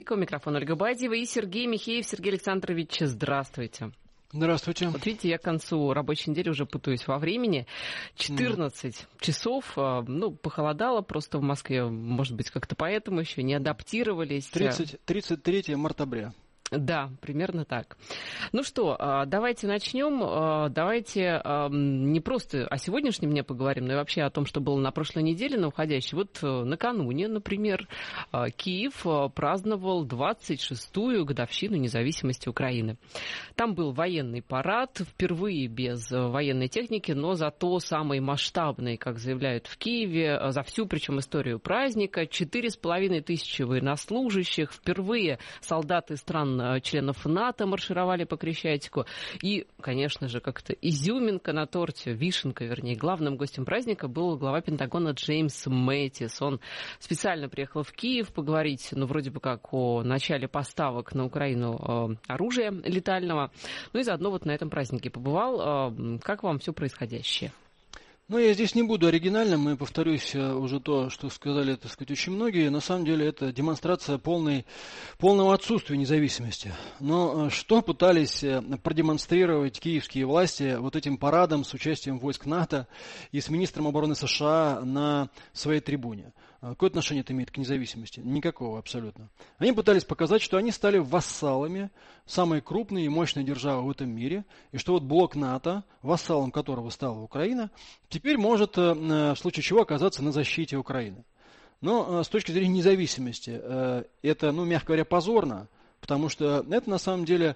У микрофона Ольга Бадьева и Сергей Михеев. Сергей Александрович, здравствуйте. Здравствуйте. Вот видите, я к концу рабочей недели уже путаюсь во времени. 14 часов, похолодало просто в Москве, может быть, как-то поэтому еще не адаптировались. 33 мартабря. Да, примерно так. Ну что, давайте начнем. Давайте не просто о сегодняшнем дне поговорим, но и вообще о том, что было на прошлой неделе, на уходящей. Вот накануне, например, Киев праздновал 26-ю годовщину независимости Украины. Там был военный парад, впервые без военной техники, но зато самый масштабный, как заявляют в Киеве, за всю, причем историю праздника. 4500 военнослужащих, впервые солдаты стран членов НАТО маршировали по Крещатику. И, конечно же, как-то изюминка на торте, вишенка, вернее, главным гостем праздника был глава Пентагона Джеймс Мэттис. Он специально приехал в Киев поговорить, вроде бы как о начале поставок на Украину оружия летального. Ну и заодно вот на этом празднике побывал. Как вам все происходящее? Я здесь не буду оригинальным и повторюсь уже то, что сказали, очень многие. На самом деле это демонстрация полного отсутствия независимости. Но что пытались продемонстрировать киевские власти вот этим парадом с участием войск НАТО и с министром обороны США на своей трибуне? Какое отношение это имеет к независимости? Никакого абсолютно. Они пытались показать, что они стали вассалами самой крупной и мощной державы в этом мире, и что вот блок НАТО, вассалом которого стала Украина, теперь может в случае чего оказаться на защите Украины. Но с точки зрения независимости это, мягко говоря, позорно, потому что это на самом деле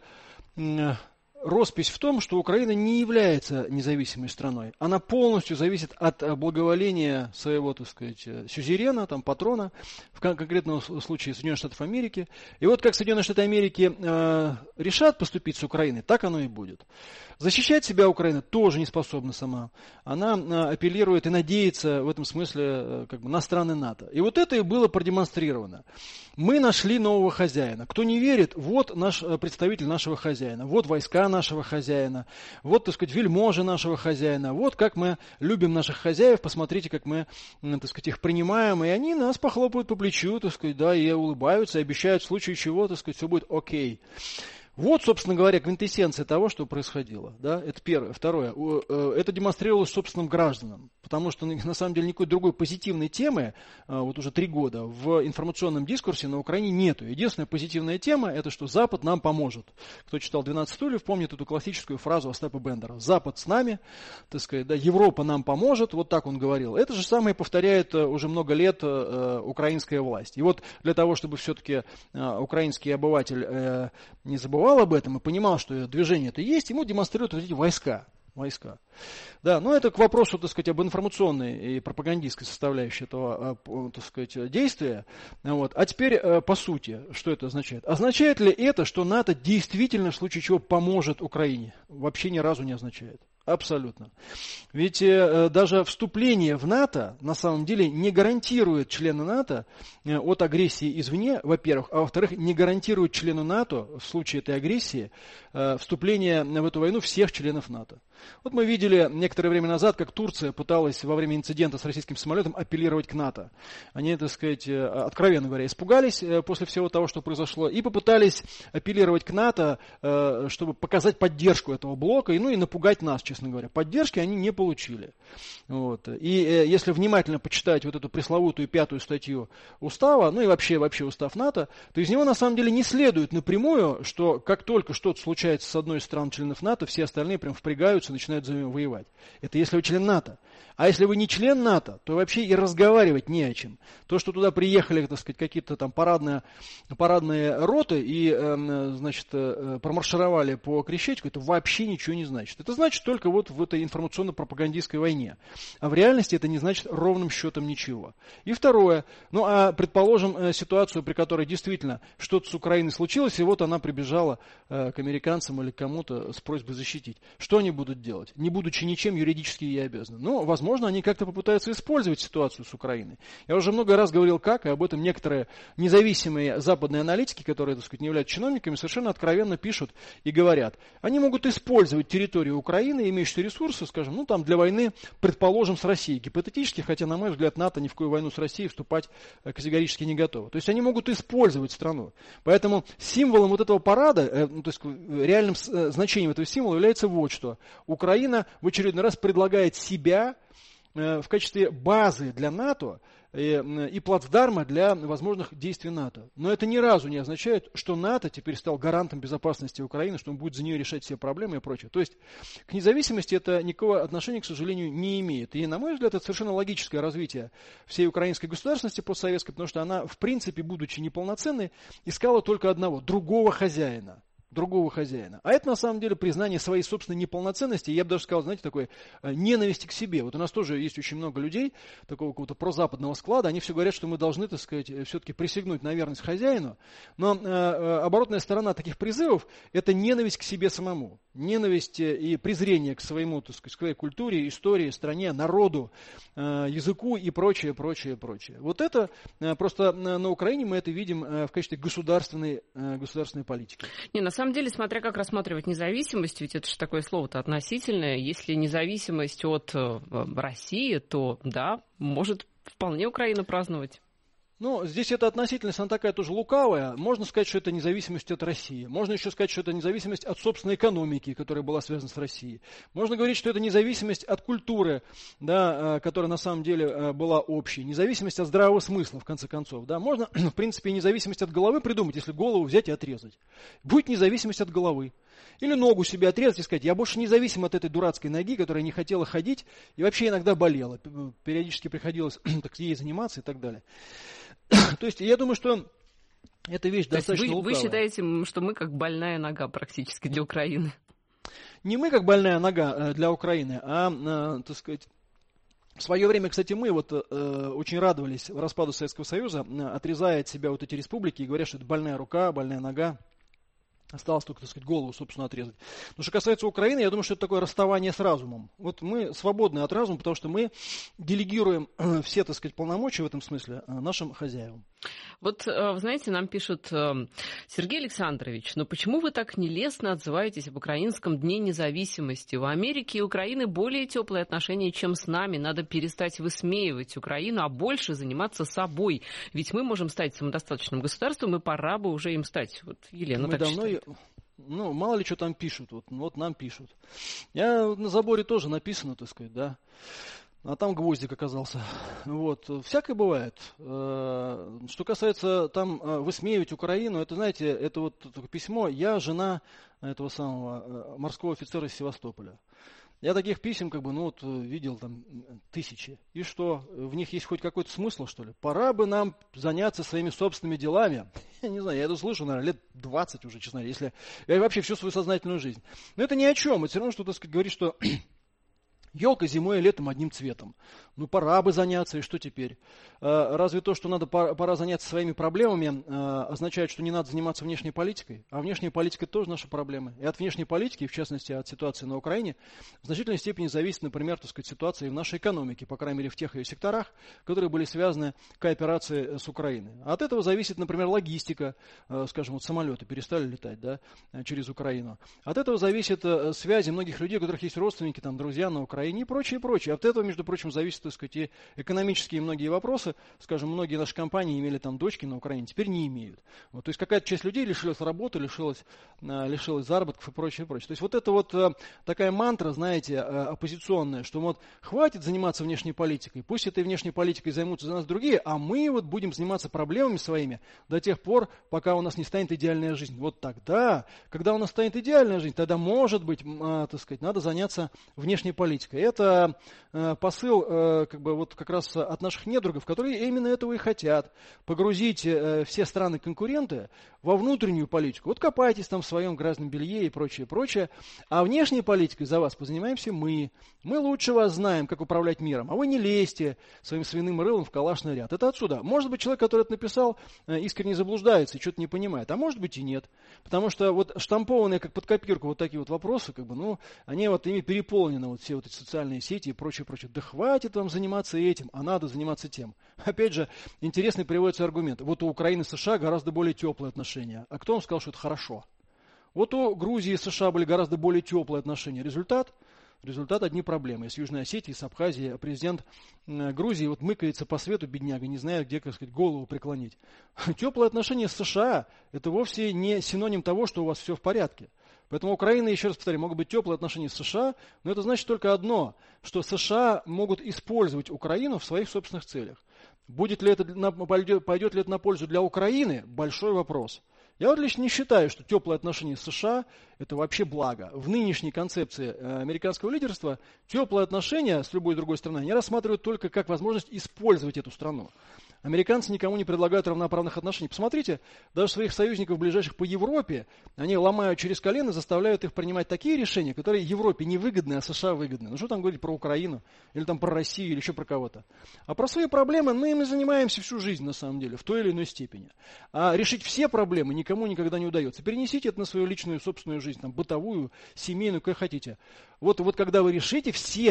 роспись в том, что Украина не является независимой страной. Она полностью зависит от благоволения своего, сюзерена, патрона, в конкретном случае Соединенных Штатов Америки. И вот как Соединенные Штаты Америки решат поступить с Украиной, так оно и будет. Защищать себя Украина тоже не способна сама. Она апеллирует и надеется в этом смысле на страны НАТО. И вот это и было продемонстрировано. Мы нашли нового хозяина. Кто не верит, вот наш представитель нашего хозяина, вот войска нашего хозяина, вот, вельможи нашего хозяина, вот как мы любим наших хозяев, посмотрите, как мы, их принимаем, и они нас похлопают по плечу, и улыбаются, и обещают в случае чего, все будет окей. Вот, собственно говоря, квинтэссенция того, что происходило. Да? Это первое. Второе. Это демонстрировалось собственным гражданам. Потому что, на самом деле, никакой другой позитивной темы, вот уже 3 года, в информационном дискурсе на Украине нету. Единственная позитивная тема, это что Запад нам поможет. Кто читал «12 стульев», помнит эту классическую фразу Остапа Бендера. Запад с нами, Европа нам поможет. Вот так он говорил. Это же самое повторяет уже много лет украинская власть. И вот для того, чтобы все-таки украинский обыватель не забывал об этом и понимал, что движение это есть, ему демонстрируют вот эти войска. Да, но это к вопросу, об информационной и пропагандистской составляющей этого, действия. Вот. А теперь по сути, что это означает? Означает ли это, что НАТО действительно в случае чего поможет Украине? Вообще ни разу не означает. Абсолютно. Ведь даже вступление в НАТО на самом деле не гарантирует члену НАТО от агрессии извне, во-первых, а во-вторых, не гарантирует члену НАТО в случае этой агрессии вступление в эту войну всех членов НАТО. Вот мы видели некоторое время назад, как Турция пыталась во время инцидента с российским самолетом апеллировать к НАТО. Они, откровенно говоря, испугались после всего того, что произошло, и попытались апеллировать к НАТО, чтобы показать поддержку этого блока, и напугать нас, честно говоря. Поддержки они не получили. Вот. И если внимательно почитать вот эту пресловутую 5-ю статью устава, и вообще устав НАТО, то из него на самом деле не следует напрямую, что как только что-то случается с одной из стран-членов НАТО, все остальные прям впрягаются и начинают за него воевать. Это если вы член НАТО. А если вы не член НАТО, то вообще и разговаривать не о чем. То, что туда приехали, какие-то там парадные роты и, промаршировали по Крещатику, это вообще ничего не значит. Это значит только вот в этой информационно-пропагандистской войне. А в реальности это не значит ровным счетом ничего. И второе. Предположим ситуацию, при которой действительно что-то с Украиной случилось, и вот она прибежала к американцам или к кому-то с просьбой защитить. Что они будут делать? Не будучи ничем, юридически ей обязаны. возможно, они как-то попытаются использовать ситуацию с Украиной. Я уже много раз говорил, как, и об этом некоторые независимые западные аналитики, которые, так сказать, не являются чиновниками, совершенно откровенно пишут и говорят. Они могут использовать территорию Украины, имеющие ресурсы, скажем, ну там для войны, предположим, с Россией. Гипотетически, хотя, на мой взгляд, НАТО ни в какую войну с Россией вступать категорически не готово. То есть они могут использовать страну. Поэтому символом вот этого парада, то есть реальным значением этого символа является вот что. Украина в очередной раз предлагает себя в качестве базы для НАТО и плацдарма для возможных действий НАТО. Но это ни разу не означает, что НАТО теперь стал гарантом безопасности Украины, что он будет за нее решать все проблемы и прочее. То есть к независимости это никакого отношения, к сожалению, не имеет. И, на мой взгляд, это совершенно логическое развитие всей украинской государственности постсоветской, потому что она, в принципе, будучи неполноценной, искала только одного – другого хозяина. А это на самом деле признание своей собственной неполноценности, я бы даже сказал, знаете, такой ненависти к себе. Вот у нас тоже есть очень много людей такого какого-то прозападного склада, они все говорят, что мы должны, так сказать, все-таки присягнуть на верность хозяину, но оборотная сторона таких призывов – это ненависть к себе самому, ненависть и презрение к своему, так сказать, к своей культуре, истории, стране, народу, языку и прочее. Вот это просто на Украине мы это видим в качестве государственной политики. Не, на самом деле, смотря как рассматривать независимость, ведь это же такое слово-то относительное. Если независимость от России, то да, может вполне Украина праздновать. Ну, здесь эта относительность, она такая тоже лукавая. Можно сказать, что это независимость от России. Можно еще сказать, что это независимость от собственной экономики, которая была связана с Россией. Можно говорить, что это независимость от культуры, да, которая на самом деле была общей. Независимость от здравого смысла, в конце концов. Да. Можно, в принципе, и независимость от головы придумать, если голову взять и отрезать. Будет независимость от головы. Или ногу себе отрезать и сказать, я больше независим от этой дурацкой ноги, которая не хотела ходить и вообще иногда болела. Периодически приходилось ей заниматься и так далее. То есть я думаю, что эта вещь достаточно лукавая. Вы считаете, что мы как больная нога практически для Украины? Не мы как больная нога для Украины, а, так сказать, в свое время, кстати, мы вот очень радовались распаду Советского Союза, отрезая от себя вот эти республики и говоря, что это больная рука, больная нога. Осталось только, так сказать, голову, собственно, отрезать. Но что касается Украины, я думаю, что это такое расставание с разумом. Вот мы свободны от разума, потому что мы делегируем все, так сказать, полномочия в этом смысле нашим хозяевам. Вот, вы знаете, нам пишут, Сергей Александрович, но почему вы так нелестно отзываетесь об Украинском дне независимости? В Америке и Украины более теплые отношения, чем с нами. Надо перестать высмеивать Украину, а больше заниматься собой. Ведь мы можем стать самодостаточным государством, и пора бы уже им стать. Вот Елена так считает. Ну, мало ли что там пишут, вот нам пишут. На заборе тоже написано, так сказать, да. А там гвоздик оказался. Вот. Всякое бывает. Что касается там высмеивать Украину, это, знаете, это вот такое письмо. Я жена этого самого морского офицера из Севастополя. Я таких писем, видел там тысячи. И что, в них есть хоть какой-то смысл, что ли? Пора бы нам заняться своими собственными делами. Я не знаю, я это слышу, наверное, лет 20 уже, честно говоря, если я вообще всю свою сознательную жизнь. Но это ни о чем. Это все равно, что, так сказать, говорит, что елка зимой и летом одним цветом. Ну, пора бы заняться, и что теперь? Разве то, что пора заняться своими проблемами, означает, что не надо заниматься внешней политикой? А внешняя политика тоже наши проблемы. И от внешней политики, в частности, от ситуации на Украине, в значительной степени зависит, например, так сказать, ситуация в нашей экономике, по крайней мере, в тех ее секторах, которые были связаны кооперацией с Украиной. От этого зависит, например, логистика, скажем, вот самолеты перестали летать, да, через Украину. От этого зависит связи многих людей, у которых есть родственники, там, друзья на Украине и прочее, прочее. От этого, между прочим, зависит, так сказать, и экономические многие вопросы. Скажем, многие наши компании имели там дочки на Украине, теперь не имеют. Вот, то есть какая-то часть людей лишилась работы, лишилась заработков и прочее, прочее. То есть вот это вот такая мантра, знаете, оппозиционная, что вот хватит заниматься внешней политикой, пусть этой внешней политикой займутся за нас другие, а мы вот будем заниматься проблемами своими до тех пор, пока у нас не станет идеальная жизнь. Вот тогда, когда у нас станет идеальная жизнь, тогда, может быть, так сказать, надо заняться внешней политикой. Это посыл как раз от наших недругов, которые именно этого и хотят. Погрузить все страны-конкуренты во внутреннюю политику. Вот копайтесь там в своем грязном белье и прочее, прочее. А внешней политикой за вас позанимаемся мы. Мы лучше вас знаем, как управлять миром. А вы не лезьте своим свиным рылом в калашный ряд. Это отсюда. Может быть, человек, который это написал, искренне заблуждается и что-то не понимает. А может быть и нет. Потому что вот штампованные как под копирку вот такие вот вопросы, они вот ими переполнены, вот все вот эти социальные сети и прочее, прочее. Да хватит вам заниматься этим, а надо заниматься тем. Опять же, интересный приводится аргумент. Вот у Украины и США гораздо более теплые отношения. А кто вам сказал, что это хорошо? Вот у Грузии и США были гораздо более теплые отношения. Результат одни проблемы. С Южной Осетией, с Абхазией. Президент Грузии вот мыкается по свету, бедняга, не зная, где, как сказать, голову преклонить. Теплые отношения с США – это вовсе не синоним того, что у вас все в порядке. Поэтому Украина, еще раз повторяю, могут быть теплые отношения с США, но это значит только одно, что США могут использовать Украину в своих собственных целях. Пойдет ли это на пользу для Украины? Большой вопрос. Я вот лично не считаю, что теплые отношения с США – это вообще благо. В нынешней концепции американского лидерства теплые отношения с любой другой страной они рассматривают только как возможность использовать эту страну. Американцы никому не предлагают равноправных отношений. Посмотрите, даже своих союзников, ближайших по Европе, они ломают через колено, заставляют их принимать такие решения, которые Европе не выгодны, а США выгодны. Ну что там говорить про Украину, или там про Россию, или еще про кого-то. А про свои проблемы мы ими занимаемся всю жизнь, на самом деле, в той или иной степени. А решить все проблемы никому никогда не удается. Перенесите это на свою личную, собственную жизнь, там, бытовую, семейную, как хотите. Вот когда вы решите все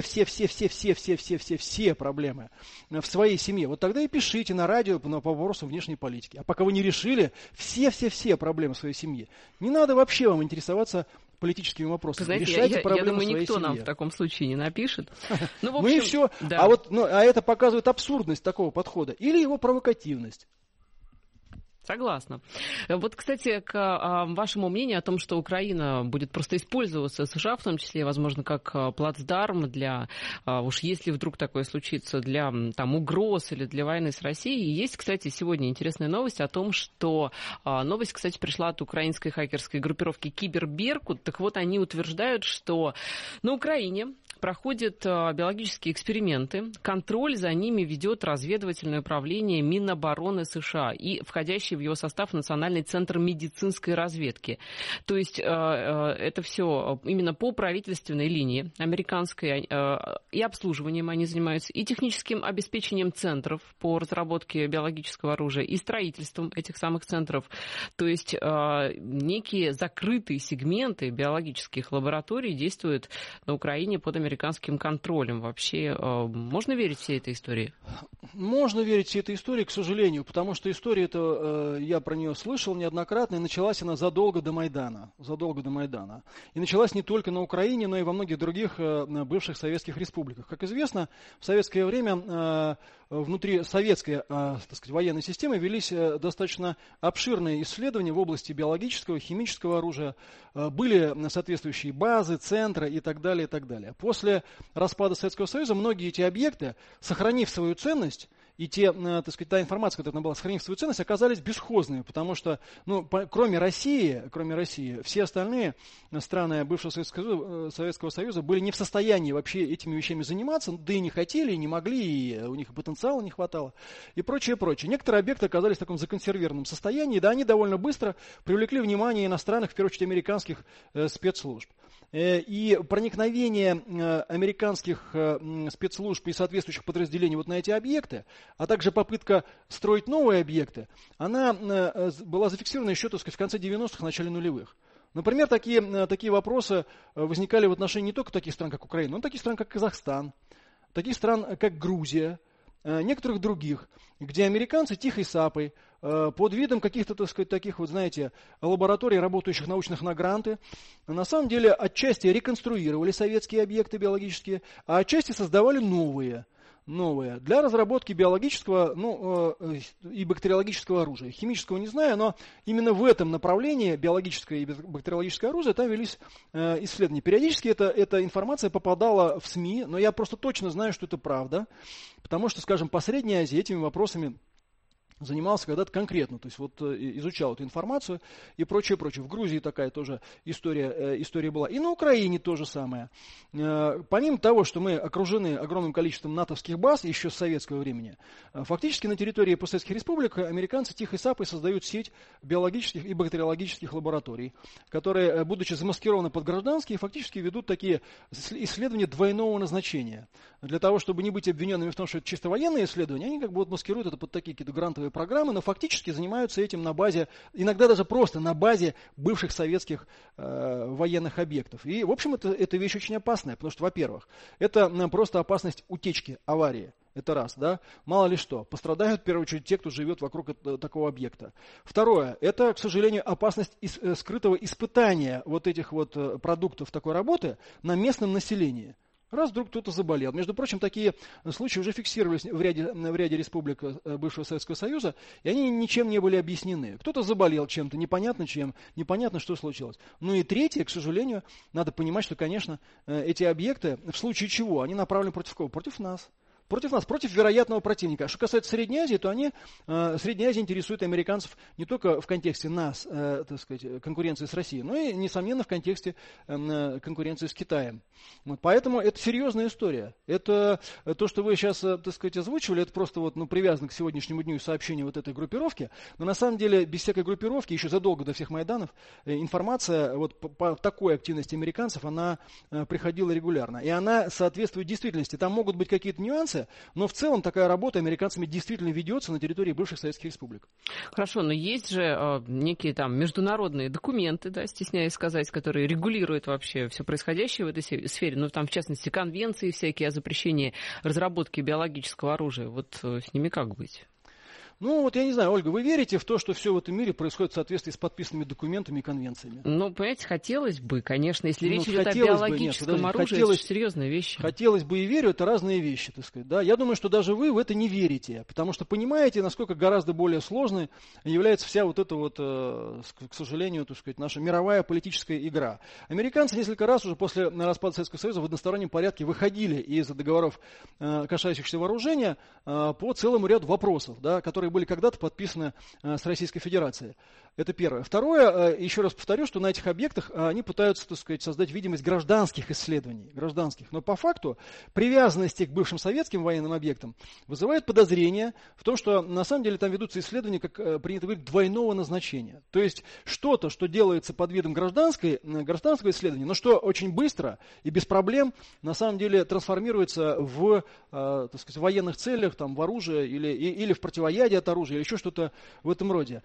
проблемы в своей семье, вот тогда и пишите на радио по вопросам внешней политики. А пока вы не решили все проблемы в своей семье, не надо вообще вам интересоваться политическими вопросами. Знаете, решайте проблемы я думаю, никто семье. Нам в таком случае не напишет. Ну, в общем, мы все, да. А это показывает абсурдность такого подхода или его провокативность. Согласна. Вот, кстати, к вашему мнению о том, что Украина будет просто использоваться США, в том числе, возможно, как плацдарм для, уж если вдруг такое случится, для там, угроз или для войны с Россией. Есть, кстати, сегодня интересная новость о том, что новость, кстати, пришла от украинской хакерской группировки Киберберкут. Так вот, они утверждают, что на Украине проходят биологические эксперименты, контроль за ними ведет разведывательное управление Минобороны США и входящий в его состав Национальный центр медицинской разведки. То есть это все именно по правительственной линии американской, и обслуживанием они занимаются, и техническим обеспечением центров по разработке биологического оружия, и строительством этих самых центров. То есть некие закрытые сегменты биологических лабораторий действуют на Украине под американским контролем. Вообще можно верить всей этой истории? Можно верить всей этой истории, к сожалению, потому что история эта, я про нее слышал неоднократно, и началась она задолго до Майдана. И началась не только на Украине, но и во многих других бывших советских республиках. Как известно, в советское время внутри советской, так сказать, военной системы велись достаточно обширные исследования в области биологического, химического оружия. Были соответствующие базы, центры и так далее, и так далее. После распада Советского Союза многие эти объекты, сохранив свою ценность, и так сказать, та информация, которая там была, сохранив свою ценность, оказались бесхозными, потому что, кроме России, все остальные страны бывшего Советского Союза были не в состоянии вообще этими вещами заниматься, да и не хотели, и не могли, и у них потенциала не хватало, и прочее. Некоторые объекты оказались в таком законсервированном состоянии, да, они довольно быстро привлекли внимание иностранных, в первую очередь, американских спецслужб. И проникновение американских спецслужб и соответствующих подразделений вот на эти объекты, а также попытка строить новые объекты, она была зафиксирована еще, так сказать, в конце 90-х, начале нулевых. Например, такие вопросы возникали в отношении не только таких стран, как Украина, но и таких стран, как Казахстан, таких стран, как Грузия, некоторых других, где американцы тихой сапой, под видом каких-то, так сказать, таких вот, знаете, лабораторий, работающих научных на гранты, на самом деле отчасти реконструировали советские объекты биологические, а отчасти создавали новые для разработки биологического, и бактериологического оружия. Химического не знаю, но именно в этом направлении биологическое и бактериологическое оружие там велись исследования. Периодически эта информация попадала в СМИ, но я просто точно знаю, что это правда, потому что, скажем, по Средней Азии этими вопросами занимался когда-то конкретно, то есть вот изучал эту информацию и прочее. В Грузии такая тоже история была. И на Украине то же самое. Помимо того, что мы окружены огромным количеством натовских баз еще с советского времени, фактически на территории постсоветских республик американцы тихой сапой создают сеть биологических и бактериологических лабораторий, которые, будучи замаскированы под гражданские, фактически ведут такие исследования двойного назначения. Для того, чтобы не быть обвиненными в том, что это чисто военные исследования, они как бы вот маскируют это под такие какие-то грантовые свои программы, но фактически занимаются этим на базе, иногда даже просто на базе бывших советских военных объектов. И, в общем, это вещь очень опасная, потому что, во-первых, это просто опасность утечки, аварии. Это раз, да. Мало ли что. Пострадают, в первую очередь, те, кто живет вокруг такого объекта. Второе. Это, к сожалению, опасность скрытого испытания вот этих вот продуктов такой работы на местном населении. Раз вдруг кто-то заболел. Между прочим, такие случаи уже фиксировались в ряде республик бывшего Советского Союза, и они ничем не были объяснены. Кто-то заболел чем-то, непонятно чем, непонятно, что случилось. Ну и третье, к сожалению, надо понимать, что, конечно, эти объекты, в случае чего, они направлены против кого? Против нас. Против нас, против вероятного противника. А что касается Средней Азии, то Средняя Азия интересует американцев не только в контексте нас, так сказать, конкуренции с Россией, но и, несомненно, в контексте конкуренции с Китаем. Вот, поэтому это серьезная история. Это то, что вы сейчас, так сказать, озвучивали, это просто вот, привязано к сегодняшнему дню сообщения вот этой группировки. Но на самом деле, без всякой группировки, еще задолго до всех Майданов, информация вот по такой активности американцев, она приходила регулярно. И она соответствует действительности. Там могут быть какие-то нюансы, но в целом такая работа американцами действительно ведется на территории бывших советских республик. Хорошо, но есть же некие там международные документы, да, стесняюсь сказать, которые регулируют вообще все происходящее в этой сфере, ну там в частности конвенции всякие о запрещении разработки биологического оружия. Вот с ними как быть? Ну, вот я не знаю, Ольга, вы верите в то, что все в этом мире происходит в соответствии с подписанными документами и конвенциями? Ну, понимаете, хотелось бы, конечно, если речь идет о биологическом оружии, это же серьезные вещи. Хотелось бы и верю, это разные вещи, так сказать. Да? Я думаю, что даже вы в это не верите, потому что понимаете, насколько гораздо более сложной является вся вот эта вот, к сожалению, так сказать, наша мировая политическая игра. Американцы несколько раз уже после распада Советского Союза в одностороннем порядке выходили из договоров, касающихся вооружения, по целому ряду вопросов, да, которые были когда-то подписаны с Российской Федерацией. Это первое. Второе, еще раз повторю, что на этих объектах они пытаются, так сказать, создать видимость гражданских исследований, гражданских. Но по факту привязанность к бывшим советским военным объектам вызывает подозрение в том, что на самом деле там ведутся исследования, как принято говорить, двойного назначения. То есть что-то, что делается под видом гражданского исследования, но что очень быстро и без проблем на самом деле трансформируется в, так сказать, военных целях, там, в оружие или в противоядие от оружия, или еще что-то в этом роде.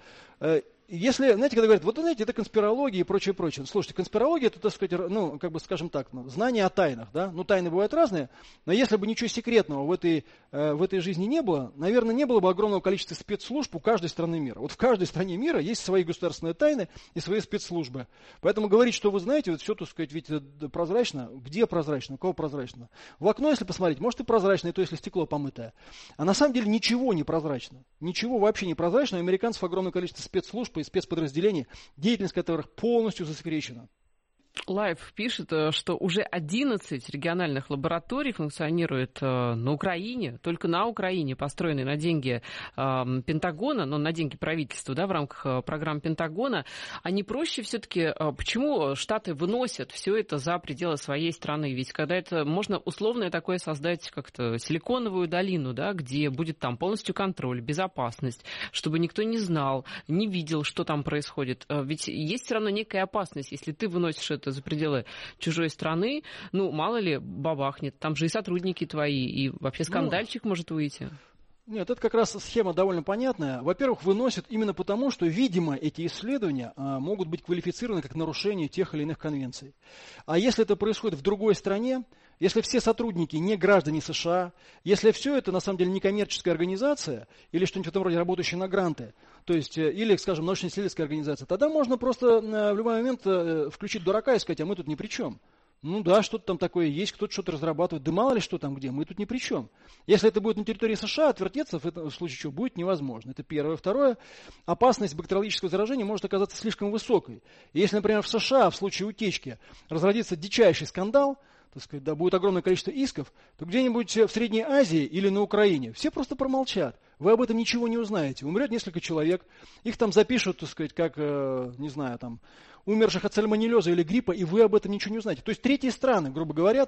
Если, знаете, когда говорят, вот, знаете, это конспирология и прочее, прочее. Слушайте, конспирология, это, так сказать, ну, как бы, скажем так, знание о тайнах, да? Ну, тайны бывают разные, но если бы ничего секретного в этой жизни не было, наверное, не было бы огромного количества спецслужб у каждой страны мира. Вот в каждой стране мира есть свои государственные тайны и свои спецслужбы. Поэтому говорить, что вы знаете, вот все, так сказать, ведь прозрачно. Где прозрачно? У кого прозрачно? В окно, если посмотреть, может и прозрачно, и то, если стекло помытое. А на самом деле ничего не прозрачно. Ничего вообще не прозрачно. У американцев огромное количество спецслужб и спецподразделений, деятельность которых полностью засекречена. Лайв пишет, что уже 11 региональных лабораторий функционирует на Украине, только на Украине, построенные на деньги Пентагона, но на деньги правительства, да, в рамках программ Пентагона. А не проще все-таки, почему Штаты выносят все это за пределы своей страны? Ведь когда это можно условное такое создать, как-то силиконовую долину, да, где будет там полностью контроль, безопасность, чтобы никто не знал, не видел, что там происходит. Ведь есть все равно некая опасность, если ты выносишь это за пределы чужой страны, ну, мало ли, бабахнет. Там же и сотрудники твои, и вообще скандальчик может выйти. Нет, это как раз схема довольно понятная. Во-первых, выносят именно потому, что, видимо, эти исследования могут быть квалифицированы как нарушение тех или иных конвенций. А если это происходит в другой стране, если все сотрудники не граждане США, если все это на самом деле не коммерческая организация или что-нибудь в этом роде, работающая на гранты, то есть, или, скажем, научно-исследовательская организация, тогда можно просто в любой момент включить дурака и сказать, а мы тут ни при чем. Ну да, что-то там такое есть, кто-то что-то разрабатывает, да мало ли что там где, мы тут ни при чем. Если это будет на территории США, отвертеться в этом случае чего будет невозможно. Это первое. Второе, опасность бактериологического заражения может оказаться слишком высокой. И если, например, в США в случае утечки разразится дичайший скандал, так сказать, да, будет огромное количество исков, то где-нибудь в Средней Азии или на Украине все просто промолчат. Вы об этом ничего не узнаете. Умрет несколько человек, их там запишут, так сказать, как, не знаю, там, умерших от сальмонеллеза или гриппа, и вы об этом ничего не узнаете. То есть третьи страны, грубо говоря,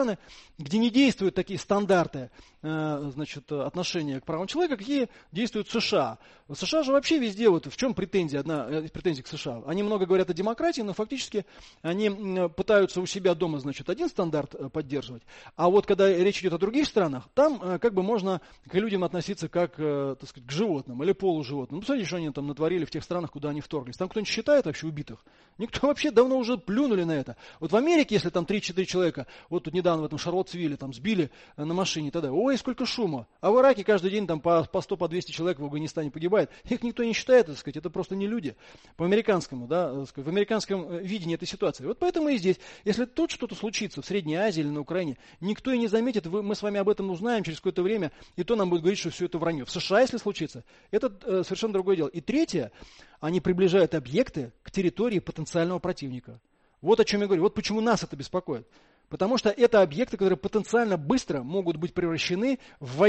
где не действуют такие стандарты отношения к правам человека, какие действуют в США. В США же вообще везде, вот в чем претензия, одна из претензий к США. Они много говорят о демократии, но фактически они пытаются у себя дома, один стандарт поддерживать. А вот когда речь идет о других странах, там как бы можно к людям относиться как, так сказать, к животным или полуживотным. Посмотрите, что они там натворили в тех странах, куда они вторглись. Там кто-нибудь считает вообще убитых? Никто вообще давно уже плюнули на это. Вот в Америке, если там 3-4 человека, вот тут недавно в этом Шарлоттсвилле там сбили на машине, тогда, ой, сколько шума. А в Ираке каждый день там по 100, по 200 человек в Афганистане погибает. Их никто не считает, так сказать, это просто не люди. По американскому, в американском видении этой ситуации. Вот поэтому и здесь, если тут что-то случится в Средней Азии или на Украине, никто и не заметит, мы с вами об этом узнаем через какое-то время, и то нам будет говорить, что все это вранье. В США, если случится, это совершенно другое дело. И третье, они приближают объекты к территории потенциального противника. Вот о чем я говорю. Вот почему нас это беспокоит. Потому что это объекты, которые потенциально быстро могут быть превращены в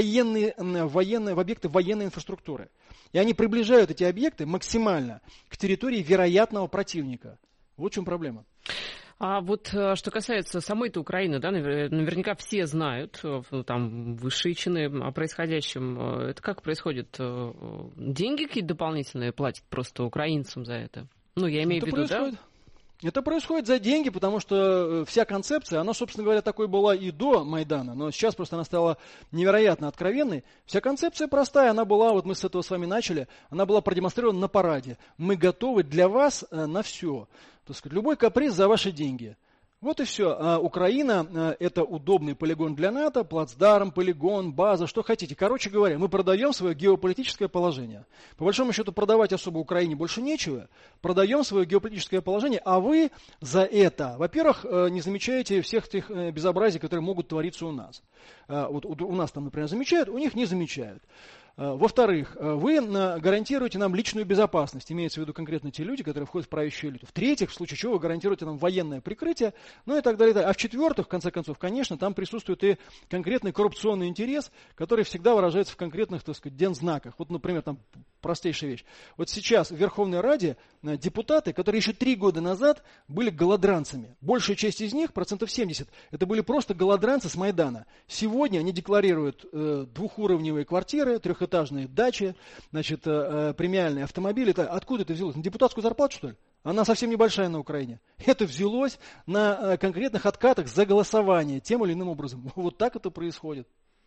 объекты военной инфраструктуры. И они приближают эти объекты максимально к территории вероятного противника. Вот в чем проблема. А вот что касается самой-то Украины, наверняка все знают, там, высшие чины о происходящем. Это как происходит? Деньги какие-то дополнительные платят просто украинцам за это? Я имею в виду, да? Это происходит за деньги, потому что вся концепция, она, собственно говоря, такой была и до Майдана, но сейчас просто она стала невероятно откровенной. Вся концепция простая, она была, вот мы с этого с вами начали, она была продемонстрирована на параде. Мы готовы для вас на все. Так сказать, любой каприз за ваши деньги. Вот и все. Украина – это удобный полигон для НАТО, плацдарм, полигон, база, что хотите. Короче говоря, мы продаем свое геополитическое положение. По большому счету продавать особо Украине больше нечего. Продаем свое геополитическое положение, а вы за это, во-первых, не замечаете всех тех безобразий, которые могут твориться у нас. Вот у нас там, например, замечают, у них не замечают. Во-вторых, вы гарантируете нам личную безопасность, имеется в виду конкретно те люди, которые входят в правящую элиту. В-третьих, в случае чего вы гарантируете нам военное прикрытие, и так далее. А в-четвертых, в конце концов, конечно, там присутствует и конкретный коррупционный интерес, который всегда выражается в конкретных, так сказать, дензнаках. Вот, например, там простейшая вещь. Вот сейчас в Верховной Раде депутаты, которые еще 3 года назад были голодранцами, большая часть из них, 70%, это были просто голодранцы с Майдана. Сегодня они декларируют двухуровневые квартиры, трехэтажные дачи, премиальные автомобили. Откуда это взялось? На депутатскую зарплату, что ли? Она совсем небольшая на Украине. Это взялось на конкретных откатах за голосование тем или иным образом. Вот так это происходит.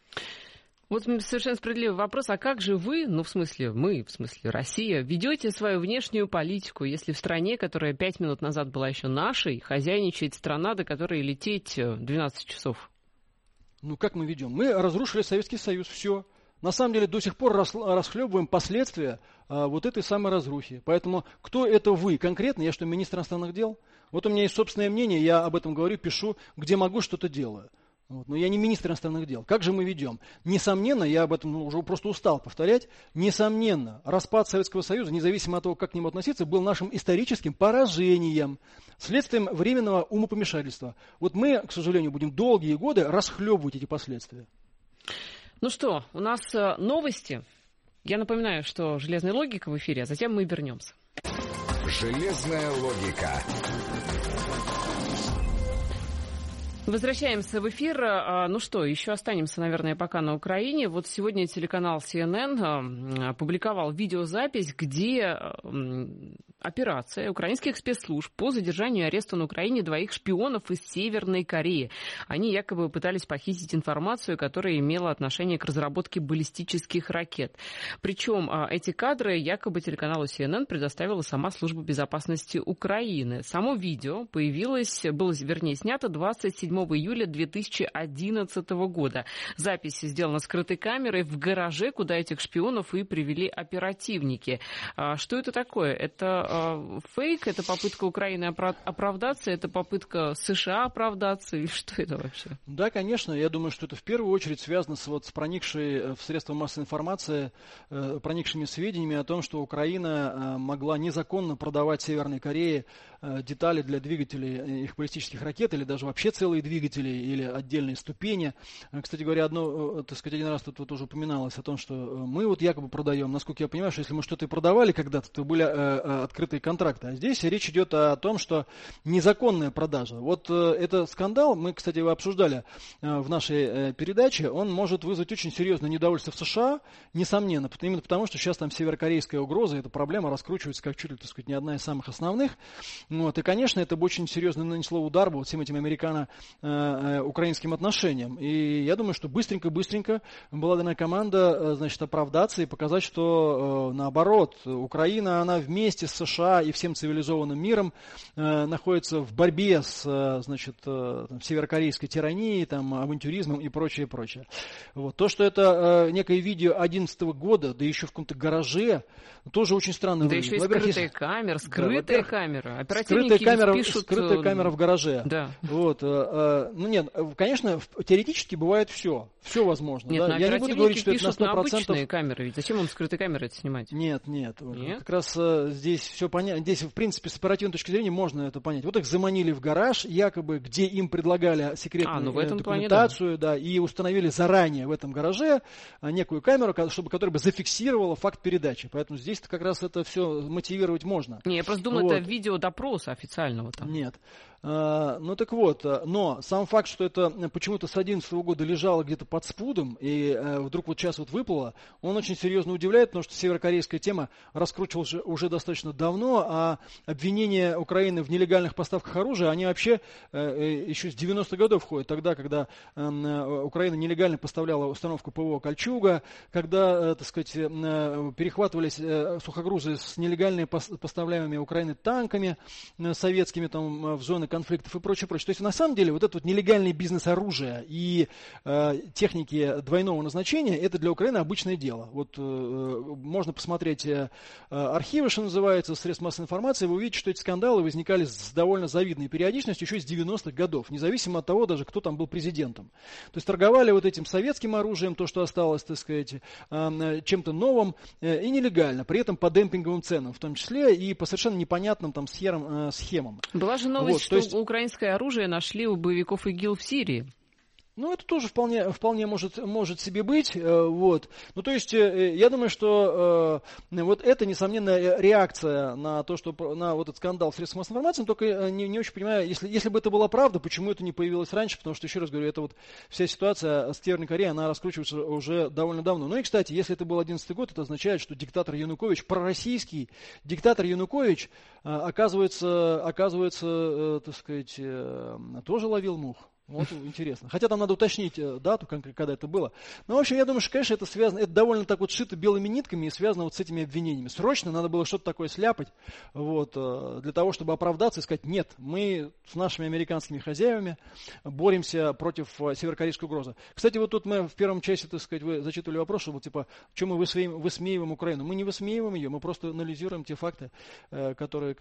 Вот совершенно справедливый вопрос. А как же вы, в смысле Россия, ведете свою внешнюю политику, если в стране, которая 5 минут назад была еще нашей, хозяйничает страна, до которой лететь 12 часов? Как мы ведем? Мы разрушили Советский Союз, все. На самом деле до сих пор расхлебываем последствия вот этой самой разрухи. Поэтому кто это вы конкретно? Я что, министр иностранных дел? Вот у меня есть собственное мнение, я об этом говорю, пишу, где могу, что-то делаю. Но я не министр иностранных дел. Как же мы ведем? Несомненно, я об этом уже просто устал повторять, несомненно, распад Советского Союза, независимо от того, как к нему относиться, был нашим историческим поражением, следствием временного умопомешательства. Вот мы, к сожалению, будем долгие годы расхлебывать эти последствия. Ну что, у нас новости. Я напоминаю, что «Железная логика» в эфире, а затем мы вернемся. «Железная логика». Возвращаемся в эфир. Еще останемся, наверное, пока на Украине. Вот сегодня телеканал CNN опубликовал видеозапись, где операция украинских спецслужб по задержанию и аресту на Украине 2 шпионов из Северной Кореи. Они якобы пытались похитить информацию, которая имела отношение к разработке баллистических ракет. Причем эти кадры якобы телеканалу CNN предоставила сама Служба безопасности Украины. Само видео было снято 27 июля 2011 года. Запись сделана скрытой камерой в гараже, куда этих шпионов и привели оперативники. Что это такое? Это фейк? Это попытка Украины оправдаться? Это попытка США оправдаться? И что это вообще? Да, конечно. Я думаю, что это в первую очередь связано с проникшей в средства массовой информации, проникшими сведениями о том, что Украина могла незаконно продавать Северной Корее детали для двигателей их баллистических ракет, или даже вообще целые двигатели, или отдельные ступени. Кстати говоря, один раз тут уже упоминалось о том, что мы вот якобы продаем. Насколько я понимаю, что если мы что-то и продавали когда-то, то были открытые контракты. А здесь речь идет о том, что незаконная продажа. Вот это скандал, мы, кстати, его обсуждали в нашей передаче, он может вызвать очень серьезное недовольство в США, несомненно, именно потому, что сейчас там северокорейская угроза, эта проблема раскручивается как чуть ли, так сказать, не одна из самых основных. Вот, и, конечно, это бы очень серьезно нанесло удар вот всем этим американо-украинским отношениям. И я думаю, что быстренько была дана команда, значит, оправдаться и показать, что наоборот, Украина, она вместе с США и всем цивилизованным миром находится в борьбе с, значит, северокорейской тиранией, там, авантюризмом и прочее. Вот. То, что это некое видео 2011 года, да еще в каком-то гараже, тоже очень странно. Да еще и скрытая камера. Оперативники пишут... Скрытая камера в гараже. Да. Вот. Ну нет, конечно, теоретически бывает все. Все возможно. Нет, да? Я не буду говорить, что это на 100%. На обычные камеры. Ведь зачем им скрытой камерой это снимать? Нет. Как раз здесь все понятно. Здесь, в принципе, с оперативной точки зрения можно это понять. Вот их заманили в гараж, якобы, где им предлагали секретную документацию, да, и установили заранее в этом гараже некую камеру, которая бы зафиксировала факт передачи. Поэтому здесь как раз это все мотивировать можно. Не, я просто думал, вот. Это видео допроса официального там. Нет. Ну так вот, но сам факт, что это почему-то с 2011 года лежало где-то под спудом и вдруг вот сейчас вот выплыло, он очень серьезно удивляет, потому что северокорейская тема раскручивалась уже достаточно давно, а обвинения Украины в нелегальных поставках оружия, они вообще еще с 90-х годов ходят, тогда, когда Украина нелегально поставляла установку ПВО «Кольчуга», когда, так сказать, перехватывались сухогрузы с нелегально поставляемыми Украиной танками советскими там в зоны конфликтов и прочее. То есть, на самом деле, вот этот вот нелегальный бизнес оружия и техники двойного назначения, это для Украины обычное дело. Вот можно посмотреть архивы, что называется, средств массовой информации, вы увидите, что эти скандалы возникали с довольно завидной периодичностью еще с 90-х годов, независимо от того, даже кто там был президентом. То есть, торговали вот этим советским оружием, то, что осталось, так сказать, чем-то новым и нелегально, при этом по демпинговым ценам, в том числе и по совершенно непонятным там схемам. Была же новость, вот, что украинское оружие нашли у боевиков ИГИЛ в Сирии. Ну, это тоже вполне может себе быть. Вот. Ну, то есть, я думаю, что вот это, несомненно, реакция на то, что на вот этот скандал в средствах массовой информации, только не очень понимаю, если бы это была правда, почему это не появилось раньше, потому что, еще раз говорю, это вот вся ситуация с Северной Кореей, она раскручивается уже довольно давно. Ну и, кстати, если это был 2011 год, это означает, что диктатор Янукович, пророссийский диктатор Янукович, оказывается, так сказать, тоже ловил мух. Вот интересно. Хотя там надо уточнить дату, когда это было. Но, в общем, я думаю, что, конечно, это связано, это довольно так вот шито белыми нитками и связано вот с этими обвинениями. Срочно надо было что-то такое сляпать, вот, для того, чтобы оправдаться и сказать, нет, мы с нашими американскими хозяевами боремся против северокорейской угрозы. Кстати, вот тут мы в первом части, так сказать, вы зачитывали вопрос, что, типа, чем мы высмеиваем Украину. Мы не высмеиваем ее, мы просто анализируем те факты, которые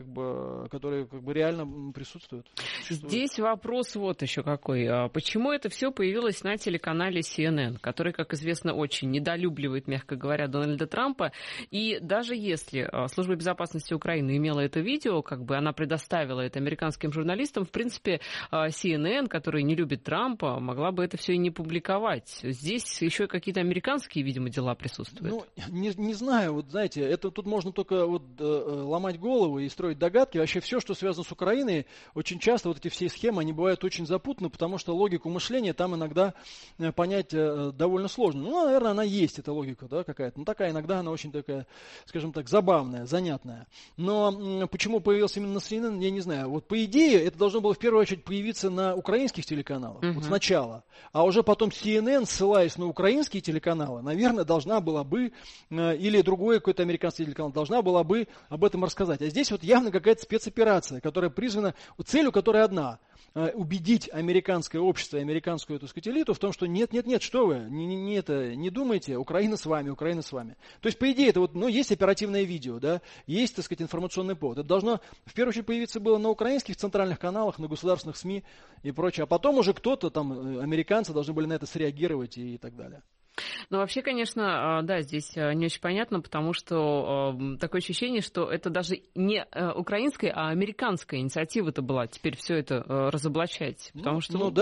реально присутствуют. Здесь вопрос вот еще какой. Почему это все появилось на телеканале CNN, который, как известно, очень недолюбливает, мягко говоря, Дональда Трампа. И даже если Служба безопасности Украины имела это видео, как бы она предоставила это американским журналистам, в принципе, CNN, который не любит Трампа, могла бы это все и не публиковать. Здесь еще какие-то американские, видимо, дела присутствуют. Ну, не знаю, вот знаете, это тут можно только вот ломать голову и строить догадки. Вообще все, что связано с Украиной, очень часто вот эти все схемы, они бывают очень запутаны, потому что логику мышления там иногда понять довольно сложно. Ну, наверное, она есть, эта логика, да, какая-то. Ну, такая иногда она очень такая, скажем так, забавная, занятная. Но почему появился именно на CNN, я не знаю. Вот по идее, это должно было в первую очередь появиться на украинских телеканалах, вот сначала. А уже потом CNN, ссылаясь на украинские телеканалы, наверное, должна была бы, или другой какой-то американский телеканал, должна была бы об этом рассказать. А здесь вот явно какая-то спецоперация, которая призвана, целью которой одна – убедить американское общество, американскую, так сказать, элиту в том, что нет, что вы, не думайте, Украина с вами. То есть, по идее, это вот, ну, есть оперативное видео, да, есть, так сказать, информационный повод. Это должно, в первую очередь, появиться было на украинских центральных каналах, на государственных СМИ и прочее. А потом уже кто-то там, американцы, должны были на это среагировать и так далее. Ну, вообще, конечно, да, здесь не очень понятно, потому что такое ощущение, что это даже не украинская, а американская инициатива-то была теперь все это разоблачать. Потому что...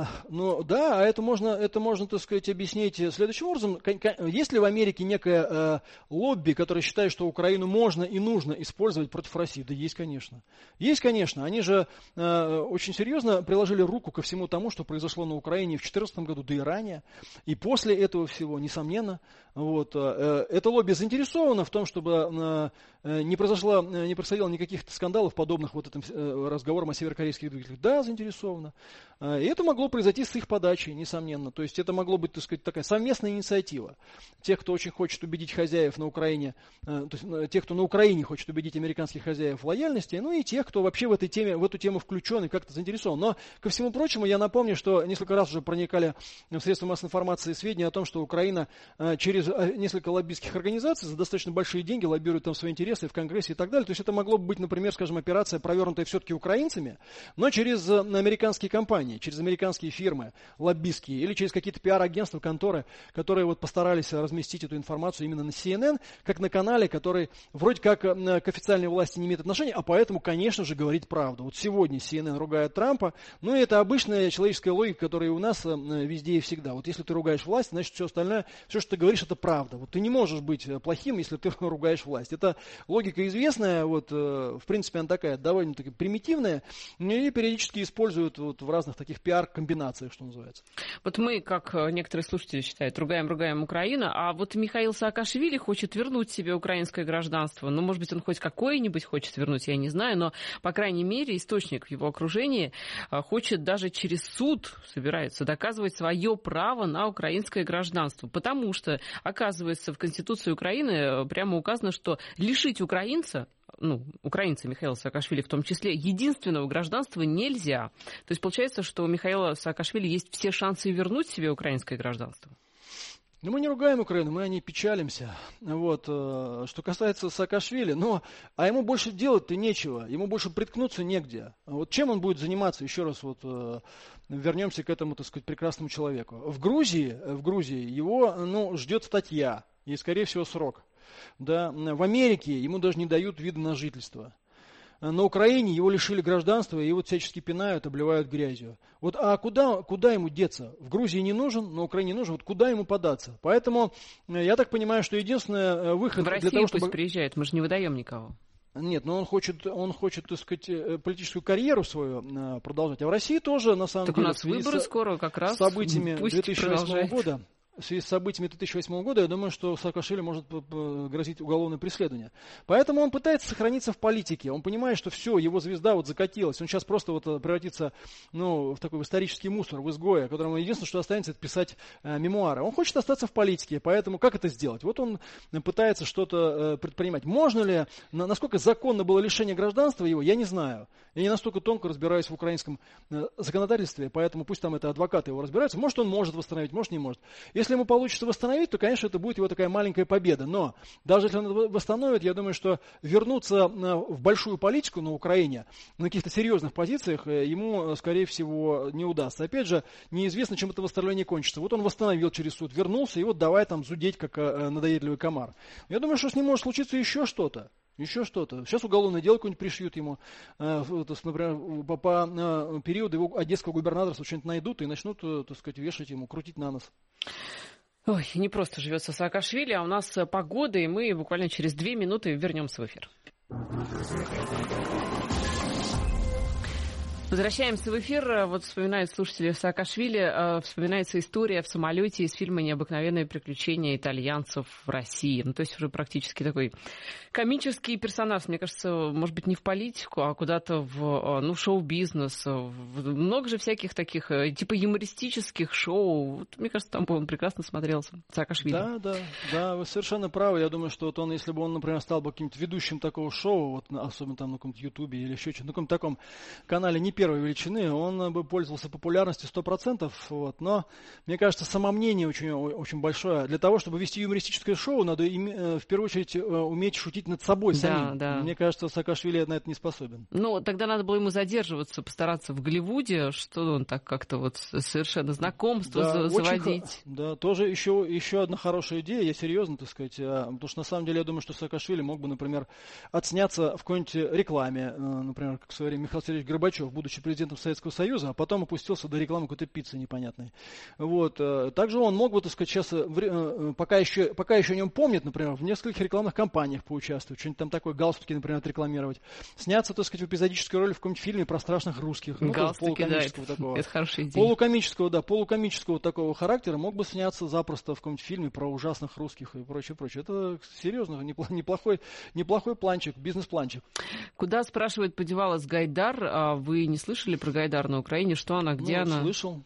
а это можно, так сказать, объяснить следующим образом. Есть ли в Америке некое лобби, которое считает, что Украину можно и нужно использовать против России? Да есть, конечно. Есть, конечно. Они же очень серьезно приложили руку ко всему тому, что произошло на Украине в 2014 году, да и ранее. И после этого всего, несомненно, это лобби заинтересовано в том, чтобы не происходило никаких скандалов, подобных вот этим разговорам о северокорейских двигателях. Да, заинтересовано. И это могло произойти с их подачи, несомненно. То есть это могло быть, так сказать, такая совместная инициатива. Тех, кто очень хочет убедить хозяев на Украине, то есть тех, кто на Украине хочет убедить американских хозяев в лояльности, ну и тех, кто вообще в эту тему включен и как-то заинтересован. Но, ко всему прочему, я напомню, что несколько раз уже проникали в средства массовой информации сведения о том, что Украина через несколько лоббистских организаций за достаточно большие деньги лоббирует там свои интересы в Конгрессе и так далее. То есть это могло бы быть, например, скажем, операция, провернутая все-таки украинцами, но через американские компании, через американские фирмы лоббистские или через какие-то пиар-агентства, конторы, которые вот постарались разместить эту информацию именно на CNN, как на канале, который вроде как к официальной власти не имеет отношения, а поэтому, конечно же, говорит правду. Вот сегодня CNN ругает Трампа, ну и это обычная человеческая логика, которая у нас везде и всегда. Вот если ты ругаешь власть, значит все остальное, все, что ты говоришь, это правда. Вот ты не можешь быть плохим, если ты ругаешь власть. Это логика известная, вот, в принципе, она такая довольно-таки примитивная, и периодически используют вот в разных таких пиар-комбинациях, что называется. Вот мы, как некоторые слушатели считают, ругаем Украину, а вот Михаил Саакашвили хочет вернуть себе украинское гражданство. Ну, может быть, он хоть какое-нибудь хочет вернуть, я не знаю, но, по крайней мере, источник в его окружении хочет даже через суд, собирается доказывать свое право на украинское гражданство. Потому что, оказывается, в Конституции Украины прямо указано, что лишить украинца, украинца Михаила Саакашвили в том числе, единственного гражданства нельзя. То есть получается, что у Михаила Саакашвили есть все шансы вернуть себе украинское гражданство. Но мы не ругаем Украину, мы о ней печалимся. Вот. Что касается Саакашвили, а ему больше делать-то нечего, ему больше приткнуться негде. Вот чем он будет заниматься, еще раз вернемся к этому, так сказать, прекрасному человеку. В Грузии его ждет статья и, скорее всего, срок. Да. В Америке ему даже не дают вида на жительство. На Украине его лишили гражданства, и его всячески пинают, обливают грязью. Вот, а куда ему деться? В Грузии не нужен, на Украине нужен, вот куда ему податься? Поэтому я так понимаю, что единственный выход... В Россию для того, чтобы... пусть приезжает, мы же не выдаем никого. Нет, но он хочет, так сказать, политическую карьеру свою продолжать. А в России тоже, на самом деле... Так у нас выборы скоро как раз. С событиями 2008 года... В связи с событиями 2008 года, я думаю, что Саакашвили может грозить уголовное преследование. Поэтому он пытается сохраниться в политике. Он понимает, что все, его звезда закатилась. Он сейчас просто превратится в такой исторический мусор, в изгоя, которому единственное, что останется, это писать мемуары. Он хочет остаться в политике, поэтому как это сделать? Вот он пытается что-то предпринимать. Можно ли, насколько законно было лишение гражданства его, я не знаю. Я не настолько тонко разбираюсь в украинском законодательстве, поэтому пусть там это адвокаты его разбираются. Может, он может восстановить, может, не может. Если ему получится восстановить, то, конечно, это будет его такая маленькая победа. Но даже если он восстановит, я думаю, что вернуться в большую политику на Украине, на каких-то серьезных позициях, ему, скорее всего, не удастся. Опять же, неизвестно, чем это восстановление кончится. Вот он восстановил через суд, вернулся, и вот давай там зудеть, как надоедливый комар. Я думаю, что с ним может случиться еще что-то. Сейчас уголовное дело какое-нибудь пришьют ему. Например, по периоду его одесского губернаторства что-нибудь найдут и начнут, так сказать, вешать ему, крутить на нос. Ой, не просто живется Саакашвили, а у нас погода, и мы буквально через 2 минуты вернемся в эфир. Возвращаемся в эфир. Вот вспоминают слушатели Саакашвили, вспоминается история в самолете из фильма «Необыкновенные приключения итальянцев в России». То есть уже практически такой комический персонаж. Мне кажется, может быть, не в политику, а куда-то в шоу-бизнес. Много же всяких таких типа юмористических шоу. Вот, мне кажется, там бы он прекрасно смотрелся. Саакашвили. Да, вы совершенно правы. Я думаю, что он, если бы он, например, стал бы каким-то ведущим такого шоу, особенно там на каком-то Ютубе или еще что-то, на каком-то таком канале, не первый первой величины, он бы пользовался популярностью 100%, вот, но, мне кажется, самомнение очень, очень большое. Для того, чтобы вести юмористическое шоу, надо в первую очередь уметь шутить над собой самим. Да. Мне кажется, Саакашвили на это не способен. Ну, тогда надо было ему задерживаться, постараться в Голливуде, что он так как-то вот совершенно знакомство заводить. Да, тоже еще одна хорошая идея, я серьезно, так сказать, потому что на самом деле я думаю, что Саакашвили мог бы, например, отсняться в какой-нибудь рекламе, например, как в свое время Михаил Сергеевич Горбачев, будучи президентом Советского Союза, а потом опустился до рекламы какой-то пиццы непонятной. Вот. Также он мог бы, так сказать, сейчас, пока еще о нем помнят, например, в нескольких рекламных кампаниях поучаствовать, что-нибудь там такое, галстуки, например, отрекламировать, сняться, так сказать, в эпизодической роли в каком-нибудь фильме про страшных русских. Галстуки, полукомического такого. Это хорошая идея. Полукомического такого характера мог бы сняться запросто в каком-нибудь фильме про ужасных русских и прочее. Это серьезно, неплохой планчик, бизнес-планчик. Куда, спрашивает, подевалась Гайдар? А вы не слышали про Гайдар на Украине? Что она, где она?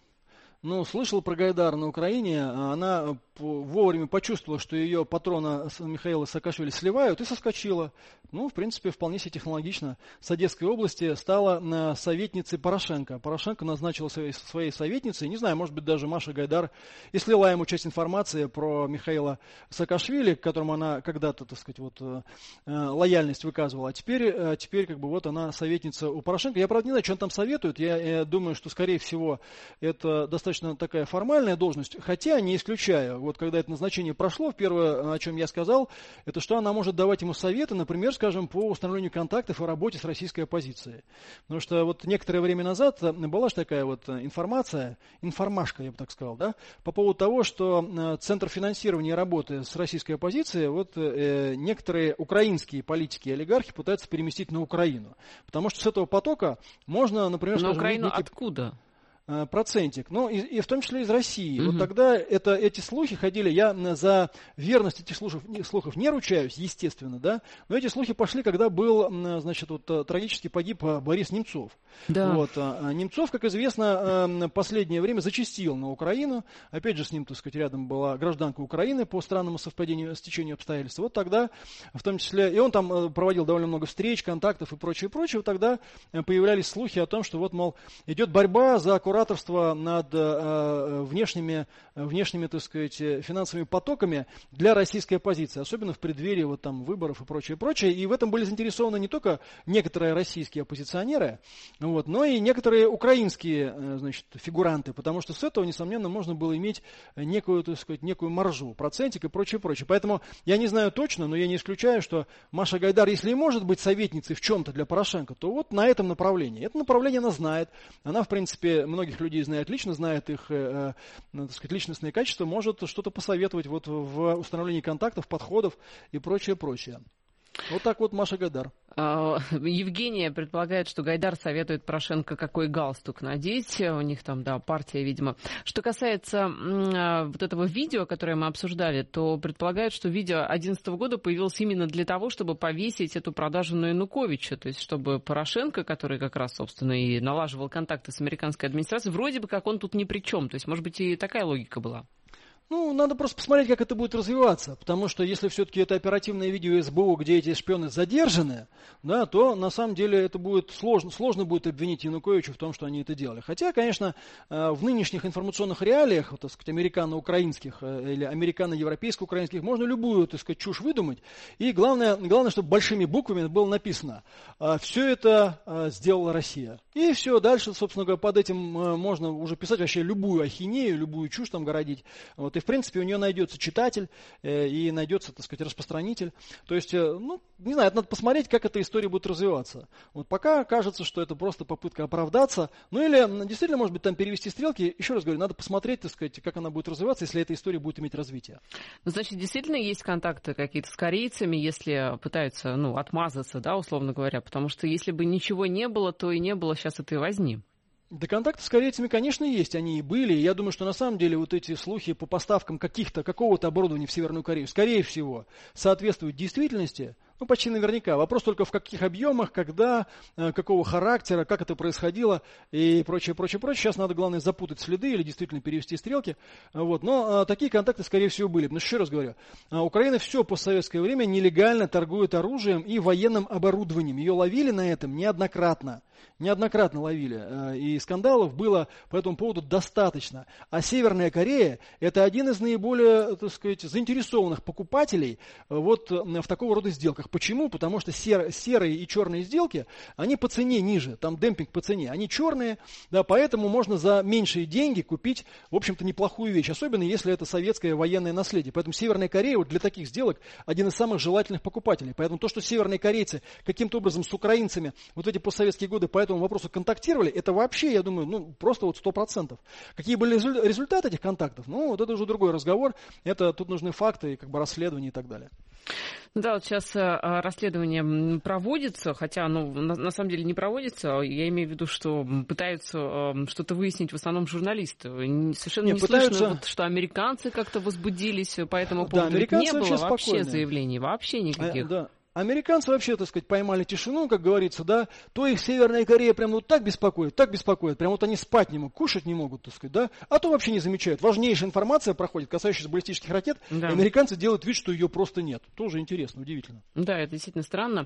Слышал про Гайдар на Украине. Она вовремя почувствовала, что ее патрона Михаила Саакашвили сливают, и соскочила. В принципе, вполне себе технологично. С Одесской области стала советницей Порошенко. Порошенко назначила своей советницей, не знаю, может быть, даже Маша Гайдар, и слила ему часть информации про Михаила Саакашвили, к которому она когда-то, так сказать, лояльность выказывала. А теперь как бы вот она советница у Порошенко. Я, правда, не знаю, что он там советует. Я думаю, что, скорее всего, это достаточно такая формальная должность, хотя не исключаю. Вот когда это назначение прошло, первое, о чем я сказал, это что она может давать ему советы, например, скажем, по установлению контактов и работе с российской оппозицией. Потому что вот некоторое время назад была же такая вот информация, информашка, я бы так сказал, да, по поводу того, что Центр финансирования работы с российской оппозицией некоторые украинские политики и олигархи пытаются переместить на Украину. Потому что с этого потока можно, например, на Украину откуда? Процентик, и в том числе из России. Вот тогда эти слухи ходили, я за верность этих слухов не ручаюсь, естественно, да, но эти слухи пошли, когда был, трагически погиб Борис Немцов. Да. Немцов, как известно, последнее время зачастил на Украину, опять же с ним, так сказать, рядом была гражданка Украины по странному совпадению, стечению обстоятельств. Вот тогда, в том числе, и он там проводил довольно много встреч, контактов и прочее, вот тогда появлялись слухи о том, что вот, мол, идет борьба за кураторство над внешними, так сказать, финансовыми потоками для российской оппозиции, особенно в преддверии выборов и прочее. И в этом были заинтересованы не только некоторые российские оппозиционеры, но и некоторые украинские, фигуранты, потому что с этого, несомненно, можно было иметь некую, так сказать, некую маржу, процентик и прочее. Поэтому я не знаю точно, но я не исключаю, что Маша Гайдар, если и может быть советницей в чем-то для Порошенко, то вот на этом направлении. Это направление она знает. Она, в принципе, многих людей знает лично, знает их, так сказать, личностные качества, может что-то посоветовать в установлении контактов, подходов и прочее. Вот так вот Маша Гайдар. Евгения предполагает, что Гайдар советует Порошенко, какой галстук надеть. У них там, да, партия, видимо. Что касается вот этого видео, которое мы обсуждали, то предполагают, что видео 2011 года появилось именно для того, чтобы повесить эту продажу на Януковича. То есть, чтобы Порошенко, который как раз, собственно, и налаживал контакты с американской администрацией, вроде бы как он тут ни при чем. То есть, может быть, и такая логика была. Надо просто посмотреть, как это будет развиваться, потому что если все-таки это оперативное видео СБУ, где эти шпионы задержаны, да, то на самом деле это будет сложно будет обвинить Януковича в том, что они это делали. Хотя, конечно, в нынешних информационных реалиях, так сказать, американо-украинских или американо-европейско-украинских, можно любую, так сказать, чушь выдумать. И главное, чтобы большими буквами было написано: все это сделала Россия. И все, дальше, собственно говоря, под этим можно уже писать вообще любую ахинею, любую чушь там городить. И, в принципе, у нее найдется читатель и найдется, так сказать, распространитель. То есть, не знаю, надо посмотреть, как эта история будет развиваться. Вот пока кажется, что это просто попытка оправдаться. Или действительно, может быть, там перевести стрелки. Еще раз говорю, надо посмотреть, так сказать, как она будет развиваться, если эта история будет иметь развитие. Значит, действительно есть контакты какие-то с корейцами, если пытаются, отмазаться, да, условно говоря. Потому что если бы ничего не было, то и не было сейчас этой возни. Да, контакты с корейцами, конечно, есть, они и были. Я думаю, что на самом деле вот эти слухи по поставкам какого-то оборудования в Северную Корею, скорее всего, соответствуют действительности. Почти наверняка. Вопрос только в каких объемах, когда, какого характера, как это происходило и прочее. Сейчас надо, главное, запутать следы или действительно перевести стрелки. Но такие контакты, скорее всего, были. Потому что, еще раз говорю, Украина все постсоветское время нелегально торгует оружием и военным оборудованием. Ее ловили на этом неоднократно. неоднократно ловили. И скандалов было по этому поводу достаточно. А Северная Корея – это один из наиболее, так сказать, заинтересованных покупателей вот в такого рода сделках. Почему? Потому что серые и черные сделки, они по цене ниже, там демпинг по цене. Они черные, да, поэтому можно за меньшие деньги купить, в общем-то, неплохую вещь. Особенно, если это советское военное наследие. Поэтому Северная Корея вот для таких сделок один из самых желательных покупателей. Поэтому то, что северные корейцы каким-то образом с украинцами вот эти постсоветские годы по этому вопросу контактировали, это вообще, я думаю, ну, просто вот 100%. Какие были результаты этих контактов? Ну, вот это уже другой разговор. Это тут нужны факты, как бы расследования и так далее. Да, вот сейчас расследование проводится, хотя оно на самом деле не проводится. Я имею в виду, что пытаются что-то выяснить в основном журналисты. Совершенно не слышно, вот, что американцы как-то возбудились по этому поводу. Да, не было вообще спокойные. Заявлений, вообще никаких. Да. Американцы вообще, так сказать, поймали тишину, как говорится, да, то их Северная Корея прям вот так беспокоит, прям вот они спать не могут, кушать не могут, так сказать, да, а то вообще не замечают. Важнейшая информация проходит, касающаяся баллистических ракет, да. И американцы делают вид, что ее просто нет. Тоже интересно, удивительно. Да, это действительно странно.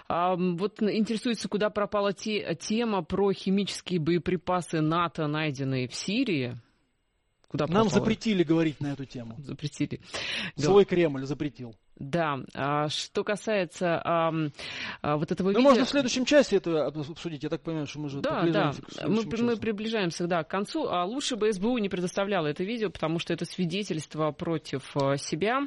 Вот интересуется, куда пропала тема про химические боеприпасы НАТО, найденные в Сирии. Куда Нам запретили говорить на эту тему. Запретили. Свой Кремль запретил. Да, что касается вот этого видео... Ну, можно в следующем часе это обсудить, я так понимаю, что мы же приближаемся к следующему часу. Мы приближаемся, к концу, а лучше бы СБУ не предоставляло это видео, потому что это свидетельство против себя.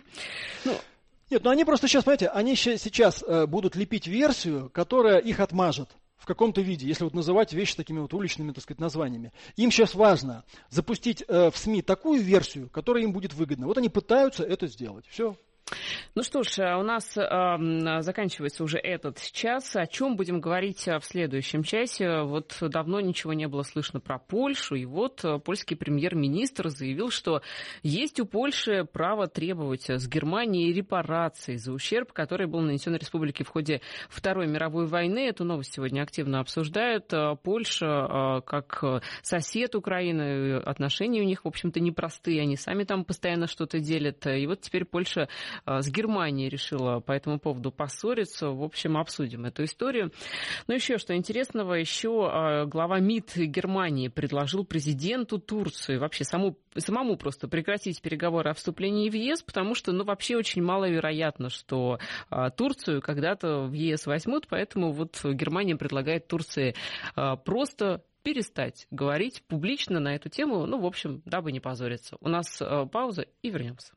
Нет, они просто сейчас, понимаете, они сейчас будут лепить версию, которая их отмажет в каком-то виде, если вот называть вещи такими вот уличными, так сказать, названиями. Им сейчас важно запустить в СМИ такую версию, которая им будет выгодна. Вот они пытаются это сделать. Все. Ну что ж, у нас заканчивается уже этот час. О чем будем говорить в следующем часе? Вот давно ничего не было слышно про Польшу, и вот польский премьер-министр заявил, что есть у Польши право требовать с Германии репараций за ущерб, который был нанесен республике в ходе Второй мировой войны. Эту новость сегодня активно обсуждают. Польша, как сосед Украины, отношения у них, в общем-то, непростые. Они сами там постоянно что-то делят. И вот теперь Польша с Германией решила по этому поводу поссориться. В общем, обсудим эту историю. Но еще что интересного, еще глава МИД Германии предложил президенту Турции вообще самому просто прекратить переговоры о вступлении в ЕС, потому что, вообще очень маловероятно, что Турцию когда-то в ЕС возьмут, поэтому вот Германия предлагает Турции просто перестать говорить публично на эту тему, в общем, дабы не позориться. У нас пауза и вернемся.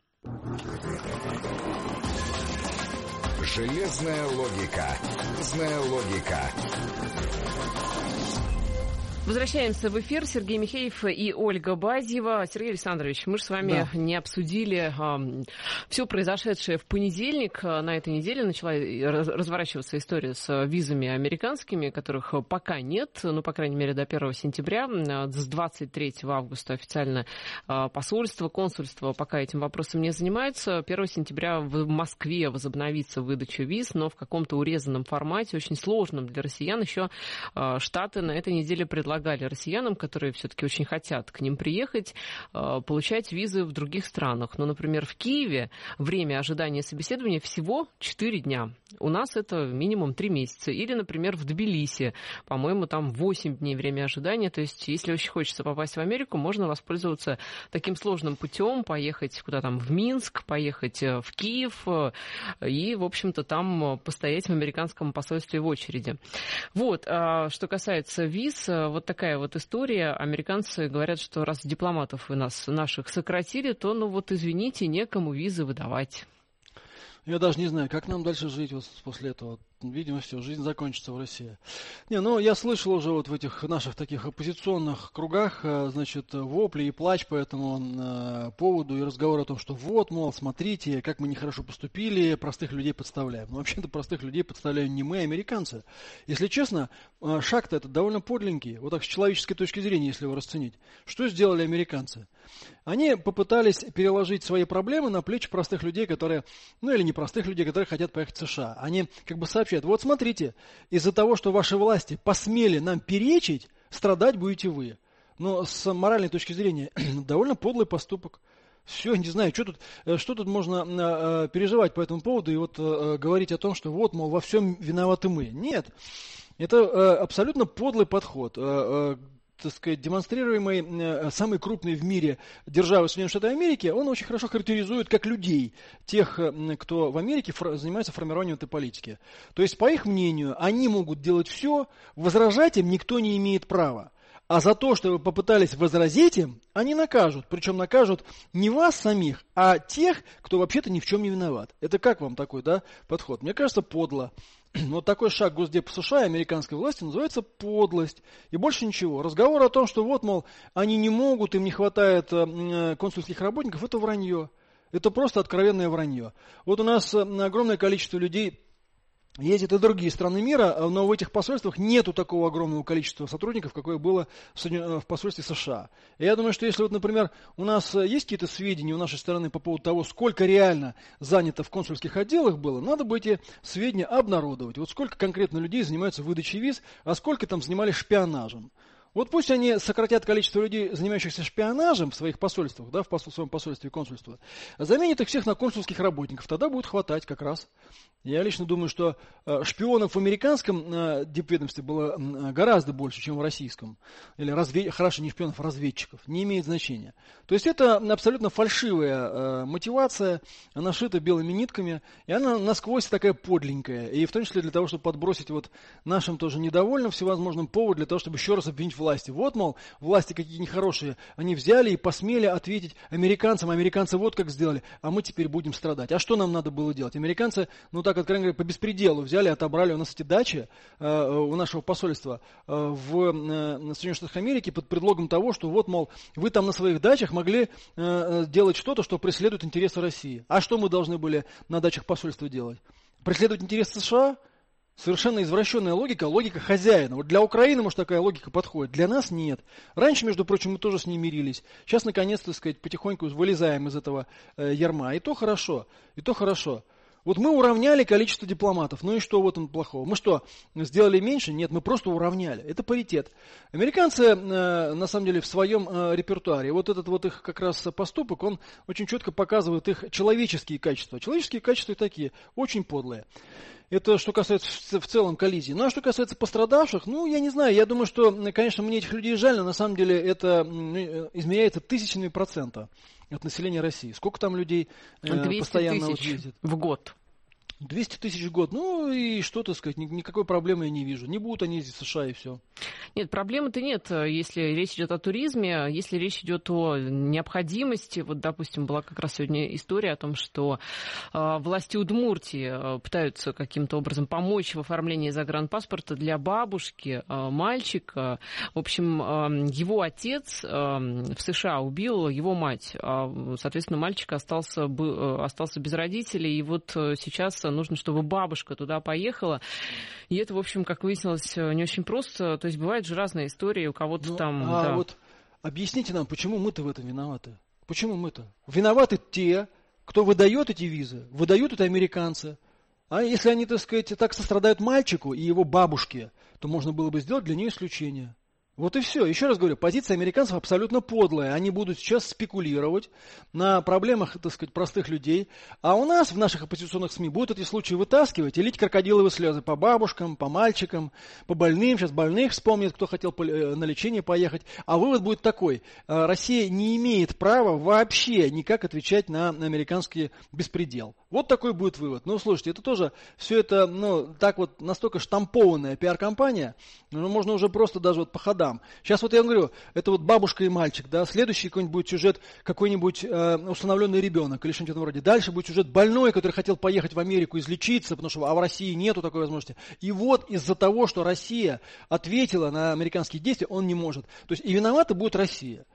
Железная логика. Железная логика. Возвращаемся в эфир. Сергей Михеев и Ольга Базьева. Сергей Александрович, мы же с вами не обсудили все произошедшее в понедельник. На этой неделе начала разворачиваться история с визами американскими, которых пока нет, по крайней мере, до 1 сентября. С 23 августа официально посольство, консульство пока этим вопросом не занимаются. 1 сентября в Москве возобновится выдача виз, но в каком-то урезанном формате, очень сложном для россиян. Еще Штаты на этой неделе предлагали россиянам, которые все-таки очень хотят к ним приехать, получать визы в других странах. Например, в Киеве время ожидания собеседования всего 4 дня. У нас это минимум 3 месяца. Или, например, в Тбилиси, по-моему, там 8 дней время ожидания. То есть, если очень хочется попасть в Америку, можно воспользоваться таким сложным путем, поехать куда-то в Минск, поехать в Киев и, в общем-то, там постоять в американском посольстве в очереди. Вот, что касается виз, вот такая вот история. Американцы говорят, что раз дипломатов вы наших сократили, то, извините, некому визы выдавать. Я даже не знаю, как нам дальше жить после этого. Видимо, все, жизнь закончится в России. Я слышал уже в этих наших таких оппозиционных кругах, вопли и плач по этому поводу, и разговор о том, что смотрите, как мы нехорошо поступили, простых людей подставляем. Но вообще-то простых людей подставляем не мы, а американцы. Если честно, шаг-то этот довольно подленький, вот так с человеческой точки зрения, если его расценить. Что сделали американцы? Они попытались переложить свои проблемы на плечи простых людей, которые, или непростых людей, которые хотят поехать в США. Они сообщают: вот смотрите, из-за того, что ваши власти посмели нам перечить, страдать будете вы. Но с моральной точки зрения довольно подлый поступок. Все, не знаю, что тут можно переживать по этому поводу и говорить о том, что во всем виноваты мы. Нет. Это абсолютно подлый подход. Так сказать, демонстрируемый самой крупной в мире державой Соединенных Штатов Америки, он очень хорошо характеризует как людей, тех, кто в Америке занимается формированием этой политики. То есть, по их мнению, они могут делать все, возражать им никто не имеет права. А за то, что вы попытались возразить им, они накажут. Причем накажут не вас самих, а тех, кто вообще-то ни в чем не виноват. Это как вам такой, да, подход? Мне кажется, подло. Вот такой шаг Госдепа США и американской власти называется подлость. И больше ничего. Разговор о том, что вот, мол, они не могут, им не хватает консульских работников, это вранье. Это просто откровенное вранье. Вот у нас огромное количество людей ездят и в другие страны мира, но в этих посольствах нету такого огромного количества сотрудников, какое было в посольстве США. И я думаю, что если, вот, например, у нас есть какие-то сведения у нашей стороны по поводу того, сколько реально занято в консульских отделах было, надо бы эти сведения обнародовать. Вот сколько конкретно людей занимаются выдачей виз, а сколько там занимались шпионажем. Вот пусть они сократят количество людей, занимающихся шпионажем в своих посольствах, да, в своем посольстве и консульстве, заменят их всех на консульских работников, тогда будет хватать как раз. Я лично думаю, что шпионов в американском дипведомстве было гораздо больше, чем в российском. Или хорошо, не шпионов, а разведчиков. Не имеет значения. То есть это абсолютно фальшивая мотивация, она шита белыми нитками, и она насквозь такая подленькая. И в том числе для того, чтобы подбросить вот нашим тоже недовольным всевозможным повод для того, чтобы еще раз обвинить власти. Вот, мол, власти какие нехорошие, они взяли и посмели ответить американцам, американцы вот как сделали, а мы теперь будем страдать. А что нам надо было делать? Американцы, ну так откровенно говоря, по беспределу взяли, отобрали у нас эти дачи у нашего посольства в Соединенных Штатах Америки под предлогом того, что вот, мол, вы там на своих дачах могли делать что-то, что преследует интересы России. А что мы должны были на дачах посольства делать? Преследовать интересы США? Совершенно извращенная логика, логика хозяина. Вот для Украины, может, такая логика подходит, для нас нет. Раньше, между прочим, мы тоже с ней мирились. Сейчас, наконец-то, так сказать, потихоньку вылезаем из этого ярма. И то хорошо, и то хорошо. Вот мы уравняли количество дипломатов. Ну и что в этом плохого? Мы что, сделали меньше? Нет, мы просто уравняли. Это паритет. Американцы, на самом деле, в своем репертуаре, вот этот вот их как раз поступок, он очень четко показывает их человеческие качества. Человеческие качества такие, очень подлые. Это что касается в целом коллизии. Ну а что касается пострадавших, ну я не знаю, я думаю, что, конечно, мне этих людей жаль, но на самом деле это измеряется тысячами процента от населения России. Сколько там людей постоянно вот ездит? В год. 200 тысяч в год. Ну и что, так сказать, никакой проблемы я не вижу. Не будут они ездить в США и все. Нет, проблемы-то нет, если речь идет о туризме, если речь идет о необходимости. Вот, допустим, была как раз сегодня история о том, что власти Удмуртии пытаются каким-то образом помочь в оформлении загранпаспорта для бабушки мальчика. В общем, его отец в США убил его мать. Соответственно, мальчик остался без родителей. И вот сейчас нужно, чтобы бабушка туда поехала. И это, в общем, как выяснилось, не очень просто. То есть бывают же разные истории, у кого-то там... Да. Вот объясните нам, почему мы-то в этом виноваты? Почему мы-то? Виноваты те, кто выдает эти визы. Выдают это американцы. А если они, так сказать, так сострадают мальчику и его бабушке, то можно было бы сделать для нее исключение. Вот и все. Еще раз говорю, позиция американцев абсолютно подлая. Они будут сейчас спекулировать на проблемах, так сказать, простых людей. А у нас в наших оппозиционных СМИ будут эти случаи вытаскивать и лить крокодиловые слезы по бабушкам, по мальчикам, по больным. Сейчас больных вспомнят, кто хотел на лечение поехать. А вывод будет такой. Россия не имеет права вообще никак отвечать на американский беспредел. Вот такой будет вывод. Ну, слушайте, это тоже все это, ну, так вот настолько штампованная пиар-компания, ну, можно уже просто даже вот по ходам. Сейчас вот я говорю, это вот бабушка и мальчик, да, следующий какой-нибудь будет сюжет, какой-нибудь усыновленный ребенок или что-нибудь в этом роде. Дальше будет сюжет больной, который хотел поехать в Америку излечиться, потому что в России нету такой возможности. И вот из-за того, что Россия ответила на американские действия, он не может. То есть и виновата будет Россия.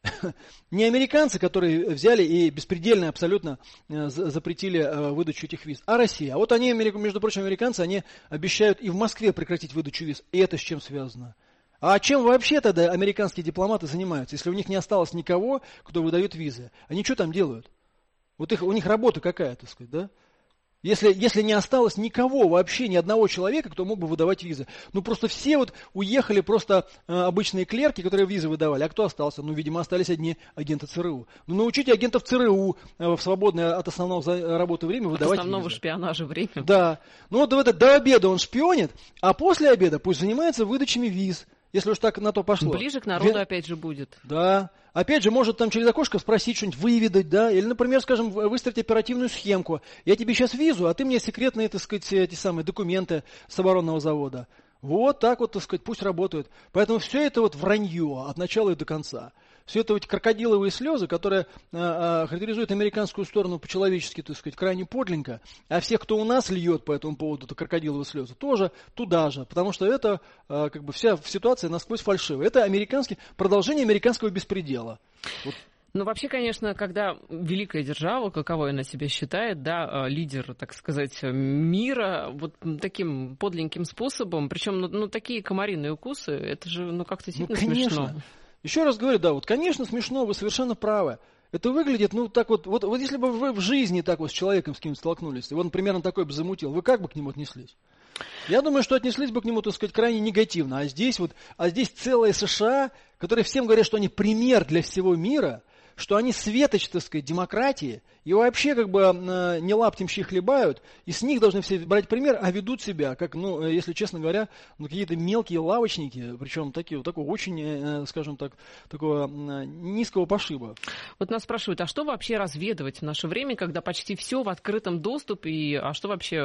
Не американцы, которые взяли и беспредельно абсолютно запретили выдачу этих виз, а Россия. А вот они, между прочим, американцы, они обещают и в Москве прекратить выдачу виз. И это с чем связано? А чем вообще тогда американские дипломаты занимаются, если у них не осталось никого, кто выдает визы? Они что там делают? Вот у них работа какая, так сказать, да? Если не осталось никого, вообще ни одного человека, кто мог бы выдавать визы. Ну, просто все вот уехали, просто обычные клерки, которые визы выдавали. А кто остался? Ну, видимо, остались одни агенты ЦРУ. Ну, научите агентов ЦРУ в свободное от основного работы время выдавать визы. От основного шпионажа время. Да. Ну, вот до обеда он шпионит, а после обеда пусть занимается выдачами виз. Если уж так на то пошло. Ближе к народу опять же будет. Да. Опять же, может там через окошко спросить что-нибудь, выведать, да, или, например, скажем, выстроить оперативную схемку. Я тебе сейчас визу, а ты мне секретные, так сказать, эти самые документы с оборонного завода. Вот так вот, так сказать, пусть работают. Поэтому все это вот вранье от начала и до конца. Все это вот крокодиловые слезы, которые характеризуют американскую сторону по-человечески, так сказать, крайне подленько. А всех, кто у нас льет по этому поводу это крокодиловые слезы, тоже туда же. Потому что это как бы вся ситуация насквозь фальшивая. Это продолжение американского беспредела. Вот. Ну, вообще, конечно, когда великая держава, каковой она себя считает, да, лидер, так сказать, мира, вот таким подленьким способом, причем, ну такие комариные укусы, это же, ну, как-то действительно смешно. Еще раз говорю, да, вот, конечно, смешно, вы совершенно правы. Это выглядит, ну, так вот если бы вы в жизни так вот с человеком с кем-то столкнулись, и он примерно такой бы замутил, вы как бы к нему отнеслись? Я думаю, что отнеслись бы к нему, так сказать, крайне негативно. А здесь целая США, которые всем говорят, что они пример для всего мира, что они светоч, так сказать, демократии, и вообще как бы не лаптем щи хлебают, и с них должны все брать пример, а ведут себя, как, ну, если честно говоря, ну, какие-то мелкие лавочники, причем такого очень, скажем так, такого низкого пошиба. Вот нас спрашивают, а что вообще разведывать в наше время, когда почти все в открытом доступе, а что вообще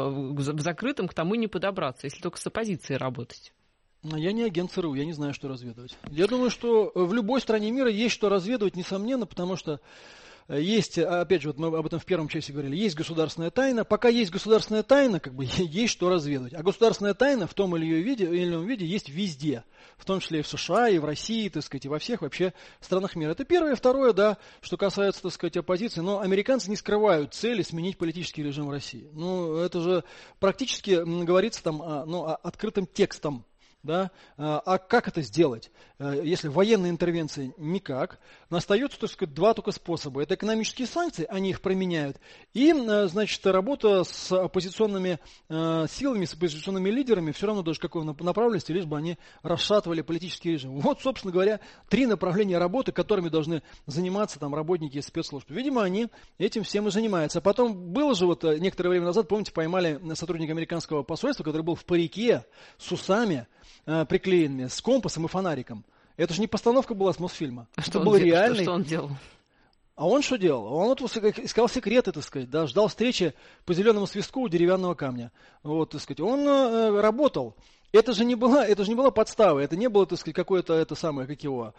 в закрытом, к тому не подобраться, если только с оппозицией работать? Я не агент ЦРУ, я не знаю, что разведывать. Я думаю, что в любой стране мира есть что разведывать, несомненно, потому что есть, опять же, вот мы об этом в первом часе говорили, есть государственная тайна. Пока есть государственная тайна, как бы есть что разведывать. А государственная тайна в том или ином виде есть везде. В том числе и в США, и в России, так сказать, и во всех вообще странах мира. Это первое. Второе, да, что касается, так сказать, оппозиции. Но американцы не скрывают цели сменить политический режим в России. Ну, это же практически говорится там открытым текстом. Да? А как это сделать? Если военной интервенции никак, остается, так сказать, два только способа. Это экономические санкции, они их применяют, и, значит, работа с оппозиционными силами, с оппозиционными лидерами, все равно даже какой направленности, лишь бы они расшатывали политический режим. Вот, собственно говоря, три направления работы, которыми должны заниматься там работники спецслужб. Видимо, они этим всем и занимаются. А потом было же вот некоторое время назад, помните, поймали сотрудника американского посольства, который был в парике с усами, приклеенными, с компасом и фонариком. Это же не постановка была с Мосфильма. Это был реальный. Что он делал? А он что делал? Он вот искал секреты, так сказать, да, ждал встречи по зеленому свистку у деревянного камня. Вот, так сказать, он работал. Это же не была подстава, это не было, так сказать, какое-то это самое, как его,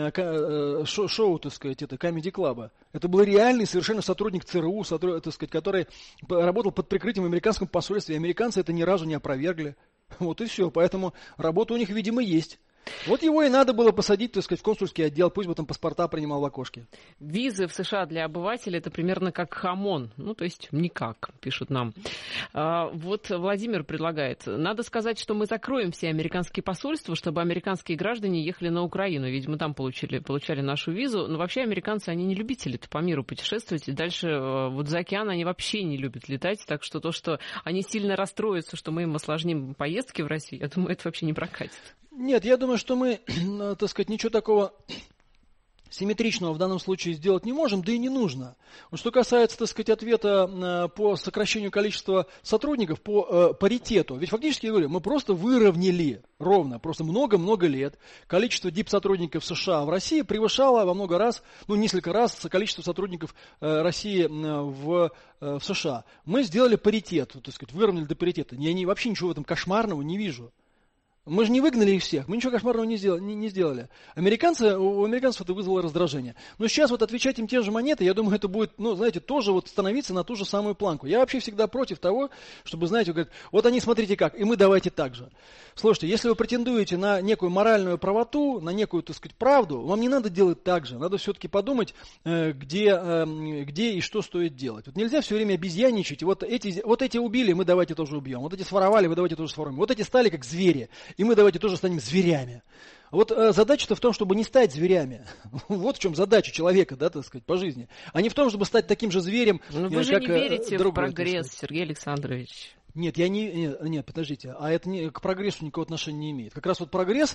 шоу, так сказать, это Comedy Club. Это был реальный совершенно сотрудник ЦРУ, так сказать, который работал под прикрытием в американском посольстве, и американцы это ни разу не опровергли. Вот и все, поэтому работа у них, видимо, есть. Вот его и надо было посадить, так сказать, в консульский отдел, пусть бы там паспорта принимал в окошке. Визы в США для обывателей — это примерно как хамон, ну, то есть никак, пишут нам. Вот Владимир предлагает, надо сказать, что мы закроем все американские посольства, чтобы американские граждане ехали на Украину, видимо, там получали нашу визу, но вообще американцы, они не любители-то по миру путешествовать, и дальше вот за океан они вообще не любят летать, так что то, что они сильно расстроятся, что мы им осложним поездки в Россию, я думаю, это вообще не прокатит. Нет, я думаю, что мы, так сказать, ничего такого симметричного в данном случае сделать не можем, да и не нужно. Вот что касается, так сказать, ответа по сокращению количества сотрудников, по паритету, ведь фактически, я говорю, мы просто выровняли ровно, просто много-много лет количество дипсотрудников США в России превышало во много раз, несколько раз количество сотрудников России в США. Мы сделали паритет, так сказать, выровняли до паритета. Я вообще ничего в этом кошмарного не вижу. Мы же не выгнали их всех, мы ничего кошмарного не сделали. У американцев это вызвало раздражение. Но сейчас вот отвечать им те же монеты, я думаю, это будет, тоже вот становиться на ту же самую планку. Я вообще всегда против того, чтобы, знаете, говорят, вот они смотрите как, и мы давайте так же. Слушайте, если вы претендуете на некую моральную правоту, на некую, так сказать, правду, вам не надо делать так же. Надо все-таки подумать, где и что стоит делать. Вот нельзя все время обезьяничать. Вот эти убили, мы давайте тоже убьем. Вот эти своровали, вы давайте тоже своруем. Вот эти стали как звери. И мы давайте тоже станем зверями. Вот задача-то в том, чтобы не стать зверями. Вот в чем задача человека, да, так сказать, по жизни. А не в том, чтобы стать таким же зверем, Но вы же как не верите другой, в прогресс, Сергей Александрович. Нет, нет, подождите, а это к прогрессу никакого отношения не имеет. Как раз вот прогресс,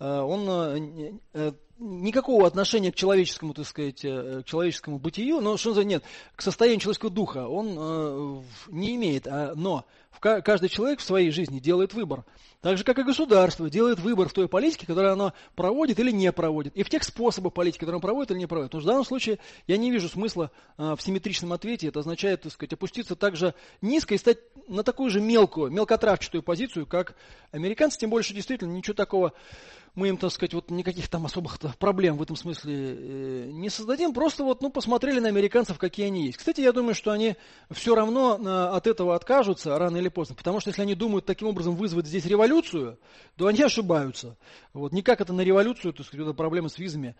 он никакого отношения к человеческому, так сказать, к человеческому бытию, но что за нет, к состоянию человеческого духа он не имеет, но каждый человек в своей жизни делает выбор. Так же, как и государство делает выбор в той политике, которую оно проводит или не проводит, и в тех способах политики, которые оно проводит или не проводит. Потому что в данном случае я не вижу смысла в симметричном ответе. Это означает, так сказать, опуститься так же низко и стать на такую же мелкотравчатую позицию, как американцы, тем более, что действительно ничего такого мы им, так сказать, вот никаких там особых проблем в этом смысле не создадим, просто вот, посмотрели на американцев, какие они есть. Кстати, я думаю, что они все равно от этого откажутся рано или поздно, потому что если они думают таким образом вызвать здесь революцию, то они ошибаются. Вот, никак это на революцию, так сказать, эта проблема с визами,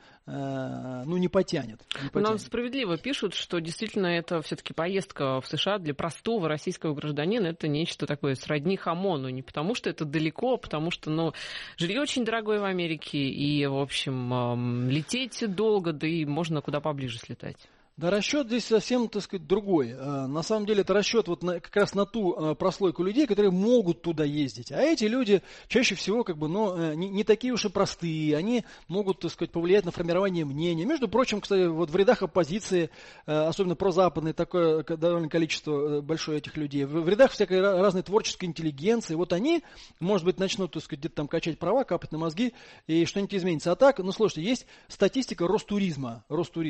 не потянет. Нам справедливо пишут, что действительно это все-таки поездка в США для простого российского гражданина, это нечто такое сродни хамону, не потому что это далеко, а потому что, жилье очень дорогое в Америке, и, в общем, лететь долго, да и можно куда поближе слетать. Да, расчет здесь совсем, так сказать, другой. На самом деле это расчет вот как раз на ту прослойку людей, которые могут туда ездить. А эти люди чаще всего не такие уж и простые. Они могут, так сказать, повлиять на формирование мнения. Между прочим, кстати, вот в рядах оппозиции, особенно прозападной, такое довольно количество большое этих людей. В рядах всякой разной творческой интеллигенции. Вот они, может быть, начнут, так сказать, где-то там качать права, капать на мозги, и что-нибудь изменится. А так, слушайте, есть статистика Ростуризма.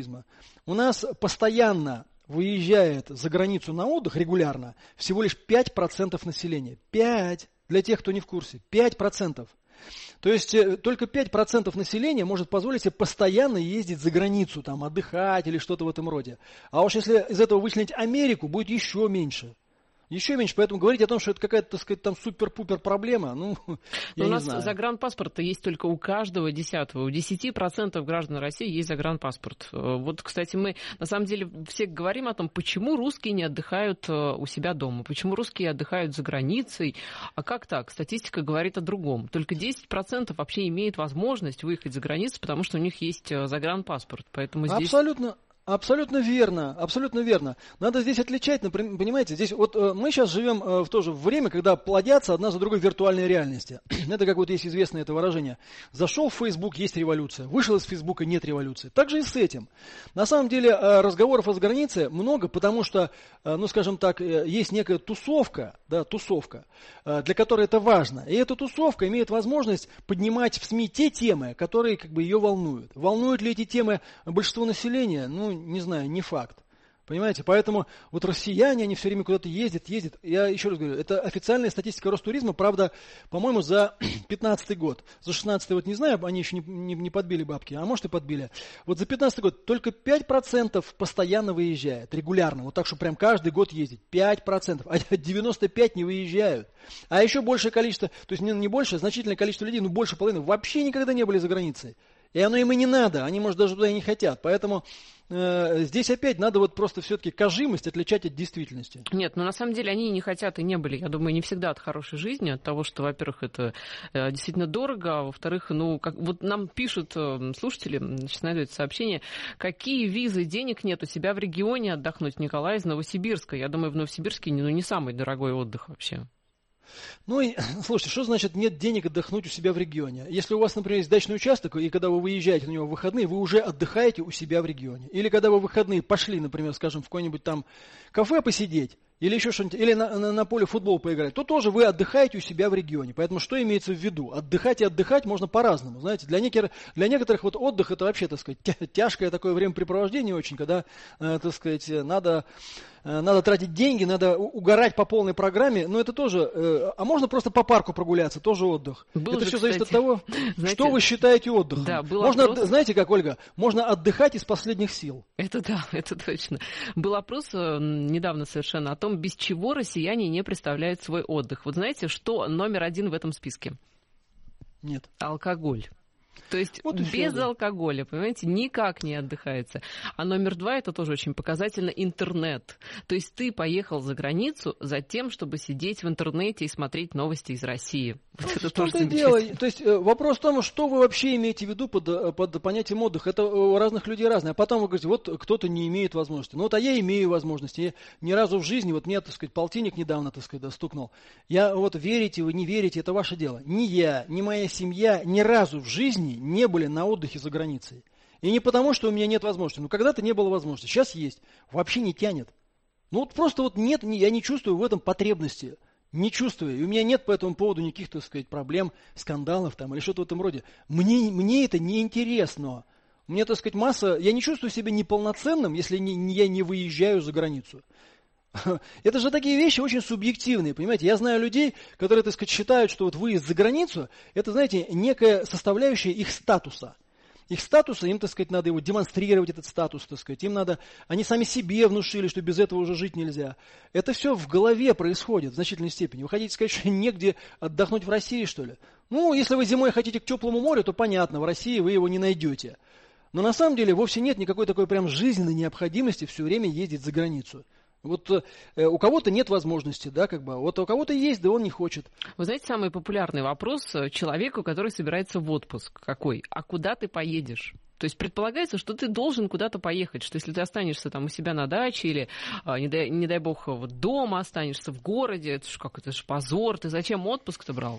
У нас постоянно выезжает за границу на отдых регулярно всего лишь 5% населения. 5%. Для тех, кто не в курсе. 5%. То есть только 5% населения может позволить себе постоянно ездить за границу, там, отдыхать или что-то в этом роде. А уж если из этого вычленить Америку, будет еще меньше. Еще меньше, поэтому говорить о том, что это какая-то, так сказать, там супер-пупер проблема, я не знаю. У нас загранпаспорт есть только у каждого 10-го. У 10% граждан России есть загранпаспорт. Вот, кстати, мы на самом деле все говорим о том, почему русские не отдыхают у себя дома, почему русские отдыхают за границей. А как так? Статистика говорит о другом. Только 10% вообще имеет возможность выехать за границу, потому что у них есть загранпаспорт. Поэтому здесь... Абсолютно верно, абсолютно верно. Надо здесь отличать, понимаете, здесь вот мы сейчас живем в то же время, когда плодятся одна за другой виртуальные реальности. Это как вот есть известное это выражение. Зашел в Facebook, есть революция. Вышел из Фейсбука, нет революции. Так же и с этим. На самом деле разговоров о границе много, потому что, скажем так, есть некая тусовка, для которой это важно. И эта тусовка имеет возможность поднимать в СМИ те темы, которые ее волнуют. Волнуют ли эти темы большинство населения? Не знаю, не факт. Понимаете, поэтому вот россияне, они все время куда-то ездят. Я еще раз говорю, это официальная статистика Ростуризма, правда, по-моему, за 15-й год. За 16-й вот не знаю, они еще не подбили бабки, а может и подбили. Вот за 15-й год только 5% постоянно выезжает, регулярно. Вот так, что прям каждый год ездить. 5%, а 95% не выезжают. А еще большее количество, то есть не больше, а значительное количество людей, больше половины, вообще никогда не были за границей. И оно им и не надо, они, может, даже туда и не хотят. Поэтому здесь опять надо вот просто все-таки кажимость отличать от действительности. Нет, на самом деле они и не хотят, и не были, я думаю, не всегда от хорошей жизни, от того, что, во-первых, это действительно дорого, а во-вторых, вот нам пишут слушатели, сейчас найду это сообщение, какие визы, денег нет у себя в регионе отдохнуть, Николай из Новосибирска. Я думаю, в Новосибирске не самый дорогой отдых вообще. Слушайте, что значит нет денег отдохнуть у себя в регионе? Если у вас, например, есть дачный участок, и когда вы выезжаете на него в выходные, вы уже отдыхаете у себя в регионе. Или когда вы в выходные пошли, например, скажем, в какое-нибудь там кафе посидеть, или еще что-нибудь, или на поле футбол поиграть, то тоже вы отдыхаете у себя в регионе. Поэтому что имеется в виду? Отдыхать и отдыхать можно по-разному. Знаете, для некоторых вот отдых это вообще, так сказать, тяжкое такое времяпрепровождение очень, когда, так сказать, надо тратить деньги, надо угорать по полной программе, но это тоже, а можно просто по парку прогуляться, тоже отдых. Это все зависит от того, что вы считаете отдыхом. Да, знаете как, Ольга, можно отдыхать из последних сил. Это да, это точно. Был опрос недавно совершенно о том, без чего россияне не представляют свой отдых. Вот знаете, что номер один в этом списке? Нет. Алкоголь. То есть вот без алкоголя, понимаете, никак не отдыхается. А номер 2, это тоже очень показательно, интернет. То есть ты поехал за границу за тем, чтобы сидеть в интернете и смотреть новости из России. Вот это тоже замечательно. То есть вопрос в том, что вы вообще имеете в виду под понятием отдыха. Это у разных людей разное. А потом вы говорите, вот кто-то не имеет возможности. Ну вот, а я имею возможности. Я ни разу в жизни, вот мне, так сказать, полтинник недавно, так сказать, стукнул. Я вот верите вы, не верите, это ваше дело. Ни я, ни моя семья ни разу в жизни не были на отдыхе за границей. И не потому, что у меня нет возможности. Но когда-то не было возможности. Сейчас есть. Вообще не тянет. Ну вот просто вот нет, я не чувствую в этом потребности. Не чувствую. И у меня нет по этому поводу никаких, так сказать, проблем, скандалов там или что-то в этом роде. Мне это не интересно. Мне, так сказать, масса... Я не чувствую себя неполноценным, если я не выезжаю за границу. Это же такие вещи очень субъективные, понимаете? Я знаю людей, которые, так сказать, считают, что вот выезд за границу, это, знаете, некая составляющая их статуса. Их статуса, им, так сказать, надо его демонстрировать, этот статус, так сказать. Им надо, они сами себе внушили, что без этого уже жить нельзя. Это все в голове происходит в значительной степени. Вы хотите сказать, что негде отдохнуть в России, что ли? Ну, если вы зимой хотите к теплому морю, то понятно, в России вы его не найдете. Но на самом деле вовсе нет никакой такой прям жизненной необходимости все время ездить за границу. Вот у кого-то нет возможности, да, как бы, вот у кого-то есть, да он не хочет. Вы знаете, самый популярный вопрос человеку, который собирается в отпуск, какой? А куда ты поедешь? То есть предполагается, что ты должен куда-то поехать, что если ты останешься там у себя на даче или, не дай бог, вот дома останешься в городе, это же позор, ты зачем отпуск-то брал?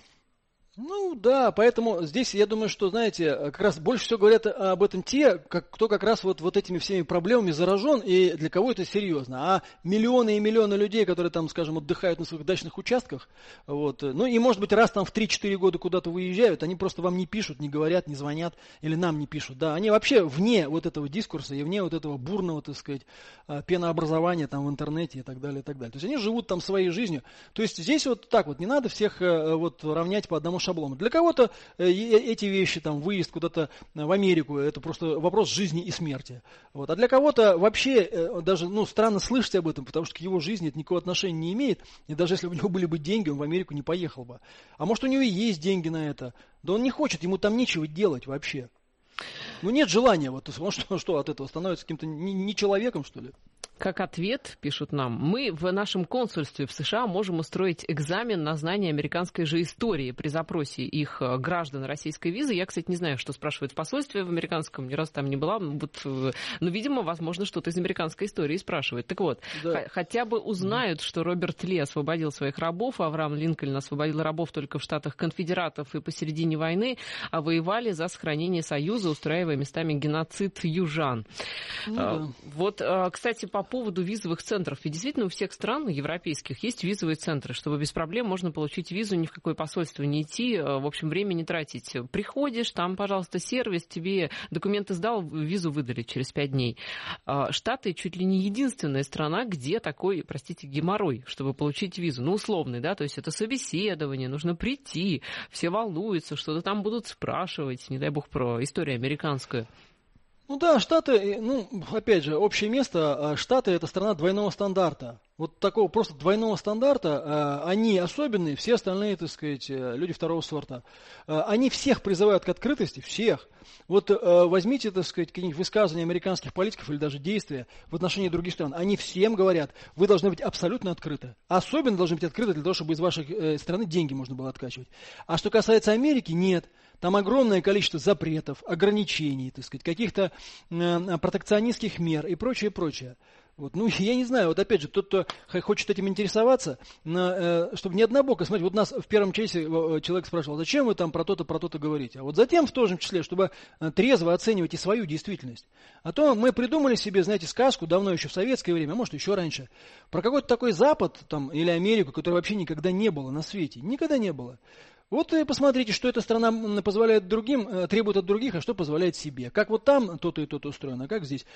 Ну да, поэтому здесь я думаю, что, знаете, как раз больше всего говорят об этом те, кто как раз вот этими всеми проблемами заражен, и для кого это серьезно. А миллионы и миллионы людей, которые там, скажем, отдыхают на своих дачных участках, вот, ну и может быть раз там в 3-4 года куда-то выезжают, они просто вам не пишут, не говорят, не звонят, или нам не пишут, да, они вообще вне вот этого дискурса и вне вот этого бурного, так сказать, пенообразования там в интернете и так далее, и так далее. То есть они живут там своей жизнью. То есть здесь вот так вот, не надо всех вот равнять по одному шаблону. Для кого-то эти вещи, там, выезд куда-то в Америку, это просто вопрос жизни и смерти. Вот. А для кого-то вообще даже, ну, странно слышать об этом, потому что к его жизни это никакого отношения не имеет. И даже если у него были бы деньги, он в Америку не поехал бы. А может, у него и есть деньги на это. Да он не хочет, ему там нечего делать вообще. Ну, нет желания. Вот он что от этого становится каким-то не человеком, что ли? Как ответ, пишут нам, мы в нашем консульстве в США можем устроить экзамен на знание американской же истории при запросе их граждан российской визы. Я, кстати, не знаю, что спрашивают в посольстве в американском, ни разу там не была. Вот, но, видимо, возможно, что-то из американской истории спрашивают. Так вот, да. Хотя бы узнают, что Роберт Ли освободил своих рабов, а Авраам Линкольн освободил рабов только в штатах конфедератов и посередине войны, а воевали за сохранение Союза, устраивая местами геноцид южан. Да. Вот, кстати, по поводу визовых центров. Ведь действительно у всех стран европейских есть визовые центры, чтобы без проблем можно получить визу, ни в какое посольство не идти, в общем, время не тратить. Приходишь, там, пожалуйста, сервис, тебе документы сдал, визу выдали через 5 дней. Штаты чуть ли не единственная страна, где такой, простите, геморрой, чтобы получить визу. Ну, условный, да, то есть это собеседование, нужно прийти, все волнуются, что-то там будут спрашивать, не дай бог, про историю американскую. Ну да, Штаты, ну, опять же, общее место, Штаты это страна двойного стандарта. Вот такого просто двойного стандарта, они особенные, все остальные, так сказать, люди второго сорта. Они всех призывают к открытости, всех. Вот возьмите, так сказать, какие-нибудь высказывания американских политиков или даже действия в отношении других стран. Они всем говорят, вы должны быть абсолютно открыты. Особенно должны быть открыты для того, чтобы из вашей страны деньги можно было откачивать. А что касается Америки, нет. Там огромное количество запретов, ограничений, так сказать, каких-то протекционистских мер и прочее, прочее. Вот, ну, я не знаю, вот опять же, тот, кто хочет этим интересоваться, чтобы не однобоко смотреть. Вот нас в первом часе человек спрашивал, зачем вы там про то-то говорите? А вот затем в том числе, чтобы трезво оценивать и свою действительность. А то мы придумали себе, знаете, сказку давно еще в советское время, а может еще раньше, про какой-то такой Запад там, или Америку, которой вообще никогда не было на свете. Никогда не было. Вот и посмотрите, что эта страна позволяет другим, требует от других, а что позволяет себе. Как вот там то-то и то-то устроено, а как здесь.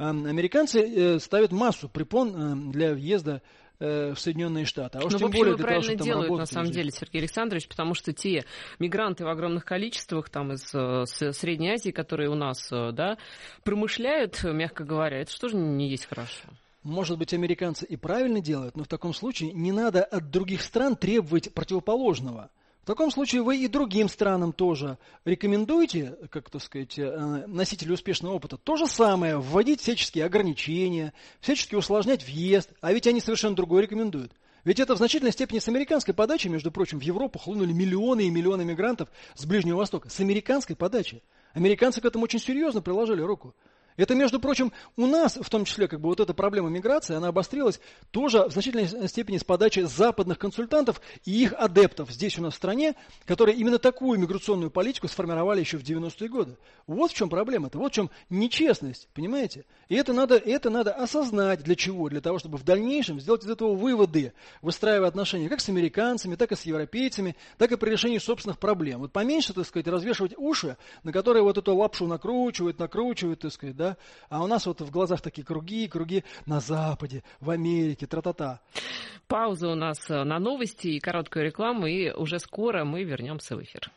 Американцы ставят массу препон для въезда в Соединенные Штаты. А уж тем более для того, чтобы там делают, на самом деле, Сергей Александрович, потому что те мигранты в огромных количествах там из Средней Азии, которые у нас, да, промышляют, мягко говоря, это что же не есть хорошо? Может быть, американцы и правильно делают, но в таком случае не надо от других стран требовать противоположного. В таком случае вы и другим странам тоже рекомендуете, как, так сказать, носители успешного опыта, то же самое, вводить всяческие ограничения, всячески усложнять въезд, а ведь они совершенно другое рекомендуют. Ведь это в значительной степени с американской подачи, между прочим, в Европу хлынули миллионы и миллионы мигрантов с Ближнего Востока. С американской подачи. Американцы к этому очень серьезно приложили руку. Это, между прочим, у нас, в том числе, как бы вот эта проблема миграции, она обострилась тоже в значительной степени с подачи западных консультантов и их адептов здесь у нас в стране, которые именно такую миграционную политику сформировали еще в 90-е годы. Вот в чем проблема-то, вот в чем нечестность, понимаете? И это надо осознать. Для чего? Для того, чтобы в дальнейшем сделать из этого выводы, выстраивая отношения как с американцами, так и с европейцами, так и при решении собственных проблем. Вот поменьше, так сказать, развешивать уши, на которые вот эту лапшу накручивают, так сказать, да? А у нас вот в глазах такие круги на Западе, в Америке, тра-та-та. Пауза у нас на новости и короткую рекламу, и уже скоро мы вернемся в эфир.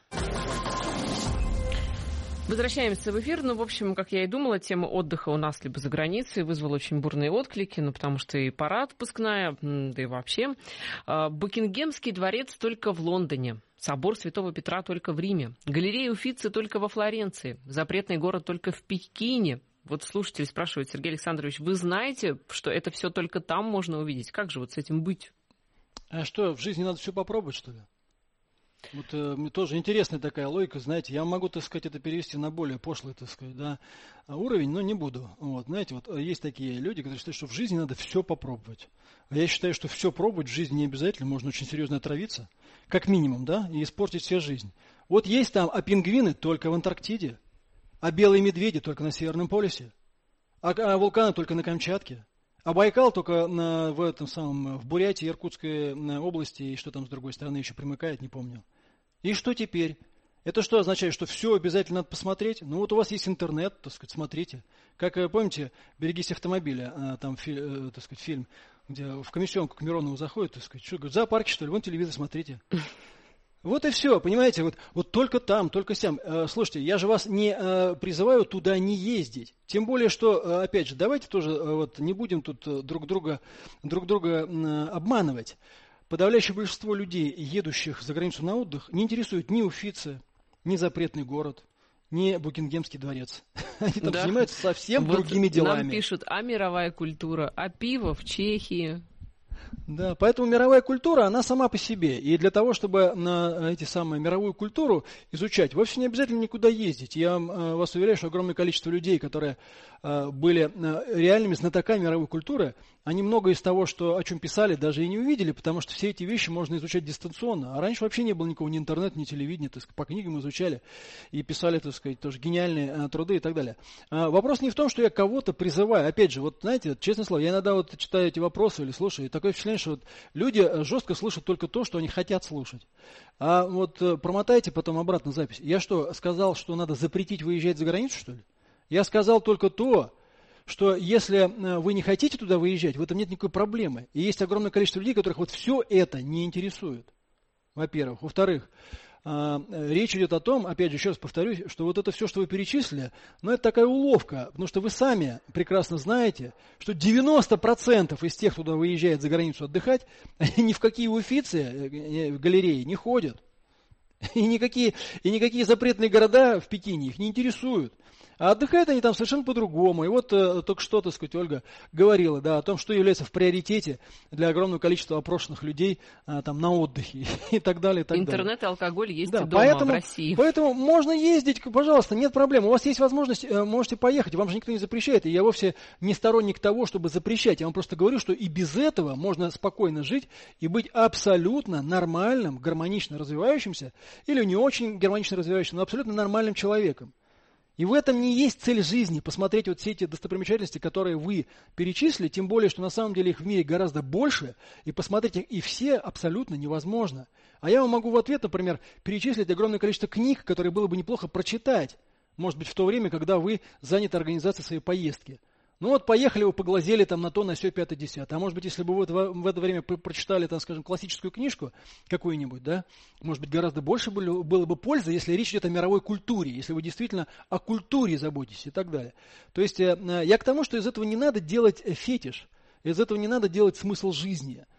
Возвращаемся в эфир. Ну, в общем, как я и думала, тема отдыха у нас либо за границей вызвала очень бурные отклики, ну, потому что и пора отпускная, да и вообще. Букингемский дворец только в Лондоне. Собор Святого Петра только в Риме. Галерея Уффици только во Флоренции. Запретный город только в Пекине. Вот слушатель спрашивает, Сергей Александрович, вы знаете, что это все только там можно увидеть? Как же вот с этим быть? А что, в жизни надо все попробовать, что ли? Вот мне тоже интересная такая логика, знаете, я могу, так сказать, это перевести на более пошлый, так сказать, да, уровень, но не буду. Вот, знаете, вот есть такие люди, которые считают, что в жизни надо все попробовать. А я считаю, что все пробовать в жизни не обязательно, можно очень серьезно отравиться, как минимум, да, и испортить себе жизнь. Вот есть там, а пингвины только в Антарктиде, а белые медведи только на Северном полюсе, а вулканы только на Камчатке. А Байкал только в Бурятии, Иркутской области, и что там с другой стороны еще примыкает, не помню. И что теперь? Это что означает, что все обязательно надо посмотреть? Ну вот у вас есть интернет, так сказать, смотрите. Как, помните, «Берегись автомобиля», там, так сказать, фильм, где в комиссионку к Миронову заходит, так сказать, что, говорит, в зоопарке, что ли, вон телевизор смотрите. Вот и все, понимаете, вот только там, только сям. Слушайте, я же вас не призываю туда не ездить. Тем более, что, опять же, давайте тоже вот не будем тут друг друга обманывать. Подавляющее большинство людей, едущих за границу на отдых, не интересует ни Уффици, ни запретный город, ни Букингемский дворец. Они там занимаются совсем другими делами. Нам пишут, а мировая культура, а пиво в Чехии. Да, поэтому мировая культура, она сама по себе. И для того, чтобы мировую культуру изучать, вовсе не обязательно никуда ездить. Я вас уверяю, что огромное количество людей, которые были реальными знатоками мировой культуры, они многое из того, о чем писали, даже и не увидели, потому что все эти вещи можно изучать дистанционно. А раньше вообще не было никакого ни интернета, ни телевидения, так сказать, по книгам изучали и писали, так сказать, тоже гениальные труды и так далее. Вопрос не в том, что я кого-то призываю. Опять же, вот знаете, честное слово, я иногда вот читаю эти вопросы или слушаю, и такое впечатление, что вот люди жестко слышат только то, что они хотят слушать. А вот промотайте потом обратно запись. Я что, сказал, что надо запретить выезжать за границу, что ли? Я сказал только то, что если вы не хотите туда выезжать, в этом нет никакой проблемы. И есть огромное количество людей, которых вот все это не интересует. Во-первых. Во-вторых, речь идет о том, опять же, еще раз повторюсь, что вот это все, что вы перечислили, это такая уловка, потому что вы сами прекрасно знаете, что 90% из тех, кто туда выезжает за границу отдыхать, они ни в какие Уффици, галереи не ходят. И никакие запретные города в Пекине их не интересуют. А отдыхают они там совершенно по-другому. И вот только что, так сказать, Ольга говорила, да, о том, что является в приоритете для огромного количества опрошенных людей там на отдыхе и так далее. Интернет и алкоголь есть и дома поэтому, в России. Поэтому можно ездить, пожалуйста, нет проблем. У вас есть возможность, можете поехать, вам же никто не запрещает. И я вовсе не сторонник того, чтобы запрещать. Я вам просто говорю, что и без этого можно спокойно жить и быть абсолютно нормальным, гармонично развивающимся, или не очень гармонично развивающимся, но абсолютно нормальным человеком. И в этом не есть цель жизни, посмотреть вот все эти достопримечательности, которые вы перечислили, тем более, что на самом деле их в мире гораздо больше, и посмотреть их и все абсолютно невозможно. А я вам могу в ответ, например, перечислить огромное количество книг, которые было бы неплохо прочитать, может быть, в то время, когда вы заняты организацией своей поездки. Ну вот поехали вы, поглазели там на то, на сё, 5-10. А может быть, если бы вы в это время прочитали, там, скажем, классическую книжку какую-нибудь, да, может быть, гораздо больше было бы пользы, если речь идет о мировой культуре, если вы действительно о культуре заботитесь и так далее. То есть я к тому, что из этого не надо делать фетиш, из этого не надо делать смысл жизни.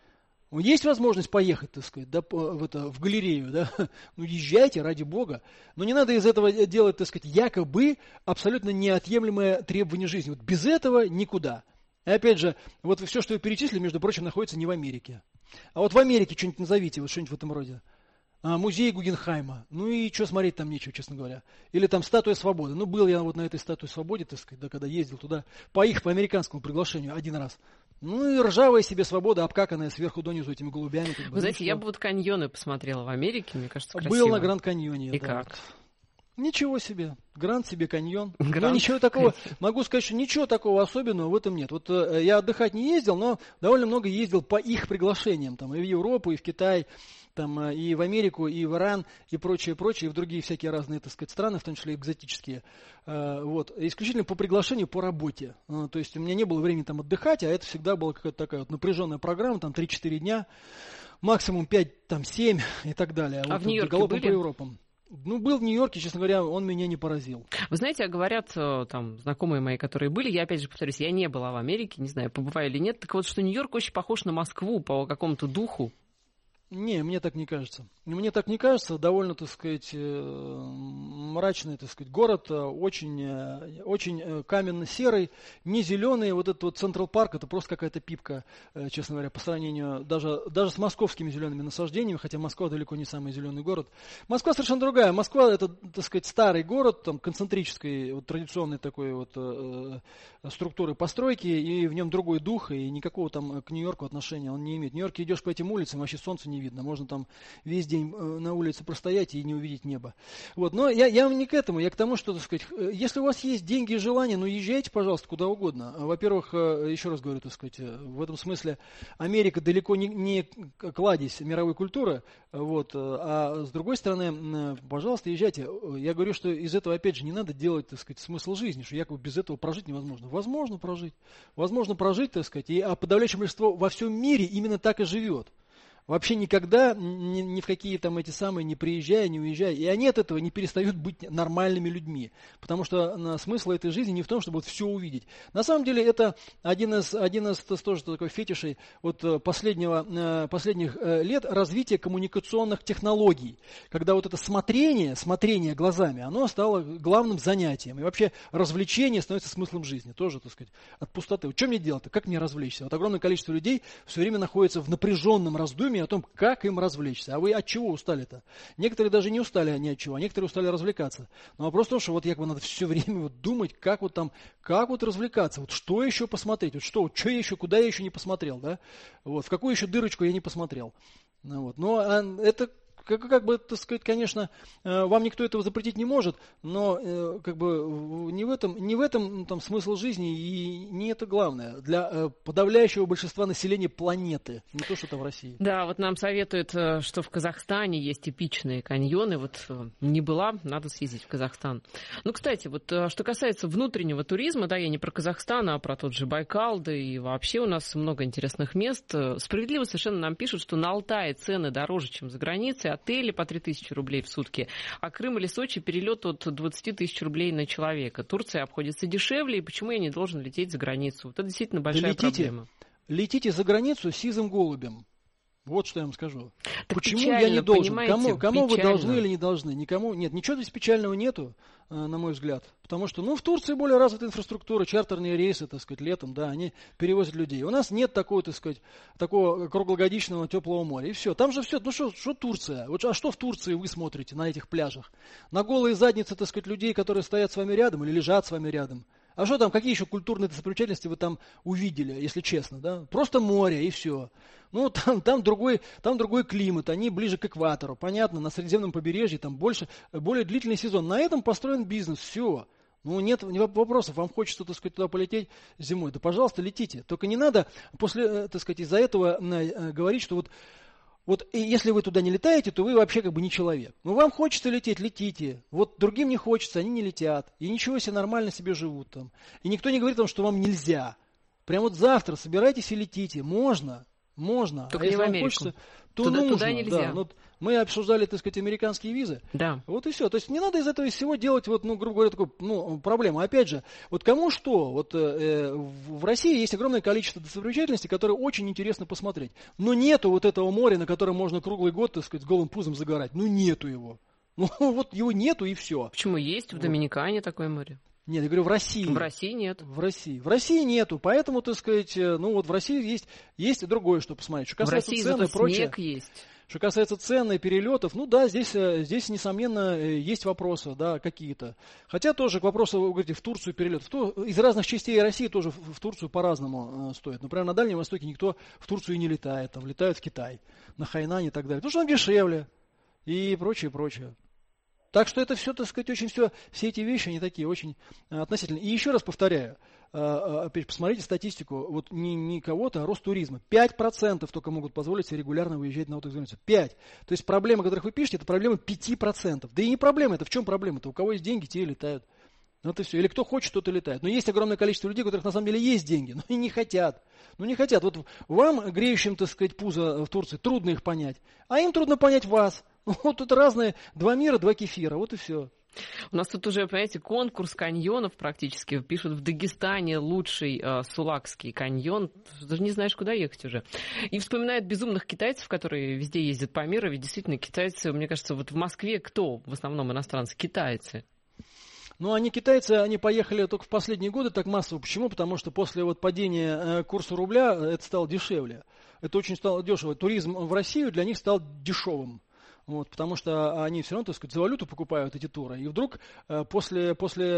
Есть возможность поехать, так сказать, да, в галерею, да, ну езжайте, ради бога, но не надо из этого делать, так сказать, якобы абсолютно неотъемлемое требование жизни. Вот без этого никуда. И опять же, вот все, что вы перечислили, между прочим, находится не в Америке. А вот в Америке что-нибудь назовите, вот что-нибудь в этом роде. Музей Гугенхайма. Ну и что смотреть там нечего, честно говоря. Или там статуя свободы. Ну, был я вот на этой статуе свободы, так сказать, да, когда ездил туда, по американскому приглашению один раз. Ну и ржавая себе свобода, обкаканная сверху донизу этими голубями. Как бы. Вы знаете, я бы вот каньоны посмотрела в Америке, мне кажется, красиво. Был на Гранд Каньоне. И да, как? Вот. Ничего себе. Гранд себе каньон. Гранд. Но ничего такого, могу сказать, что ничего такого особенного в этом нет. Вот я отдыхать не ездил, но довольно много ездил по их приглашениям. Там, и в Европу, и в Китай, там, и в Америку, и в Иран, и прочее, и в другие всякие разные, так сказать, страны, в том числе экзотические. Вот. Исключительно по приглашению, по работе. То есть у меня не было времени там отдыхать, а это всегда была какая-то такая вот напряженная программа, там 3-4 дня, максимум 5, там 7 и так далее. А вот в Нью-Йорке галопом были? по Европам. Ну, был в Нью-Йорке, честно говоря, он меня не поразил. Вы знаете, говорят там знакомые мои, которые были, я опять же повторюсь, я не была в Америке, не знаю, побываю или нет, так вот, что Нью-Йорк очень похож на Москву по какому-то духу. Не, мне так не кажется. Мне так не кажется. Довольно, так сказать, мрачный, так сказать, город, очень каменно-серый, не зеленый. Вот этот вот Централ Парк, это просто какая-то пипка, честно говоря, по сравнению даже с московскими зелеными насаждениями, хотя Москва далеко не самый зеленый город. Москва совершенно другая. Москва это, так сказать, старый город, там концентрической, вот, традиционной такой вот структуры постройки, и в нем другой дух, и никакого там к Нью-Йорку отношения он не имеет. В Нью-Йорке идешь по этим улицам, вообще солнца не видно. Можно там весь день на улице простоять и не увидеть небо. Вот. Но я не к этому, я к тому, что, так сказать, если у вас есть деньги и желание, ну езжайте, пожалуйста, куда угодно. Во-первых, еще раз говорю, так сказать, в этом смысле Америка далеко не кладезь мировой культуры, вот, а с другой стороны, пожалуйста, езжайте. Я говорю, что из этого, опять же, не надо делать, так сказать, смысл жизни, что якобы без этого прожить невозможно. Возможно прожить, так сказать, а подавляющее большинство во всем мире именно так и живет. Вообще никогда ни в какие там эти самые не приезжая, не уезжая. И они от этого не перестают быть нормальными людьми. Потому что смысл этой жизни не в том, чтобы вот все увидеть. На самом деле это один из тоже такой фетишей вот последних лет развития коммуникационных технологий. Когда вот это смотрение глазами, оно стало главным занятием. И вообще развлечение становится смыслом жизни. Тоже, так сказать, от пустоты. Вот что мне делать-то? Как мне развлечься? Вот огромное количество людей все время находится в напряженном раздумье о том, как им развлечься. А вы от чего устали-то? Некоторые даже не устали ни от чего, а некоторые устали развлекаться. Но вопрос в том, что вот как бы надо все время вот думать, как вот развлекаться, вот что еще посмотреть, вот что я еще, куда я еще не посмотрел, да? Вот, в какую еще дырочку я не посмотрел. Вот. Но это как бы, так сказать, конечно, вам никто этого запретить не может, но как бы не в этом там смысл жизни, и не это главное для подавляющего большинства населения планеты, не то, что там в России. Да, вот нам советуют, что в Казахстане есть эпичные каньоны, вот не была, надо съездить в Казахстан. Ну, кстати, вот что касается внутреннего туризма, да, я не про Казахстан, а про тот же Байкал, да и вообще у нас много интересных мест. Справедливо совершенно нам пишут, что на Алтае цены дороже, чем за границей, отели по 3000 рублей в сутки, а Крым или Сочи перелет от 20 тысяч рублей на человека. Турция обходится дешевле, и почему я не должен лететь за границу? Вот это действительно большая проблема. Летите за границу сизым голубем. Вот что я вам скажу. Так почему печально, я не должен? Кому вы печально. должны или не должны? Никому. Нет, ничего здесь печального нету, на мой взгляд. Потому что, в Турции более развитая инфраструктура, чартерные рейсы, так сказать, летом, да, они перевозят людей. У нас нет такого, так сказать, такого круглогодичного теплого моря. И все. Там же все. Ну что Турция? Вот, а что в Турции вы смотрите на этих пляжах? На голые задницы, так сказать, людей, которые стоят с вами рядом или лежат с вами рядом. А что там, какие еще культурные достопримечательности вы там увидели, если честно, да? Просто море и все. Ну, там другой климат, они ближе к экватору, понятно, на Средиземном побережье там более длительный сезон. На этом построен бизнес, все. Ну, нет вопросов, вам хочется, так сказать, туда полететь зимой, да, пожалуйста, летите. Только не надо после, так сказать, из-за этого говорить, что вот если вы туда не летаете, то вы вообще как бы не человек. Ну, вам хочется лететь, летите. Вот другим не хочется, они не летят. И ничего себе, нормально себе живут там. И никто не говорит вам, что вам нельзя. Прям вот завтра собирайтесь и летите. Можно. Можно. Только а не если в вам Америку. хочется, то нужно. Туда нельзя. Да. Вот мы обсуждали, так сказать, американские визы. Да. Вот и все. То есть не надо из этого всего делать, вот, ну, грубо говоря, такую проблему. Опять же, вот кому что, вот в России есть огромное количество достопримечательностей, которые очень интересно посмотреть. Но нету вот этого моря, на котором можно круглый год, так сказать, с голым пузом загорать. Ну, нету его. Ну, вот его нету и все. Почему есть в Доминикане такое море? Нет, я говорю, в России. В России нет. В России нету, поэтому, так сказать, ну вот в России есть и другое, что посмотреть. Что касается в России цен и зато прочее. снег есть. Что касается цен и перелетов, ну да, здесь, несомненно, есть вопросы, да, какие-то. Хотя тоже к вопросу, вы говорите, в Турцию перелет. Из разных частей России тоже в Турцию по-разному стоит. Например, на Дальнем Востоке никто в Турцию не летает, там летают в Китай, на Хайнань и так далее. Потому что там дешевле и прочее, прочее. Так что это все, так сказать, все эти вещи, они такие очень относительные. И еще раз повторяю, опять посмотрите статистику, вот не кого-то, а рост туризма. 5% только могут позволить себе регулярно выезжать на отдых за границу. 5%. То есть проблема, о которых вы пишете, это проблема 5%. Да и не проблема, это в чем проблема-то? У кого есть деньги, те и летают. Вот и все. Или кто хочет, тот и летает. Но есть огромное количество людей, у которых на самом деле есть деньги, но и не хотят. Ну не хотят. Вот вам, греющим, так сказать, пузо в Турции, трудно их понять. А им трудно понять вас. Вот тут разные, два мира, два кефира, вот и все. У нас тут уже, понимаете, конкурс каньонов практически. Пишут, в Дагестане лучший Сулакский каньон. Даже не знаешь, куда ехать уже. И вспоминают безумных китайцев, которые везде ездят по миру. Ведь действительно китайцы, мне кажется, вот в Москве кто в основном иностранцы? Китайцы. Ну, китайцы, они поехали только в последние годы так массово. Почему? Потому что после вот падения курса рубля это стало дешевле. Это очень стало дешево. Туризм в Россию для них стал дешевым. Вот, потому что они все равно, так сказать, за валюту покупают эти туры. И вдруг после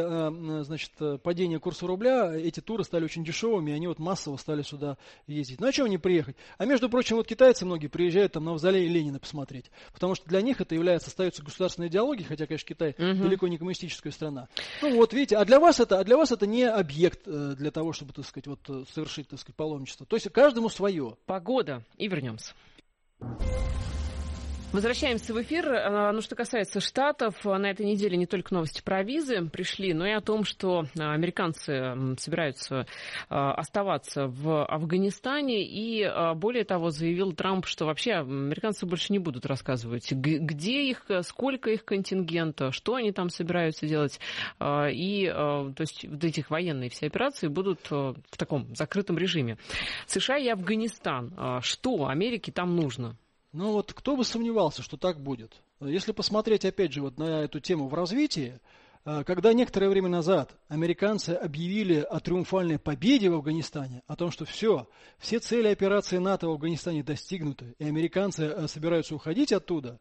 значит, падения курса рубля эти туры стали очень дешевыми, и они вот массово стали сюда ездить. Ну, а чего не приехать? А между прочим, вот китайцы многие приезжают там на мавзолей Ленина посмотреть. Потому что для них это остается государственной идеологией, хотя, конечно, Китай далеко не коммунистическая страна. Ну вот, видите, а для вас это не объект для того, чтобы, так сказать, вот, совершить, так сказать, паломничество. То есть каждому свое. Погода. И вернемся. Возвращаемся в эфир. Ну, что касается Штатов, на этой неделе не только новости про визы пришли, но и о том, что американцы собираются оставаться в Афганистане. И, более того, заявил Трамп, что вообще американцы больше не будут рассказывать, где их, сколько их контингента, что они там собираются делать. И, то есть, вот эти военные все операции будут в таком закрытом режиме. США и Афганистан. Что Америке там нужно? Ну вот кто бы сомневался, что так будет. Если посмотреть опять же вот на эту тему в развитии, когда некоторое время назад американцы объявили о триумфальной победе в Афганистане, о том, что все цели операции НАТО в Афганистане достигнуты, и американцы собираются уходить оттуда,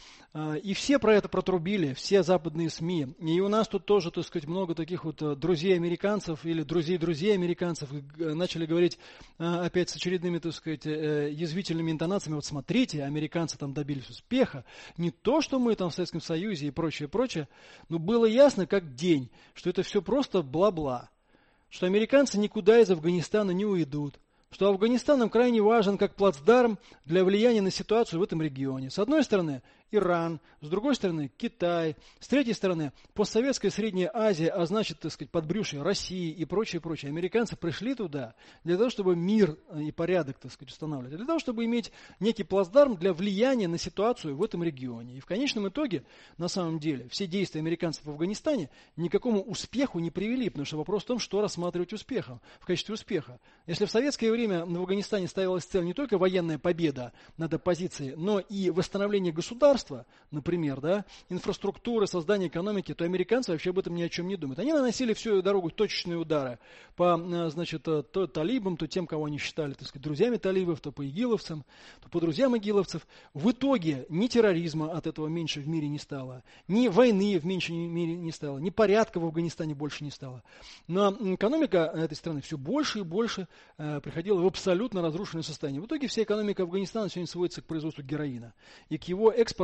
и все про это протрубили, все западные СМИ. И у нас тут тоже, так сказать, много таких вот друзей американцев или друзей американцев начали говорить опять с очередными, так сказать, язвительными интонациями. Вот смотрите, американцы там добились успеха. Не то, что мы там в Советском Союзе и прочее, прочее. Но было ясно, как день, что это все просто бла-бла. Что американцы никуда из Афганистана не уйдут. Что Афганистан им крайне важен как плацдарм для влияния на ситуацию в этом регионе. С одной стороны Иран, с другой стороны Китай, с третьей стороны постсоветская Средняя Азия, а значит, так сказать, подбрюшье России и прочее, прочее. Американцы пришли туда для того, чтобы мир и порядок, так сказать, устанавливать, для того, чтобы иметь некий плацдарм для влияния на ситуацию в этом регионе. И в конечном итоге, на самом деле, все действия американцев в Афганистане ни к какому успеху не привели, потому что вопрос в том, что рассматривать успехом, в качестве успеха. Если в советское время в Афганистане ставилась цель не только военная победа над оппозицией, но и восстановление государства, например, да, инфраструктуры, создание экономики, то американцы вообще об этом ни о чем не думают. Они наносили всю дорогу точечные удары по, значит, то талибам, то тем, кого они считали, так сказать, друзьями талибов, то по игиловцам, то по друзьям игиловцев. В итоге ни терроризма от этого меньше в мире не стало, ни войны в меньшем мире не стало, ни порядка в Афганистане больше не стало. Но экономика этой страны все больше и больше приходила в абсолютно разрушенное состояние. В итоге вся экономика Афганистана сегодня сводится к производству героина и к его экспорту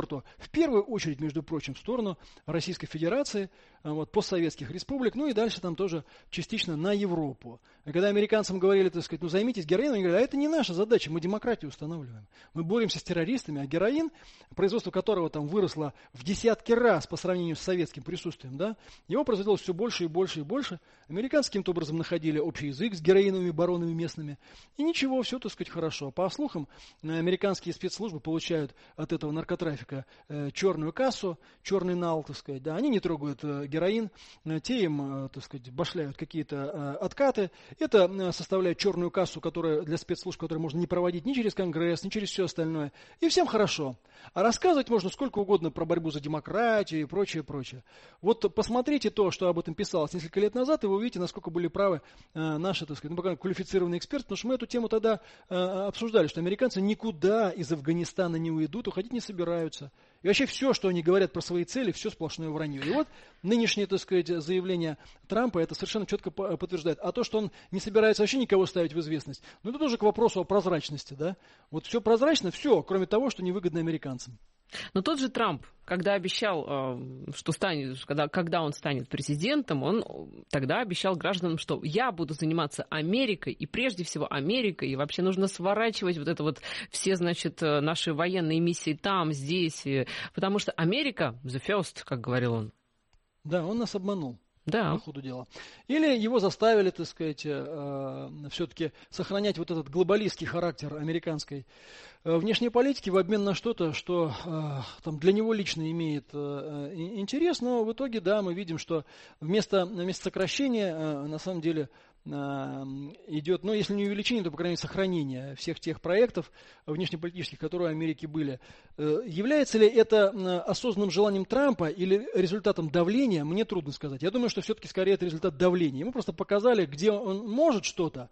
импорту, в первую очередь, между прочим, в сторону Российской Федерации, постсоветских республик, и дальше там тоже частично на Европу. И когда американцам говорили, так сказать, займитесь героином, они говорили, это не наша задача, мы демократию устанавливаем. Мы боремся с террористами, а героин, производство которого там выросло в десятки раз по сравнению с советским присутствием, да, его производилось все больше и больше и больше. Американцы каким-то образом находили общий язык с героиновыми баронами местными. И ничего, все, так сказать, хорошо. По слухам, американские спецслужбы получают от этого наркотрафика черную кассу, черный нал, так сказать, да, они не трогают героин, те им, так сказать, башляют какие-то откаты. Это составляет черную кассу, которая для спецслужб, которую можно не проводить ни через Конгресс, ни через все остальное. И всем хорошо. А рассказывать можно сколько угодно про борьбу за демократию и прочее, прочее. Вот посмотрите то, что об этом писалось несколько лет назад, и вы увидите, насколько были правы наши, так сказать, пока квалифицированные эксперты, потому что мы эту тему тогда обсуждали, что американцы никуда из Афганистана не уйдут, уходить не собираются. И вообще все, что они говорят про свои цели, все сплошное вранье. И вот нынешнее, так сказать, заявление Трампа это совершенно четко подтверждает. А то, что он не собирается вообще никого ставить в известность, это тоже к вопросу о прозрачности. Да? Вот все прозрачно, все, кроме того, что невыгодно американцам. Но тот же Трамп, когда обещал, что когда он станет президентом, он тогда обещал гражданам, что я буду заниматься Америкой, и прежде всего Америкой, и вообще нужно сворачивать вот это вот все, значит, наши военные миссии там, здесь, потому что Америка the first, как говорил он. Да, он нас обманул. Да. По ходу дела. Или его заставили, так сказать, все-таки сохранять вот этот глобалистский характер американской внешней политики в обмен на что-то, что там для него лично имеет интерес, но в итоге, да, мы видим, что вместо сокращения, на самом деле, идет, если не увеличение, то, по крайней мере, сохранение всех тех проектов внешнеполитических, которые в Америке были. Является ли это осознанным желанием Трампа или результатом давления, мне трудно сказать. Я думаю, что все-таки скорее это результат давления. Ему просто показали, где он может что-то,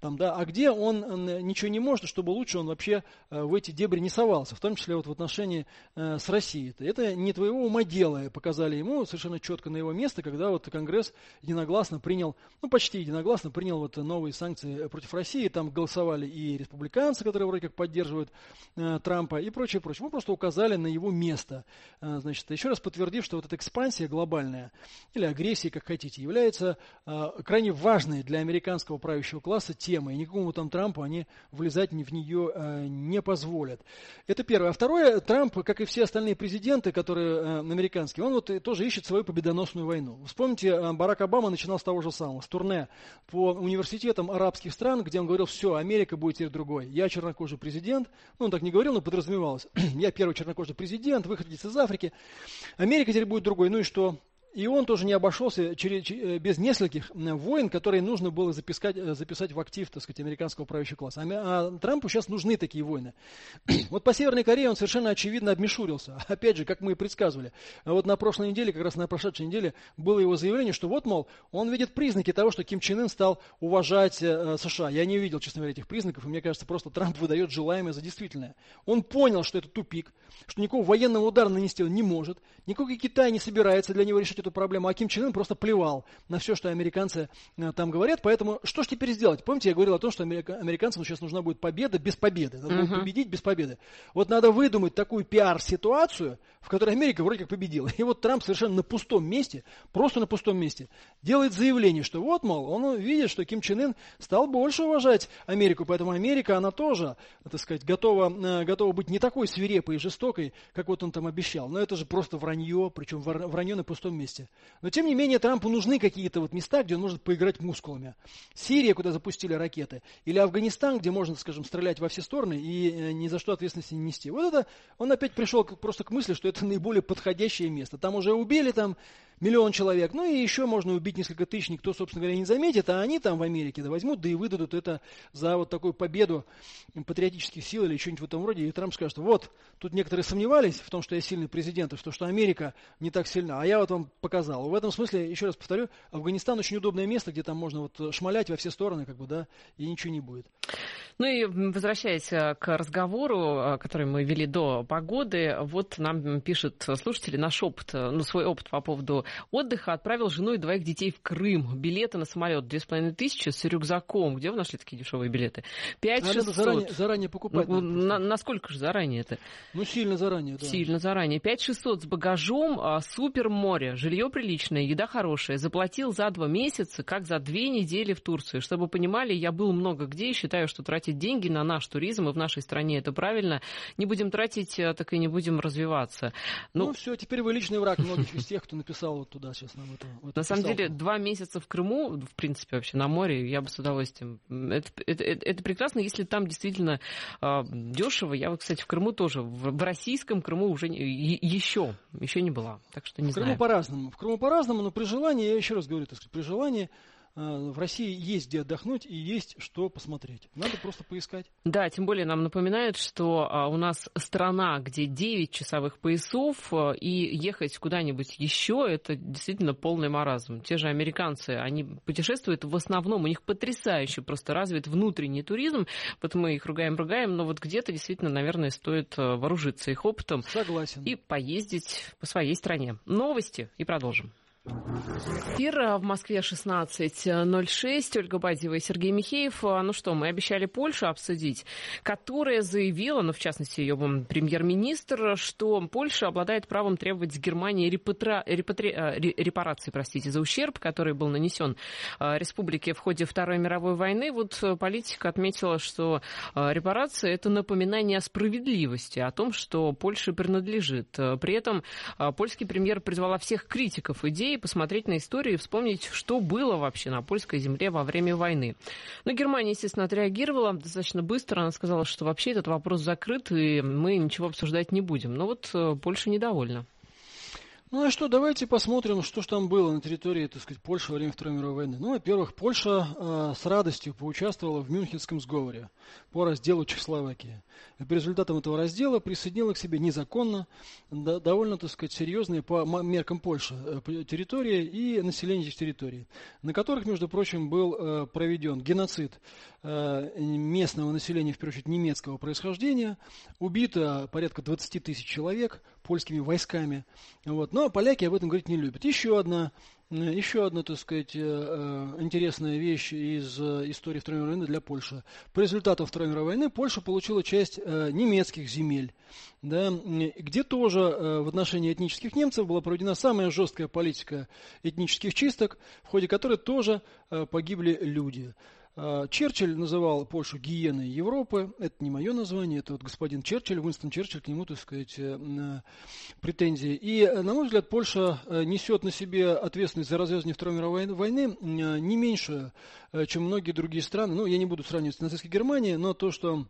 а где он ничего не может, чтобы лучше он вообще в эти дебри не совался, в том числе вот в отношении с Россией. Это не твоего ума дело, показали ему совершенно четко на его место, когда вот Конгресс единогласно принял, почти единогласно принял вот новые санкции против России. Там голосовали и республиканцы, которые вроде как поддерживают Трампа, и прочее, прочее. Мы просто указали на его место. Значит, еще раз подтвердив, что вот эта экспансия глобальная, или агрессия, как хотите, является крайне важной для американского правящего класса темой. И никакому там Трампу они влезать в нее не позволят. Это первое. А второе, Трамп, как и все остальные президенты, которые американские, он вот тоже ищет свою победоносную войну. Вспомните, Барак Обама начинал с того же самого, с турне по университетам арабских стран, где он говорил, все, Америка будет теперь другой. Я чернокожий президент. Он так не говорил, но подразумевалось. Я первый чернокожий президент, выходец из Африки. Америка теперь будет другой. Ну и что? И он тоже не обошелся без нескольких войн, которые нужно было записать в актив, так сказать, американского правящего класса. А Трампу сейчас нужны такие войны. Вот по Северной Корее он совершенно очевидно обмешурился. Опять же, как мы и предсказывали. Вот на прошлой неделе, как раз на прошедшей неделе, было его заявление, что вот, мол, он видит признаки того, что Ким Чен Ын стал уважать США. Я не увидел, честно говоря, этих признаков, и мне кажется, просто Трамп выдает желаемое за действительное. Он понял, что это тупик, что никакого военного удара нанести он не может, никакой Китай не собирается для него решить эту проблему, а Ким Чен Ын просто плевал на все, что американцы там говорят, поэтому что ж теперь сделать? Помните, я говорил о том, что американцам сейчас нужна будет победа без победы, надо будет победить без победы. Вот надо выдумать такую пиар-ситуацию, в которой Америка вроде как победила. И вот Трамп совершенно на пустом месте, просто на пустом месте, делает заявление, что вот, мол, он видит, что Ким Чен Ын стал больше уважать Америку, поэтому Америка, она тоже, так сказать, готова быть не такой свирепой и жестокой, как вот он там обещал. Но это же просто вранье, причем вранье на пустом месте. Но, тем не менее, Трампу нужны какие-то вот места, где он может поиграть мускулами. Сирия, куда запустили ракеты, или Афганистан, где можно, скажем, стрелять во все стороны и ни за что ответственности не нести. Вот это он опять пришел просто к мысли, что это наиболее подходящее место. Там уже убили 1 миллион человек, и еще можно убить несколько тысяч, никто, собственно говоря, не заметит, а они там в Америке возьмут, да и выдадут это за вот такую победу патриотических сил или что-нибудь в этом роде. И Трамп скажет, вот, тут некоторые сомневались в том, что я сильный президент, и в том, что Америка не так сильна, а я вот вам показал. В этом смысле, еще раз повторю, Афганистан очень удобное место, где там можно вот шмалять во все стороны, и ничего не будет. Ну и возвращаясь к разговору, который мы вели до погоды, вот нам пишут слушатели наш опыт, свой опыт по поводу отдыха отправил жену и 2 детей в Крым. Билеты на самолет 2500 с рюкзаком. Где вы нашли такие дешевые билеты? 5600. Заранее покупать. Насколько же заранее это? Сильно заранее, да. Сильно заранее. 5600 с багажом, супер море, жилье приличное, еда хорошая. Заплатил за 2 месяца, как за 2 недели в Турции. Чтобы понимали, я был много где и считаю, что тратить деньги на наш туризм и в нашей стране это правильно. Не будем тратить, так и не будем развиваться. Все, теперь вы личный враг многих из тех, кто написал вот туда сейчас нам это. На самом деле, 2 месяца в Крыму, в принципе, вообще на море, я бы с удовольствием. Это прекрасно, если там действительно дешево. Я вот, кстати, в Крыму тоже, в российском Крыму уже еще не была. Так что не знаю. В Крыму по-разному, но при желании, я еще раз говорю, так сказать, при желании в России есть где отдохнуть и есть что посмотреть. Надо просто поискать. Да, тем более нам напоминают, что у нас страна, где 9 часовых поясов, и ехать куда-нибудь еще, это действительно полный маразм. Те же американцы, они путешествуют в основном, у них потрясающе просто развит внутренний туризм, вот мы их ругаем, но вот где-то действительно, наверное, стоит вооружиться их опытом. Согласен. И поездить по своей стране. Новости и продолжим. Эфир в Москве 16:06. Ольга Бадьева и Сергей Михеев. Ну что, мы обещали Польшу обсудить, которая заявила, в частности, ее премьер-министр, что Польша обладает правом требовать с Германии репарации, за ущерб, который был нанесен республике в ходе Второй мировой войны. Вот политика отметила, что репарация – это напоминание о справедливости, о том, что Польше принадлежит. При этом польский премьер призвала всех критиков идеи посмотреть на историю и вспомнить, что было вообще на польской земле во время войны. Но Германия, естественно, отреагировала достаточно быстро. Она сказала, что вообще этот вопрос закрыт, и мы ничего обсуждать не будем. Но вот Польша недовольна. А что, давайте посмотрим, что же там было на территории, так сказать, Польши во время Второй мировой войны. Во-первых, Польша с радостью поучаствовала в Мюнхенском сговоре по разделу Чехословакии. И по результатам этого раздела присоединила к себе незаконно, довольно, так сказать, серьезные по меркам Польши территории и население этих территорий, на которых, между прочим, был проведен геноцид местного населения, в первую очередь немецкого происхождения, убито порядка 20 тысяч человек польскими войсками. Но поляки об этом говорить не любят. Еще одна, так сказать, интересная вещь из истории Второй мировой войны для Польши. По результатам Второй мировой войны Польша получила часть немецких земель, да, где тоже в отношении этнических немцев была проведена самая жесткая политика этнических чисток, в ходе которой тоже погибли люди. Черчилль называл Польшу гиеной Европы. Это не мое название, это вот господин Черчилль, Уинстон Черчилль, к нему, так сказать, претензии. И, на мой взгляд, Польша несет на себе ответственность за развязывание Второй мировой войны не меньше, чем многие другие страны. Я не буду сравнивать с нацистской Германией, но то, что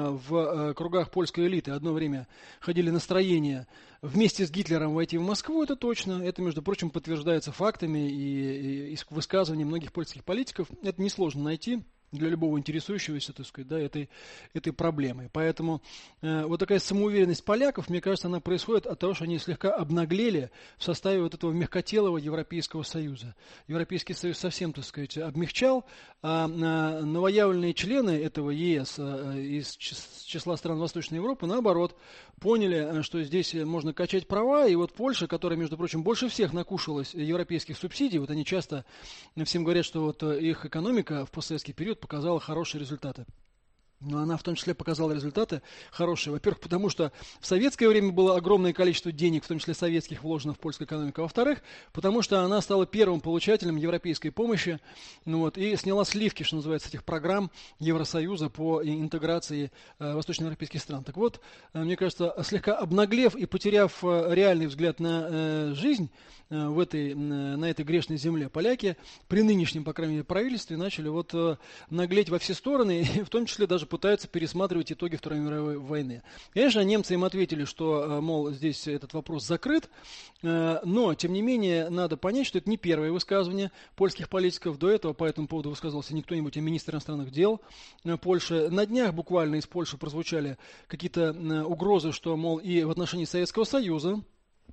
в кругах польской элиты одно время ходили настроения вместе с Гитлером войти в Москву, это точно. Это, между прочим, подтверждается фактами и высказываниями многих польских политиков. Это несложно найти для любого интересующегося, так сказать, этой проблемой. Поэтому вот такая самоуверенность поляков, мне кажется, она происходит от того, что они слегка обнаглели в составе вот этого мягкотелого Европейского Союза. Европейский Союз совсем, так сказать, обмягчал, а новоявленные члены этого ЕС из числа стран Восточной Европы, наоборот, поняли, что здесь можно качать права, и вот Польша, которая, между прочим, больше всех накушалась европейских субсидий, вот они часто всем говорят, что вот их экономика в постсоветский период показала хорошие результаты. Но она в том числе показала результаты хорошие. Во-первых, потому что в советское время было огромное количество денег, в том числе советских, вложено в польскую экономику. А во-вторых, потому что она стала первым получателем европейской помощи, и сняла сливки, что называется, этих программ Евросоюза по интеграции восточноевропейских стран. Так вот, мне кажется, слегка обнаглев и потеряв реальный взгляд на жизнь на этой грешной земле, поляки при нынешнем, по крайней мере, правительстве начали наглеть во все стороны, и в том числе даже пытаются пересматривать итоги Второй мировой войны. Конечно, немцы им ответили, что, мол, здесь этот вопрос закрыт, но, тем не менее, надо понять, что это не первое высказывание польских политиков. До этого по этому поводу высказывался не кто-нибудь, а министр иностранных дел Польши. На днях буквально из Польши прозвучали какие-то угрозы, что, мол, и в отношении Советского Союза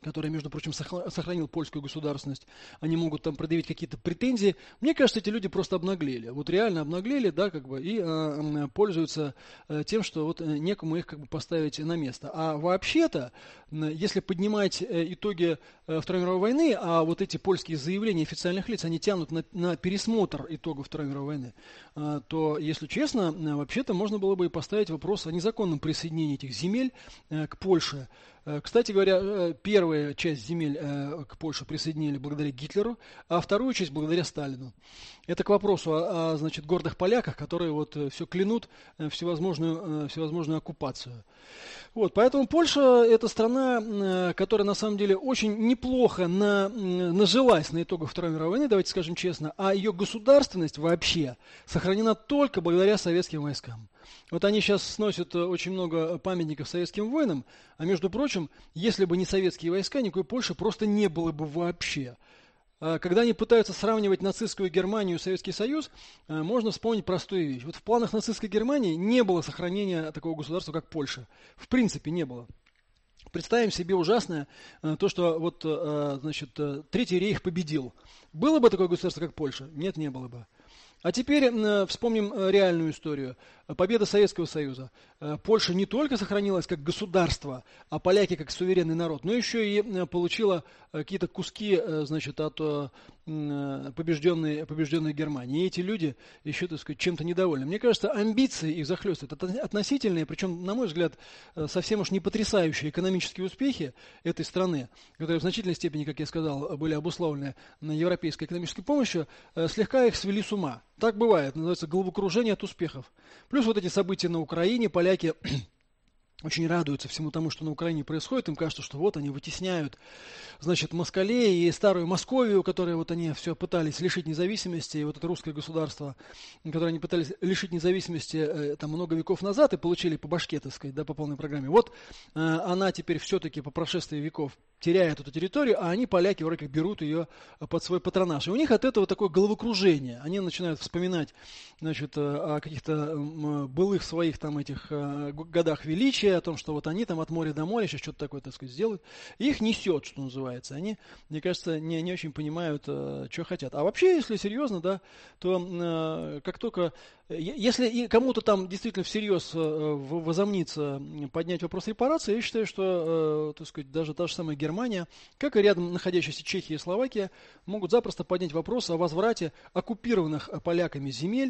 который, между прочим, сохранил польскую государственность, они могут там предъявить какие-то претензии. Мне кажется, эти люди просто обнаглели. Вот реально обнаглели, да, как бы, и пользуются тем, что вот некому их как бы поставить на место. А вообще-то, если поднимать итоги Второй мировой войны, а вот эти польские заявления официальных лиц, они тянут на пересмотр итогов Второй мировой войны, то, если честно, вообще-то можно было бы и поставить вопрос о незаконном присоединении этих земель к Польше. Кстати говоря, первая часть земель к Польше присоединили благодаря Гитлеру, а вторую часть благодаря Сталину. Это к вопросу о значит, гордых поляках, которые вот все клянут всевозможную оккупацию. Вот, поэтому Польша – это страна, которая на самом деле очень неплохо нажилась на итогах Второй мировой войны, давайте скажем честно, а ее государственность вообще сохранена только благодаря советским войскам. Вот они сейчас сносят очень много памятников советским воинам, а между прочим, если бы не советские войска, никакой Польши просто не было бы вообще. Когда они пытаются сравнивать нацистскую Германию и Советский Союз, можно вспомнить простую вещь. Вот в планах нацистской Германии не было сохранения такого государства, как Польша. В принципе, не было. Представим себе ужасное то, что вот, значит, Третий рейх победил. Было бы такое государство, как Польша? Нет, не было бы. А теперь вспомним реальную историю. Победа Советского Союза. Польша не только сохранилась как государство, а поляки как суверенный народ, но еще и получила какие-то куски, значит, от побежденной Германии. И эти люди еще, так сказать, чем-то недовольны. Мне кажется, амбиции их захлестывают. Это относительные, причем, на мой взгляд, совсем уж не потрясающие экономические успехи этой страны, которые в значительной степени, как я сказал, были обусловлены европейской экономической помощью, слегка их свели с ума. Так бывает, называется головокружение от успехов. Плюс вот эти события на Украине, поляки очень радуются всему тому, что на Украине происходит. Им кажется, что вот они вытесняют, значит, москалей и старую Московию, которую вот они все пытались лишить независимости, и вот это русское государство, которое они пытались лишить независимости там много веков назад и получили по башке, так сказать, да, по полной программе. Вот она теперь все-таки по прошествии веков теряет эту территорию, а они, поляки, вроде как берут ее под свой патронаж. И у них от этого такое головокружение. Они начинают вспоминать, значит, о каких-то былых своих там этих годах величия, о том, что вот они там от моря до моря сейчас что-то такое, так сказать, сделают. И их несет, что называется. Они, мне кажется, не очень понимают, что хотят. А вообще, если серьезно, да, то как только... Если кому-то там действительно всерьез возомнится поднять вопрос репарации, я считаю, что, так сказать, даже та же самая Германия, как и рядом находящиеся Чехия и Словакия, могут запросто поднять вопрос о возврате оккупированных поляками земель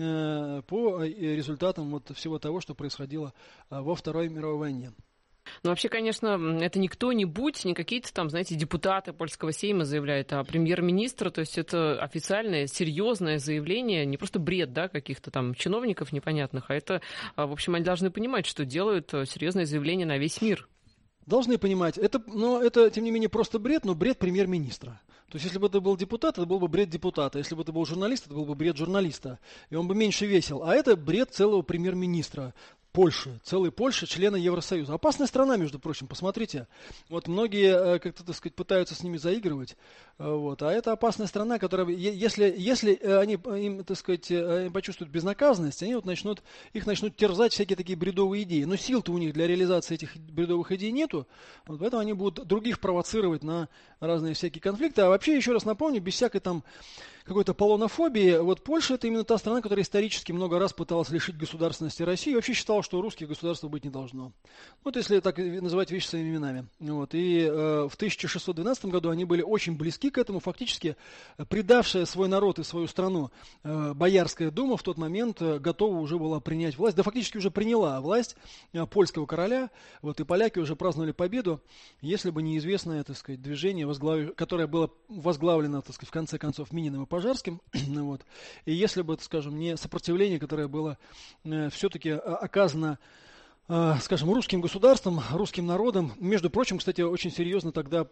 по результатам вот всего того, что происходило во Второй мировой войне. Ну, вообще, конечно, это не кто-нибудь, не какие-то там, знаете, депутаты польского сейма заявляют, а премьер-министр, то есть это официальное, серьезное заявление, не просто бред, да, каких-то там чиновников непонятных, а это, в общем, они должны понимать, что делают серьезное заявление на весь мир. Должны понимать, но это, тем не менее, просто бред, но бред премьер-министра. То есть, если бы это был депутат, это был бы бред депутата. Если бы это был журналист, это был бы бред журналиста. И он бы меньше весил. А это бред целого премьер-министра Польши, целой Польши, члена Евросоюза. Опасная страна, между прочим, посмотрите. Вот многие, как-то, так сказать, пытаются с ними заигрывать. Вот. А это опасная страна, которая, если они им, так сказать, почувствуют безнаказанность, они вот их начнут терзать всякие такие бредовые идеи. Но сил-то у них для реализации этих бредовых идей нету. Вот поэтому они будут других провоцировать на разные всякие конфликты. А вообще, еще раз напомню, без всякой там какой-то полонофобии, вот Польша это именно та страна, которая исторически много раз пыталась лишить государственности России, и вообще считала, что русских государства быть не должно. Вот если так называть вещи своими именами. Вот. И в 1612 году они были очень близки к этому, фактически предавшая свой народ и свою страну Боярская дума в тот момент готова уже была принять власть, да фактически уже приняла власть польского короля, вот, и поляки уже праздновали победу, если бы неизвестное, так сказать, движение, которое было возглавлено, так сказать, в конце концов Мининым и Пожарским, вот, и если бы, скажем, не сопротивление, которое было все-таки оказано, скажем, русским государством, русским народом, между прочим, кстати, очень серьезно тогда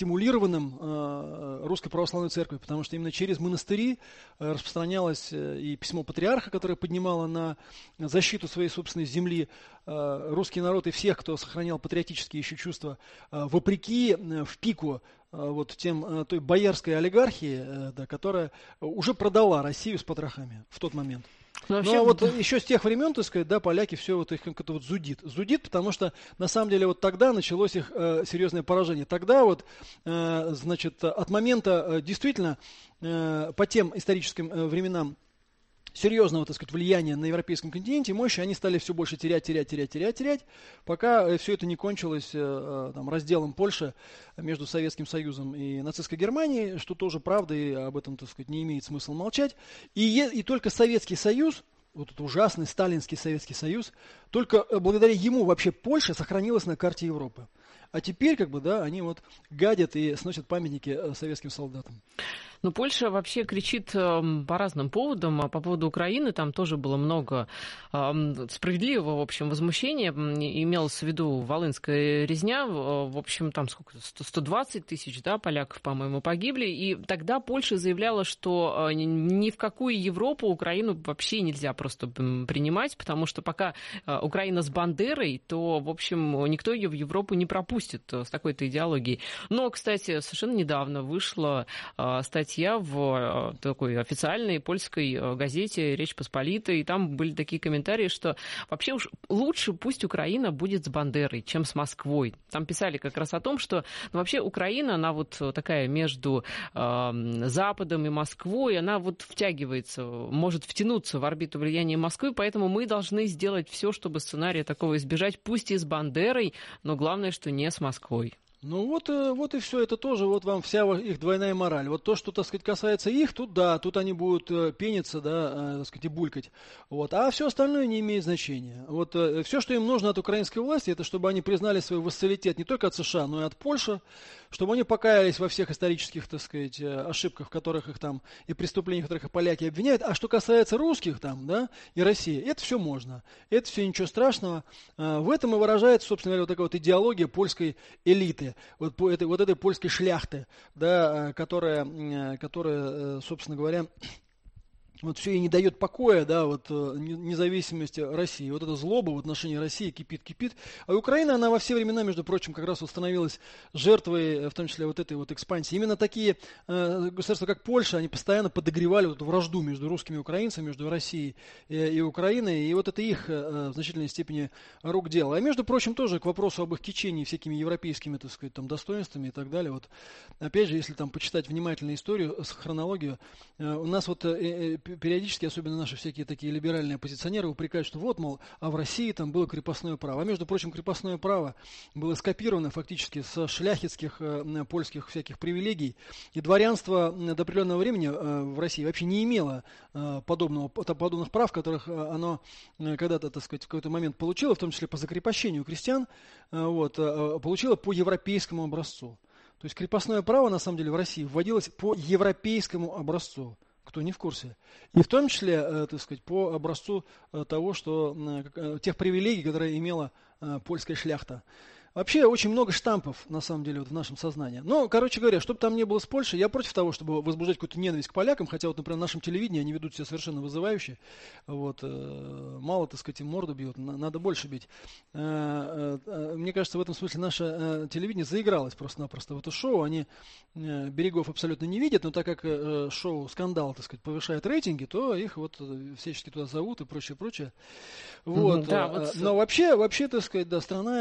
стимулированным Русской Православной Церковью, потому что именно через монастыри распространялось и письмо патриарха, которое поднимало на защиту своей собственной земли русский народ и всех, кто сохранял патриотические еще чувства, вопреки в пику вот той боярской олигархии, да, которая уже продала Россию с потрохами в тот момент. Ну, вообще... Ну, а вот еще с тех времен, так сказать, да, поляки все вот их как-то вот зудит. Зудит, потому что, на самом деле, вот тогда началось их серьезное поражение. Тогда вот, значит, от момента действительно по тем историческим временам серьезного, так сказать, влияния на европейском континенте, мощи, они стали все больше терять, пока все это не кончилось там, разделом Польши между Советским Союзом и нацистской Германией, что тоже правда, и об этом, так сказать, не имеет смысла молчать. И только Советский Союз, вот этот ужасный сталинский Советский Союз, только благодаря ему вообще Польша сохранилась на карте Европы. А теперь, как бы, да, они вот гадят и сносят памятники советским солдатам. Ну, Польша вообще кричит по разным поводам. А по поводу Украины там тоже было много справедливого, в общем, возмущения. Имелось в виду Волынская резня. В общем, там сколько? 120 тысяч, да, поляков, по-моему, погибли. И тогда Польша заявляла, что ни в какую Европу Украину вообще нельзя просто принимать, потому что пока Украина с Бандерой, то, в общем, никто ее в Европу не пропустит с такой-то идеологией. Но, кстати, совершенно недавно вышла статья в такой официальной польской газете «Речь Посполитой», и там были такие комментарии, что вообще уж лучше пусть Украина будет с Бандерой, чем с Москвой. Там писали как раз о том, что вообще Украина, она вот такая между Западом и Москвой, она вот втягивается, может втянуться в орбиту влияния Москвы, поэтому мы должны сделать все, чтобы сценария такого избежать, пусть и с Бандерой, но главное, что не с Москвой. Ну вот и все, это тоже вот вам вся их двойная мораль. Вот то, что, так сказать, касается их, тут да, тут они будут пениться, да, так сказать, и булькать. Вот, а все остальное не имеет значения. Вот все, что им нужно от украинской власти, это чтобы они признали свой вассалитет не только от США, но и от Польши, чтобы они покаялись во всех исторических, так сказать, ошибках, в которых их там, и преступлениях, в которых их поляки обвиняют. А что касается русских там, да, и России, это все можно. Это все ничего страшного. В этом и выражается, собственно говоря, вот такая вот идеология польской элиты. Вот этой польской шляхты, да, которая, собственно говоря, вот все ей не дает покоя, да, вот независимости России. Вот эта злоба в отношении России кипит. А Украина, она во все времена, между прочим, как раз вот становилась жертвой, в том числе вот этой вот экспансии. Именно такие государства, как Польша, они постоянно подогревали вот эту вражду между русскими и украинцами, между Россией и Украиной. И вот это их в значительной степени рук дело. А между прочим, тоже к вопросу об их кичении всякими европейскими, так сказать, там, достоинствами и так далее. Вот, опять же, если там почитать внимательно историю, хронологию, у нас вот периодически, особенно наши всякие такие либеральные оппозиционеры, упрекают, что вот, мол, а в России там было крепостное право. А между прочим, крепостное право было скопировано фактически со шляхетских польских всяких привилегий. И дворянство до определенного времени в России вообще не имело подобных прав, которых оно когда-то, так сказать, в какой-то момент получило, в том числе по закрепощению крестьян, вот, получило по европейскому образцу. То есть крепостное право, на самом деле, в России вводилось по европейскому образцу. Кто не в курсе. И в том числе, так сказать, по образцу того, что тех привилегий, которые имела польская шляхта. Вообще очень много штампов, на самом деле, вот в нашем сознании. Но, короче говоря, чтобы там не было с Польшей, я против того, чтобы возбуждать какую-то ненависть к полякам, хотя вот, например, в нашем телевидении они ведут себя совершенно вызывающе. Вот, мало, так сказать, им морду бьют, надо больше бить. Мне кажется, в этом смысле наше телевидение заигралось просто-напросто в это шоу. Они берегов абсолютно не видят, но так как шоу «Скандал», так сказать, повышает рейтинги, то их вот всячески туда зовут и прочее. Вот. Да, вот... Но вообще, так сказать, да, страна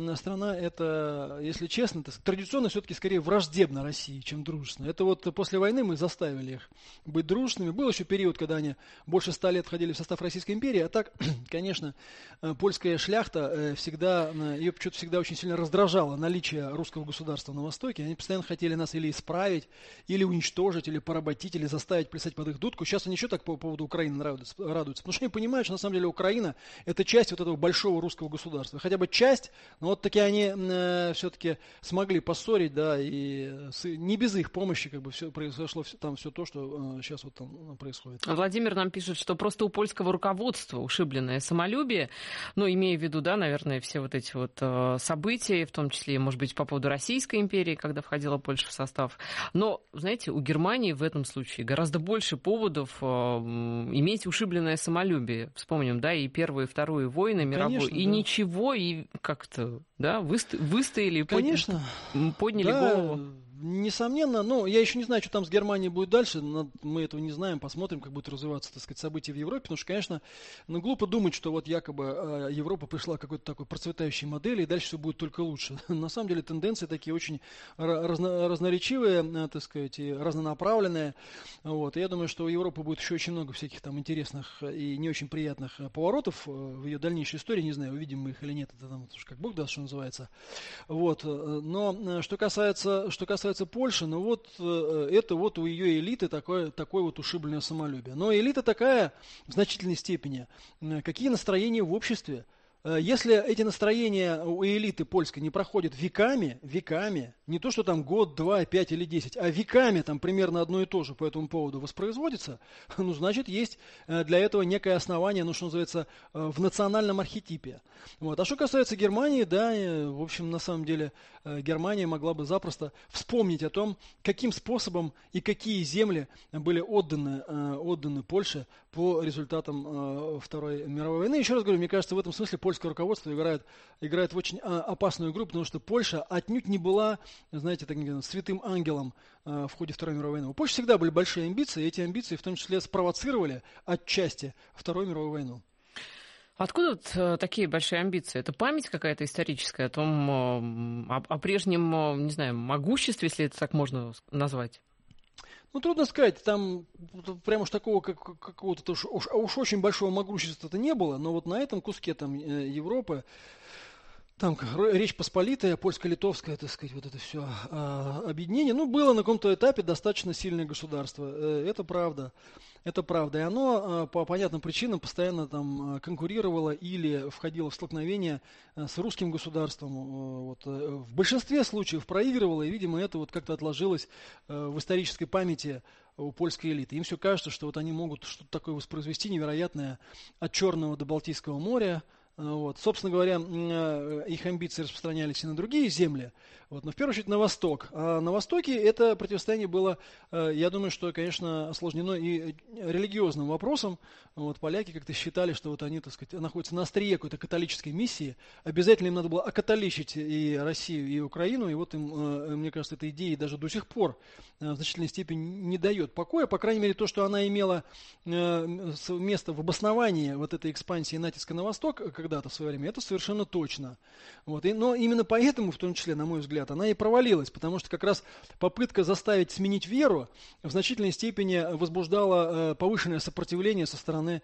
это, если честно, это традиционно все-таки скорее враждебно России, чем дружественно. Это вот после войны мы заставили их быть дружными. Был еще период, когда они больше 100 лет входили в состав Российской империи, а так, конечно, польская шляхта ее почему-то всегда очень сильно раздражало наличие русского государства на Востоке. Они постоянно хотели нас или исправить, или уничтожить, или поработить, или заставить плясать под их дудку. Сейчас они еще так по поводу Украины радуются, потому что они понимают, что на самом деле Украина это часть вот этого большого русского государства. Хотя бы часть, но вот таки они все-таки смогли поссорить, да, и не без их помощи как бы все произошло там все то, что сейчас вот там происходит. Владимир нам пишет, что просто у польского руководства ушибленное самолюбие, ну, имея в виду, да, наверное, все вот эти вот события, в том числе, может быть, по поводу Российской империи, когда входила Польша в состав. Но, знаете, у Германии в этом случае гораздо больше поводов иметь ушибленное самолюбие. Вспомним, да, и Первую и Вторую войны мировую, конечно, и да. Ничего, и как-то, да, выстояли, конечно, подняли да, голову. несомненно, но я еще не знаю, что там с Германией будет дальше, мы этого не знаем, посмотрим, как будут развиваться, так сказать, события в Европе, потому что, конечно, глупо думать, что вот якобы Европа пришла к какой-то такой процветающей модели, и дальше все будет только лучше. На самом деле тенденции такие очень разноречивые, так сказать, и разнонаправленные, вот, и я думаю, что у Европы будет еще очень много всяких там интересных и не очень приятных поворотов в ее дальнейшей истории, не знаю, увидим мы их или нет, это там, как Бог даст, что называется, вот, но что касается Польши, ну вот это вот у ее элиты такое вот ушибленное самолюбие. Но элита такая в значительной степени. Какие настроения в обществе? Если эти настроения у элиты польской не проходят веками, не то, что там год, 2, 5 или 10, а веками там примерно одно и то же по этому поводу воспроизводится, ну, значит, есть для этого некое основание, ну, что называется, в национальном архетипе. Вот. А что касается Германии, да, в общем, на самом деле, Германия могла бы запросто вспомнить о том, каким способом и какие земли были отданы Польше по результатам Второй мировой войны. Еще раз говорю, мне кажется, в этом смысле польское руководство играет в очень опасную игру, потому что Польша отнюдь не была, знаете, таким святым ангелом в ходе Второй мировой войны. У Польши всегда были большие амбиции, и эти амбиции в том числе спровоцировали отчасти Вторую мировую войну. Откуда вот такие большие амбиции? Это память какая-то историческая о прежнем, не знаю, могуществе, если это так можно назвать? Ну, трудно сказать, там прям уж такого какого-то уж очень большого могущества-то не было, но вот на этом куске там Европы, там Речь Посполитая, польско-литовское, так сказать, вот это все объединение, ну, было на каком-то этапе достаточно сильное государство, это правда. Это правда, и оно по понятным причинам постоянно там конкурировало или входило в столкновение с русским государством. Вот. В большинстве случаев проигрывало, и, видимо, это вот как-то отложилось в исторической памяти у польской элиты. Им все кажется, что вот они могут что-то такое воспроизвести невероятное от Черного до Балтийского моря. Вот. Собственно говоря, их амбиции распространялись и на другие земли, вот, но в первую очередь на восток. А на востоке это противостояние было, я думаю, что, конечно, осложнено и религиозным вопросом. Вот, поляки как-то считали, что вот они, так сказать, находятся на острие какой-то католической миссии. Обязательно им надо было окатоличить и Россию, и Украину. И вот им, мне кажется, эта идея даже до сих пор в значительной степени не дает покоя. По крайней мере, то, что она имела место в обосновании вот этой экспансии натиска на восток когда-то в свое время, это совершенно точно. Вот. Но именно поэтому, в том числе, на мой взгляд, она и провалилась, потому что как раз попытка заставить сменить веру в значительной степени возбуждала повышенное сопротивление со стороны,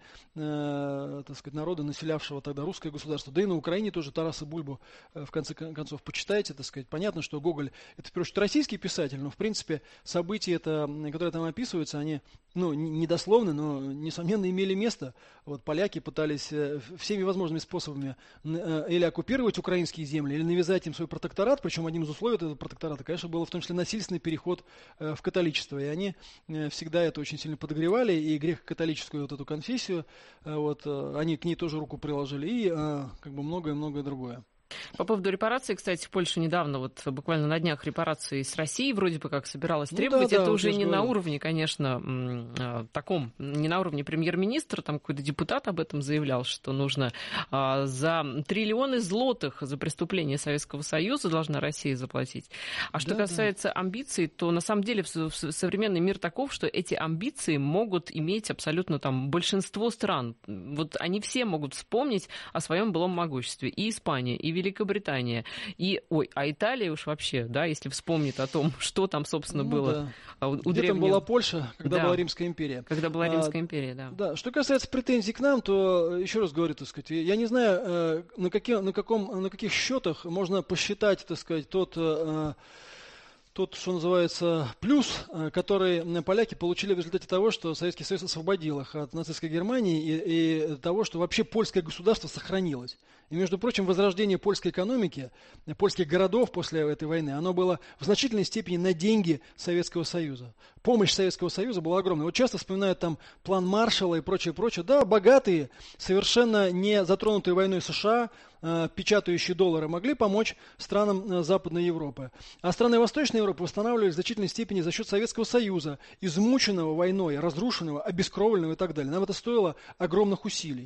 так сказать, народа, населявшего тогда русское государство. Да и на Украине тоже Тараса Бульбу, в конце концов, почитайте, так сказать. Понятно, что Гоголь — это, в первую очередь, российский писатель, но, в принципе, события, которые там описываются, они, ну, недословны, но, несомненно, имели место. Вот поляки пытались всеми возможными способами или оккупировать украинские земли, или навязать им свой протекторат, причем одним из условий этого протектората, конечно, было в том числе насильственный переход в католичество, и они всегда это очень сильно подогревали, и греко-католическую вот эту конфессию, вот, они к ней тоже руку приложили, и как бы многое-многое другое. По поводу репараций, кстати, Польша недавно, вот буквально на днях, репарации с Россией вроде бы как собиралась требовать. Да, это уже не на уровне, конечно, таком, не на уровне премьер-министра, там какой-то депутат об этом заявлял, что нужно за триллионы злотых за преступления Советского Союза должна Россия заплатить. А что касается амбиций, то на самом деле современный мир таков, что эти амбиции могут иметь абсолютно там большинство стран. Вот они все могут вспомнить о своем былом могуществе. И Испания, и Великобритания, а Италия уж вообще, да, если вспомнит о том, что там, собственно, было у Где древних... там была Польша, когда была Римская империя. Когда была Римская империя, да. Да, что касается претензий к нам, то, еще раз говорю, так сказать, я не знаю, на каких счетах можно посчитать, так сказать, тот, что называется, плюс, который поляки получили в результате того, что Советский Союз освободил их от нацистской Германии и того, что вообще польское государство сохранилось. И, между прочим, возрождение польской экономики, польских городов после этой войны, оно было в значительной степени на деньги Советского Союза. Помощь Советского Союза была огромной. Вот часто вспоминают там план Маршалла и прочее. Да, богатые, совершенно не затронутые войной США, печатающие доллары, могли помочь странам Западной Европы. А страны Восточной Европы восстанавливались в значительной степени за счет Советского Союза, измученного войной, разрушенного, обескровленного и так далее. Нам это стоило огромных усилий.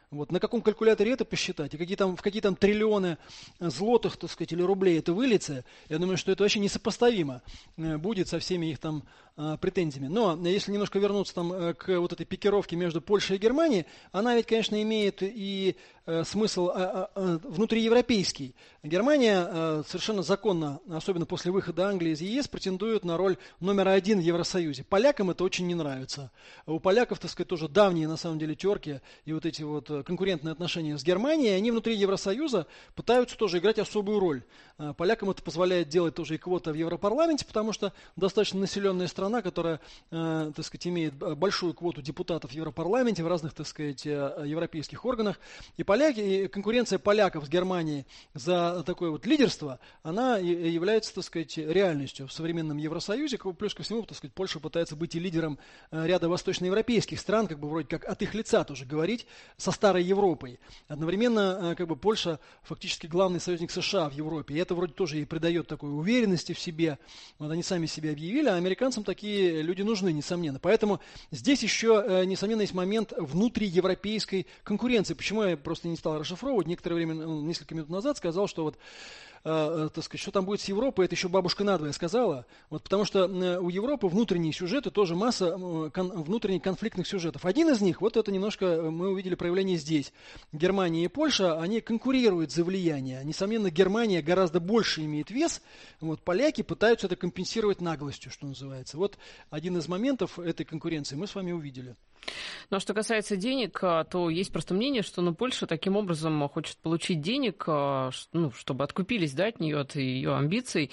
Вот, на каком калькуляторе это посчитать, и в какие там триллионы злотых, так сказать, или рублей это выльется, я думаю, что это вообще несопоставимо будет со всеми их там претензиями. Но если немножко вернуться там к вот этой пикировке между Польшей и Германией, она ведь, конечно, имеет и смысл внутриевропейский. Германия совершенно законно, особенно после выхода Англии из ЕС, претендует на роль номер 1 в Евросоюзе. Полякам это очень не нравится. У поляков, так сказать, тоже давние, на самом деле, терки и вот эти вот конкурентные отношения с Германией, они внутри Евросоюза пытаются тоже играть особую роль. Полякам это позволяет делать тоже и квота в Европарламенте, потому что достаточно населенная страна, которая, так сказать, имеет большую квоту депутатов в Европарламенте, в разных, так сказать, европейских органах. И конкуренция поляков с Германией за такое вот лидерство, она является, так сказать, реальностью в современном Евросоюзе. Плюс ко всему, так сказать, Польша пытается быть и лидером ряда восточноевропейских стран, как бы вроде как от их лица тоже говорить, со старой Европой. Одновременно, как бы, Польша фактически главный союзник США в Европе. И это вроде тоже и придает такой уверенности в себе. Вот они сами себя объявили, а американцам такие люди нужны, несомненно. Поэтому здесь еще, несомненно, есть момент внутриевропейской конкуренции. Почему я просто не стал расшифровывать? Некоторое время, несколько минут назад сказал, что вот, так сказать, что там будет с Европой, это еще бабушка надвое сказала. Вот, потому что у Европы внутренние сюжеты, тоже масса внутренних конфликтных сюжетов. Один из них, вот это немножко мы увидели проявление здесь. Германия и Польша, они конкурируют за влияние. Несомненно, Германия гораздо больше имеет вес. Вот, поляки пытаются это компенсировать наглостью, что называется. Вот один из моментов этой конкуренции мы с вами увидели. Ну, а что касается денег, то есть просто мнение, что Польша таким образом хочет получить денег, чтобы откупились, да, от нее, от ее амбиций.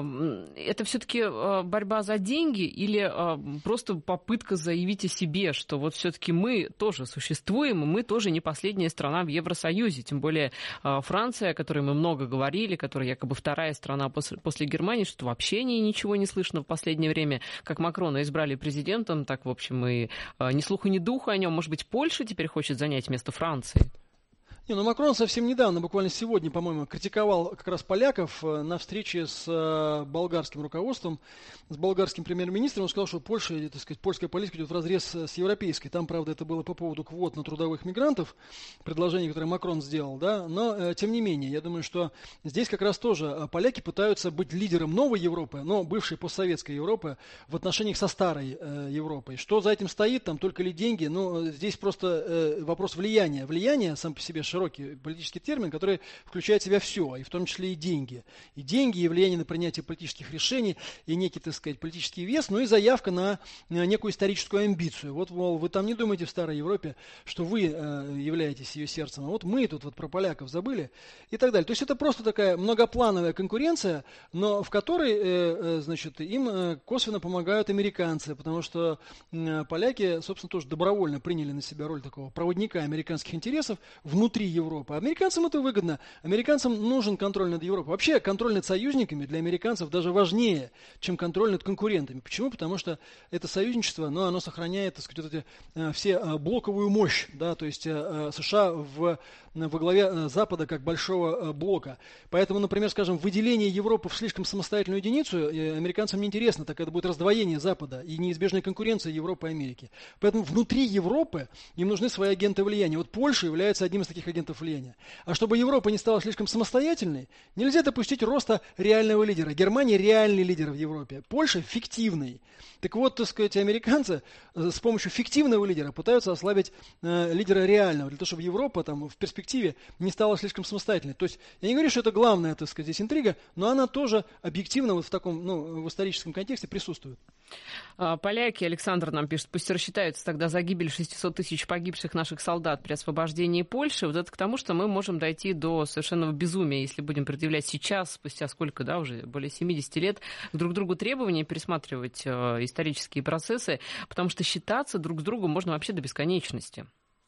Это все-таки борьба за деньги или просто попытка заявить о себе, что вот все-таки мы тоже существуем, и мы тоже не последняя страна в Евросоюзе, тем более Франция, о которой мы много говорили, которая якобы вторая страна после Германии, что вообще о ней ничего не слышно в последнее время. Как Макрона избрали президентом, так, в общем, и ни слуху, ни духу о нем. Может быть, Польша теперь хочет занять место Франции? Макрон совсем недавно, буквально сегодня, по-моему, критиковал как раз поляков на встрече с болгарским руководством, с болгарским премьер-министром. Он сказал, что Польша, так сказать, польская политика идет вразрез с европейской. Там, правда, это было по поводу квот на трудовых мигрантов, предложение, которое Макрон сделал, да, но, тем не менее, я думаю, что здесь как раз тоже поляки пытаются быть лидером новой Европы, но бывшей постсоветской Европы в отношениях со старой Европой. Что за этим стоит, там только ли деньги? Здесь просто вопрос влияния. Влияние сам по себе широкий политический термин, который включает в себя все, и в том числе и деньги. И деньги, и влияние на принятие политических решений, и некий, так сказать, политический вес, и заявка на некую историческую амбицию. Вот, мол, вы там не думаете в старой Европе, что вы являетесь ее сердцем, а вот мы тут вот про поляков забыли, и так далее. То есть это просто такая многоплановая конкуренция, но в которой, значит, им косвенно помогают американцы, потому что поляки, собственно, тоже добровольно приняли на себя роль такого проводника американских интересов внутри Европы. Американцам это выгодно. Американцам нужен контроль над Европой. Вообще контроль над союзниками для американцев даже важнее, чем контроль над конкурентами. Почему? Потому что это союзничество, оно сохраняет, так сказать, вот эти, все блоковую мощь, да, то есть США во главе Запада как большого блока. Поэтому, например, скажем, выделение Европы в слишком самостоятельную единицу американцам не интересно, так это будет раздвоение Запада и неизбежная конкуренция Европы и Америки. Поэтому внутри Европы им нужны свои агенты влияния. Вот Польша является одним из таких агентов влияния. А чтобы Европа не стала слишком самостоятельной, нельзя допустить роста реального лидера. Германия реальный лидер в Европе. Польша фиктивный. Так вот, так сказать, американцы с помощью фиктивного лидера пытаются ослабить лидера реального, для того, чтобы Европа там в перспективе не стала слишком самостоятельной. То есть я не говорю, что это главная, так сказать, здесь интрига, но она тоже объективно вот в таком, в историческом контексте присутствует. Поляки, Александр нам пишет, пусть рассчитаются тогда за гибель 600 тысяч погибших наших солдат при освобождении Польши. Вот это к тому, что мы можем дойти до совершенного безумия, если будем предъявлять сейчас, спустя сколько, да, уже более 70 лет, друг другу требования, пересматривать исторические процессы, потому что считаться друг с другом можно вообще до бесконечности.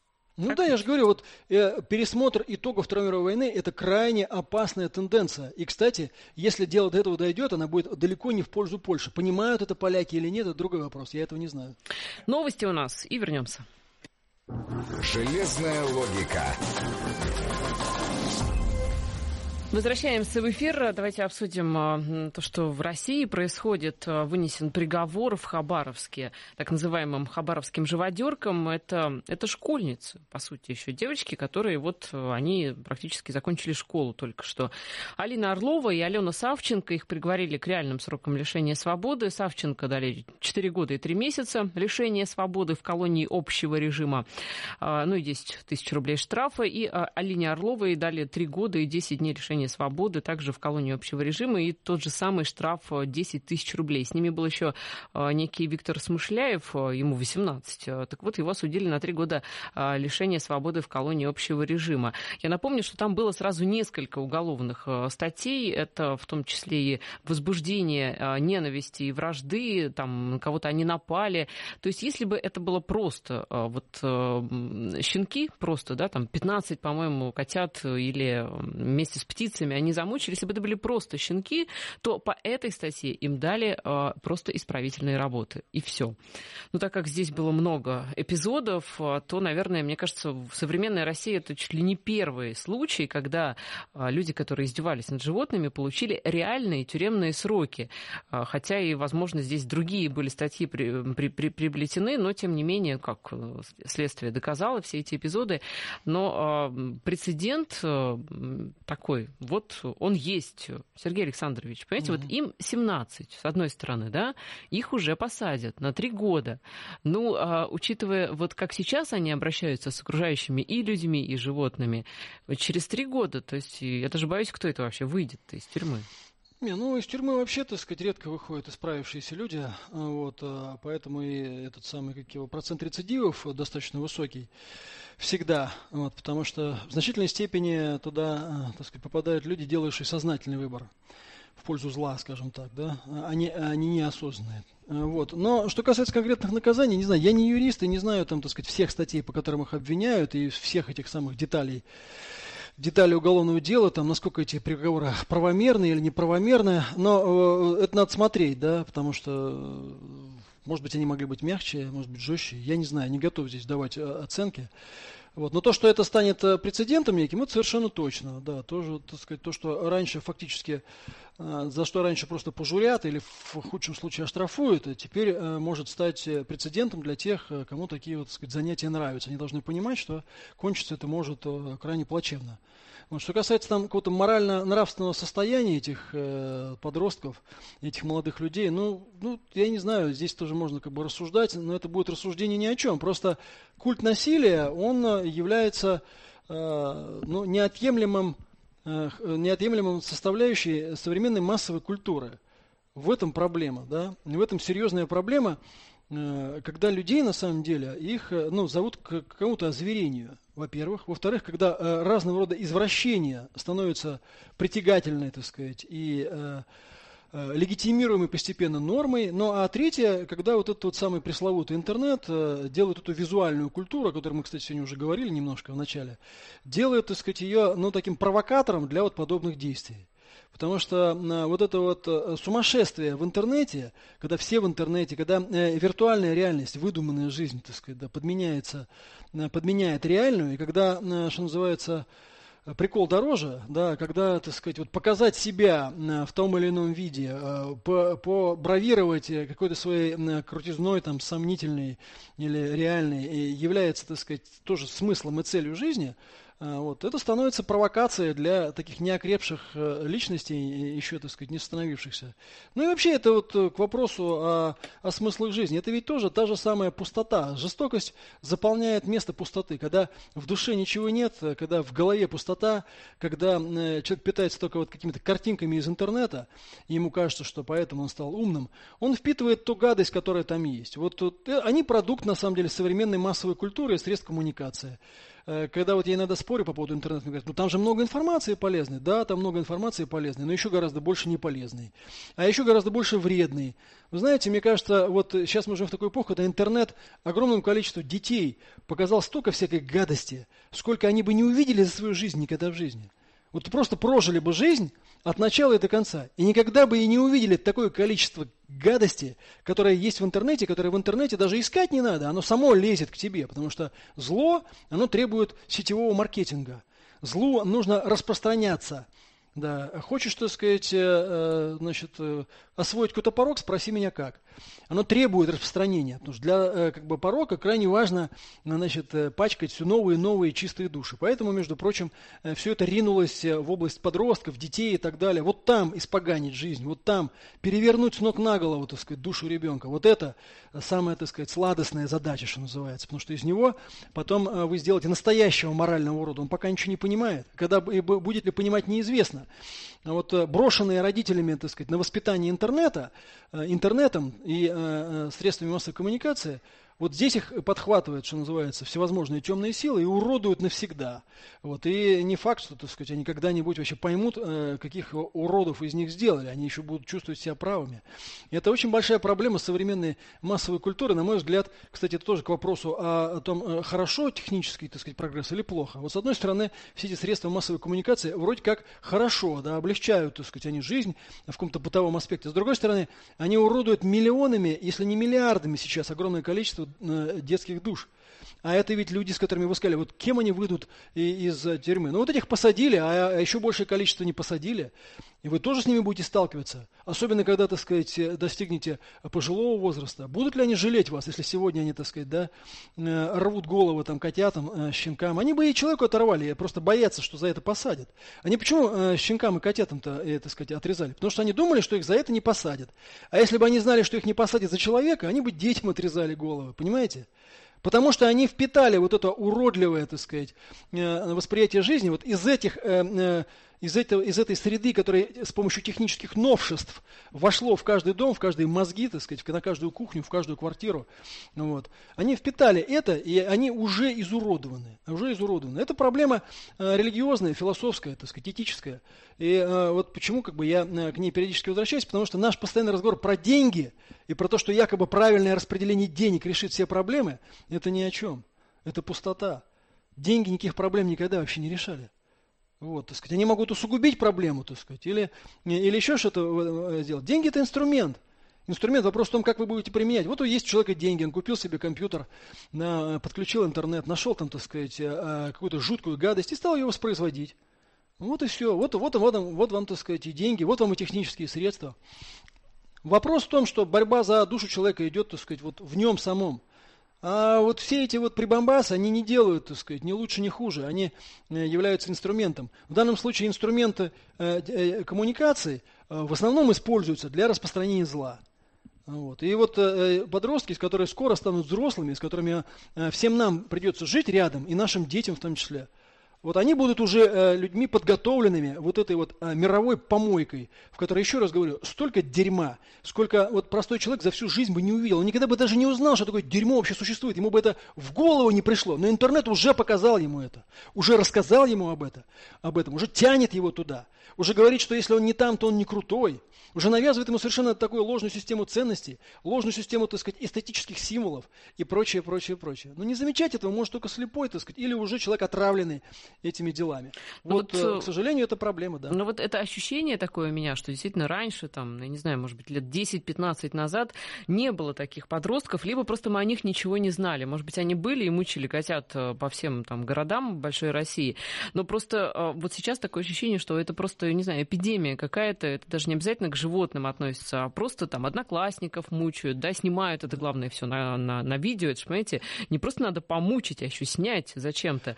Да, я же говорю, вот пересмотр итогов Второй мировой войны – это крайне опасная тенденция. И, кстати, если дело до этого дойдет, она будет далеко не в пользу Польши. Понимают это поляки или нет, это другой вопрос, я этого не знаю. Новости у нас, и вернемся. Железная логика. Возвращаемся в эфир. Давайте обсудим то, что в России происходит. Вынесен приговор в Хабаровске, так называемым хабаровским живодеркам. Это школьницы, по сути, еще девочки, которые они практически закончили школу только что. Алина Орлова и Алена Савченко, их приговорили к реальным срокам лишения свободы. Савченко дали 4 года и 3 месяца лишения свободы в колонии общего режима, и 10 тысяч рублей штрафа. И Алине Орловой дали 3 года и 10 дней лишения свободы, также в колонии общего режима, и тот же самый штраф 10 тысяч рублей. С ними был еще некий Виктор Смышляев, ему 18. Так вот, его осудили на 3 года лишения свободы в колонии общего режима. Я напомню, что там было сразу несколько уголовных статей. Это в том числе и возбуждение ненависти и вражды, там на кого-то они напали. То есть, если бы это было просто щенки, просто, да, там 15, по-моему, котят или вместе с птицами они замучили. Если бы это были просто щенки, то по этой статье им дали просто исправительные работы. И все. Но так как здесь было много эпизодов, то, наверное, мне кажется, в современной России это чуть ли не первый случай, когда люди, которые издевались над животными, получили реальные тюремные сроки. Хотя и, возможно, здесь другие были статьи приплетены, но, тем не менее, как следствие доказало все эти эпизоды. Но прецедент такой, он есть, Сергей Александрович. Понимаете, им 17, с одной стороны, да, их уже посадят на 3 года. Учитывая, как сейчас они обращаются с окружающими и людьми, и животными, через 3 года, то есть я даже боюсь, кто это вообще выйдет из тюрьмы. Из тюрьмы вообще, так сказать, редко выходят исправившиеся люди, поэтому и этот самый, процент рецидивов достаточно высокий всегда, потому что в значительной степени туда, так сказать, попадают люди, делающие сознательный выбор в пользу зла, скажем так, да, они неосознанные. Но что касается конкретных наказаний, не знаю, я не юрист и не знаю там, так сказать, всех статей, по которым их обвиняют, и всех этих самых деталей уголовного дела, там, насколько эти приговоры правомерны или неправомерны, но это надо смотреть, да, потому что, может быть, они могли быть мягче, может быть, жестче, я не знаю, не готов здесь давать оценки. Но то, что это станет прецедентом неким, это совершенно точно, да, тоже, так сказать, то, что раньше фактически, за что раньше просто пожурят или в худшем случае оштрафуют, теперь может стать прецедентом для тех, кому такие так сказать, занятия нравятся. Они должны понимать, что кончиться это может крайне плачевно. Что касается там какого-то морально-нравственного состояния этих подростков, этих молодых людей, я не знаю, здесь тоже можно рассуждать, но это будет рассуждение ни о чем. Просто культ насилия, он является неотъемлемым составляющей современной массовой культуры. В этом проблема, да, в этом серьезная проблема, когда людей, на самом деле, их зовут к какому-то озверению, во-первых. Во-вторых, когда разного рода извращения становятся притягательной, так сказать, и легитимируемой постепенно нормой. А третье, когда этот самый пресловутый интернет делает эту визуальную культуру, о которой мы, кстати, сегодня уже говорили немножко в начале, делает, так сказать, ее таким провокатором для подобных действий. Потому что это сумасшествие в интернете, когда все в интернете, когда виртуальная реальность, выдуманная жизнь, так сказать, да, подменяет реальную, и когда, что называется, прикол дороже, да, когда, так сказать, показать себя в том или ином виде, побравировать какой-то своей крутизной, там, сомнительной или реальной, является, так сказать, тоже смыслом и целью жизни. Это становится провокацией для таких неокрепших личностей, еще, так сказать, не становившихся. И вообще это к вопросу о смыслах жизни. Это ведь тоже та же самая пустота. Жестокость заполняет место пустоты. Когда в душе ничего нет, когда в голове пустота, когда человек питается только какими-то картинками из интернета, и ему кажется, что поэтому он стал умным, он впитывает ту гадость, которая там есть. Они продукт, на самом деле, современной массовой культуры и средств коммуникации. Когда я иногда спорю по поводу интернета, мне говорят, там же много информации полезной. Да, там много информации полезной, но еще гораздо больше неполезной. А еще гораздо больше вредной. Вы знаете, мне кажется, сейчас мы живем в такую эпоху, когда интернет огромному количеству детей показал столько всякой гадости, сколько они бы не увидели за свою жизнь никогда в жизни. Просто прожили бы жизнь от начала и до конца. И никогда бы и не увидели такое количество гадости, которое есть в интернете, которое в интернете даже искать не надо. Оно само лезет к тебе, потому что зло, оно требует сетевого маркетинга. Злу нужно распространяться. Да. Хочешь, так сказать, освоить какой-то порок, спроси меня как. Оно требует распространения, потому что для порока крайне важно, пачкать все новые и новые чистые души. Поэтому, между прочим, все это ринулось в область подростков, детей и так далее. Вот там испоганить жизнь, вот там перевернуть с ног на голову, так сказать, душу ребенка. Вот это самая, так сказать, сладостная задача, что называется. Потому что из него потом вы сделаете настоящего морального урода. Он пока ничего не понимает. Когда будет ли понимать, неизвестно. А вот брошенные родителями, так сказать, на воспитание интернетом и средствами массовой коммуникации, вот здесь их подхватывают, что называется, всевозможные темные силы и уродуют навсегда. Вот. И не факт, что, так сказать, они когда-нибудь вообще поймут, каких уродов из них сделали. Они еще будут чувствовать себя правыми. И это очень большая проблема современной массовой культуры. На мой взгляд, кстати, это тоже к вопросу о том, хорошо технический, так сказать, прогресс или плохо. Вот с одной стороны, все эти средства массовой коммуникации вроде как хорошо, да, облегчают, так сказать, они жизнь в каком-то бытовом аспекте. С другой стороны, они уродуют миллионами, если не миллиардами сейчас огромное количество детских душ. А это ведь люди, с которыми вы сказали, вот кем они выйдут из тюрьмы? Ну вот этих посадили, а еще большее количество не посадили. И вы тоже с ними будете сталкиваться. Особенно, когда, так сказать, достигнете пожилого возраста. Будут ли они жалеть вас, если сегодня они, так сказать, да, рвут головы там, котятам, щенкам? Они бы и человеку оторвали, просто боятся, что за это посадят. Они почему щенкам и котятам-то, так сказать, отрезали? Потому что они думали, что их за это не посадят. А если бы они знали, что их не посадят за человека, они бы детям отрезали головы, понимаете? Потому что они впитали вот это уродливое, так сказать, восприятие жизни вот из этой среды, которая с помощью технических новшеств вошло в каждый дом, в каждые мозги, так сказать, на каждую кухню, в каждую квартиру. Вот. Они впитали это, и они уже изуродованы. Это проблема религиозная, философская, так сказать, этическая. И вот почему я к ней периодически возвращаюсь, потому что наш постоянный разговор про деньги и про то, что якобы правильное распределение денег решит все проблемы, это ни о чем. Это пустота. Деньги никаких проблем никогда вообще не решали. Вот, так сказать, они могут усугубить проблему, так сказать, или еще что-то сделать. Деньги – это инструмент. Вопрос в том, как вы будете применять. Вот есть у человека деньги, он купил себе компьютер, подключил интернет, нашел там, так сказать, какую-то жуткую гадость и стал ее воспроизводить. Вот и все. Вот вам, так сказать, и деньги, вот вам и технические средства. Вопрос в том, что борьба за душу человека идет, так сказать, вот в нем самом. А вот все эти вот прибамбасы, они не делают, так сказать, ни лучше, ни хуже. Они являются инструментом. В данном случае инструменты коммуникации в основном используются для распространения зла. Вот. И вот подростки, которые скоро станут взрослыми, с которыми всем нам придется жить рядом, и нашим детям в том числе, вот они будут уже людьми подготовленными вот этой вот мировой помойкой, в которой, еще раз говорю, столько дерьма, сколько вот простой человек за всю жизнь бы не увидел. Он никогда бы даже не узнал, что такое дерьмо вообще существует. Ему бы это в голову не пришло. Но интернет уже показал ему это, уже рассказал ему об этом, уже тянет его туда. Уже говорит, что если он не там, то он не крутой. Уже навязывает ему совершенно такую ложную систему ценностей, ложную систему, так сказать, эстетических символов и прочее. Но не замечать этого может только слепой, так сказать, или уже человек отравленный этими делами. К сожалению, это проблема, да. Но вот это ощущение такое у меня, что действительно раньше, там, я не знаю, может быть, лет 10-15 назад не было таких подростков, либо просто мы о них ничего не знали. Может быть, они были и мучили котят по всем там городам большой России. Но просто вот сейчас такое ощущение, что это просто, не знаю, эпидемия какая-то, это даже не обязательно к животным относится, а просто там одноклассников мучают, да, снимают это, главное, все на видео, это же, понимаете, не просто надо помучить, а еще снять зачем-то.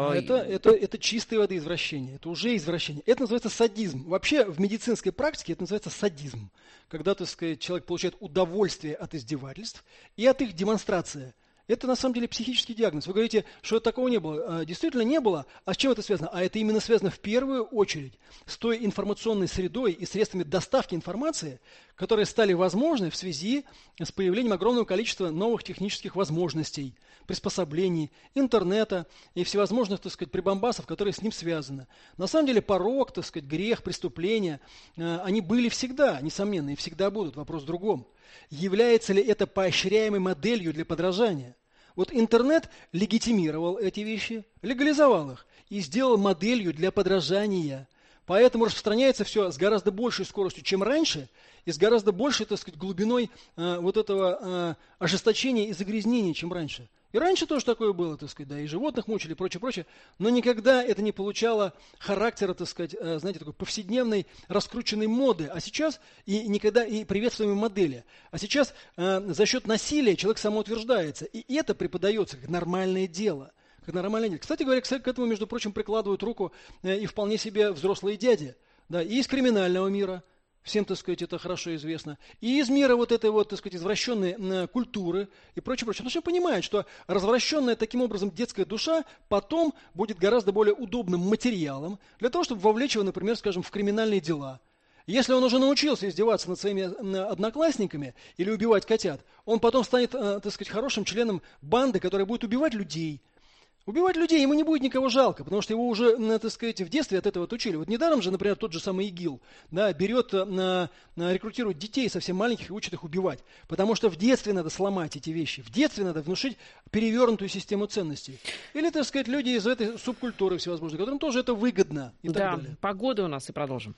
Это чистой воды извращение, это уже извращение. Это называется садизм. Вообще в медицинской практике это называется садизм. Когда, так сказать, человек получает удовольствие от издевательств и от их демонстрации. Это на самом деле психический диагноз. Вы говорите, что такого не было. Действительно не было. А с чем это связано? А это именно связано в первую очередь с той информационной средой и средствами доставки информации, которые стали возможны в связи с появлением огромного количества новых технических возможностей, приспособлений, интернета и всевозможных, так сказать, прибамбасов, которые с ним связаны. На самом деле порок, так сказать, грех, преступления, они были всегда, несомненно, и всегда будут. Вопрос в другом. Является ли это поощряемой моделью для подражания? Вот интернет легитимировал эти вещи, легализовал их и сделал моделью для подражания. Поэтому распространяется все с гораздо большей скоростью, чем раньше, и с гораздо большей, так сказать, глубиной вот этого ожесточения и загрязнения, чем раньше. И раньше тоже такое было, так сказать, да, и животных мучили, и прочее, прочее, но никогда это не получало характера, так сказать, знаете, такой повседневной раскрученной моды, а сейчас и никогда и приветствуемой модели. А сейчас за счет насилия человек самоутверждается, и это преподается как нормальное дело. Как нормальное дело. Кстати говоря, к этому, между прочим, прикладывают руку и вполне себе взрослые дяди, да, и из криминального мира. Всем, так сказать, это хорошо известно. И из мира вот этой вот, так сказать, извращенной культуры и прочее, прочее. Потому что понимают, что развращенная таким образом детская душа потом будет гораздо более удобным материалом для того, чтобы вовлечь его, например, скажем, в криминальные дела. Если он уже научился издеваться над своими одноклассниками или убивать котят, он потом станет, так сказать, хорошим членом банды, которая будет убивать людей. Убивать людей ему не будет никого жалко, потому что его уже, так сказать, в детстве от этого отучили. Вот недаром же, например, тот же самый ИГИЛ, да, берет, рекрутирует детей совсем маленьких и учит их убивать. Потому что в детстве надо сломать эти вещи, в детстве надо внушить перевернутую систему ценностей. Или, так сказать, люди из этой субкультуры всевозможной, которым тоже это выгодно и так далее. Погода у нас и продолжим.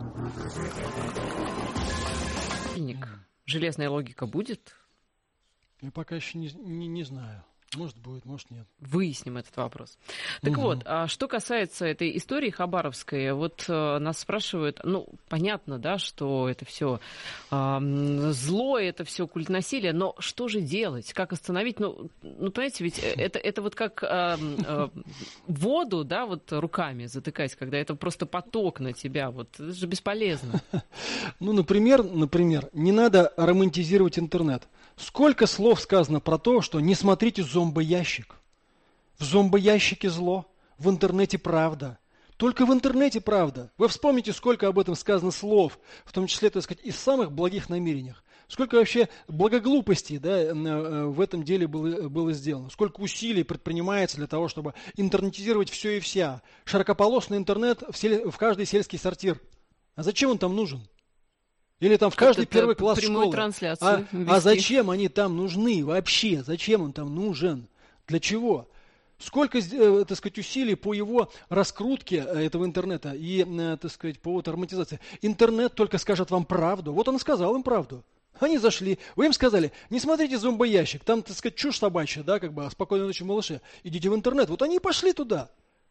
Железная логика будет? Я пока еще не знаю. Может будет, может нет. Выясним этот вопрос. Так вот, что касается этой истории хабаровской, вот нас спрашивают, ну, понятно, да, что это все зло, это все культ насилия, но что же делать, как остановить? Ну понимаете, ведь это вот как воду, да, вот руками затыкать, когда это просто поток на тебя, вот это же бесполезно. Ну, например, не надо романтизировать интернет. Сколько слов сказано про то, что не смотрите зомбоящик. В зомбоящике зло, в интернете правда. Только в интернете правда. Вы вспомните, сколько об этом сказано слов, в том числе, так сказать, из самых благих намерениях. Сколько вообще благоглупостей, да, в этом деле было сделано. Сколько усилий предпринимается для того, чтобы интернетизировать все и вся. Широкополосный интернет в каждый сельский сортир. А зачем он там нужен? Или там в каждый первый класс школы. А зачем они там нужны вообще? Зачем он там нужен? Для чего? Сколько, так сказать, усилий по его раскрутке этого интернета и, так сказать, по романтизации. Интернет только скажет вам правду. Вот он и сказал им правду. Они зашли, вы им сказали, не смотрите зомбоящик, там, так сказать, чушь собачья, да, как бы, спокойной ночи, малыши. Идите в интернет. Вот они и пошли туда.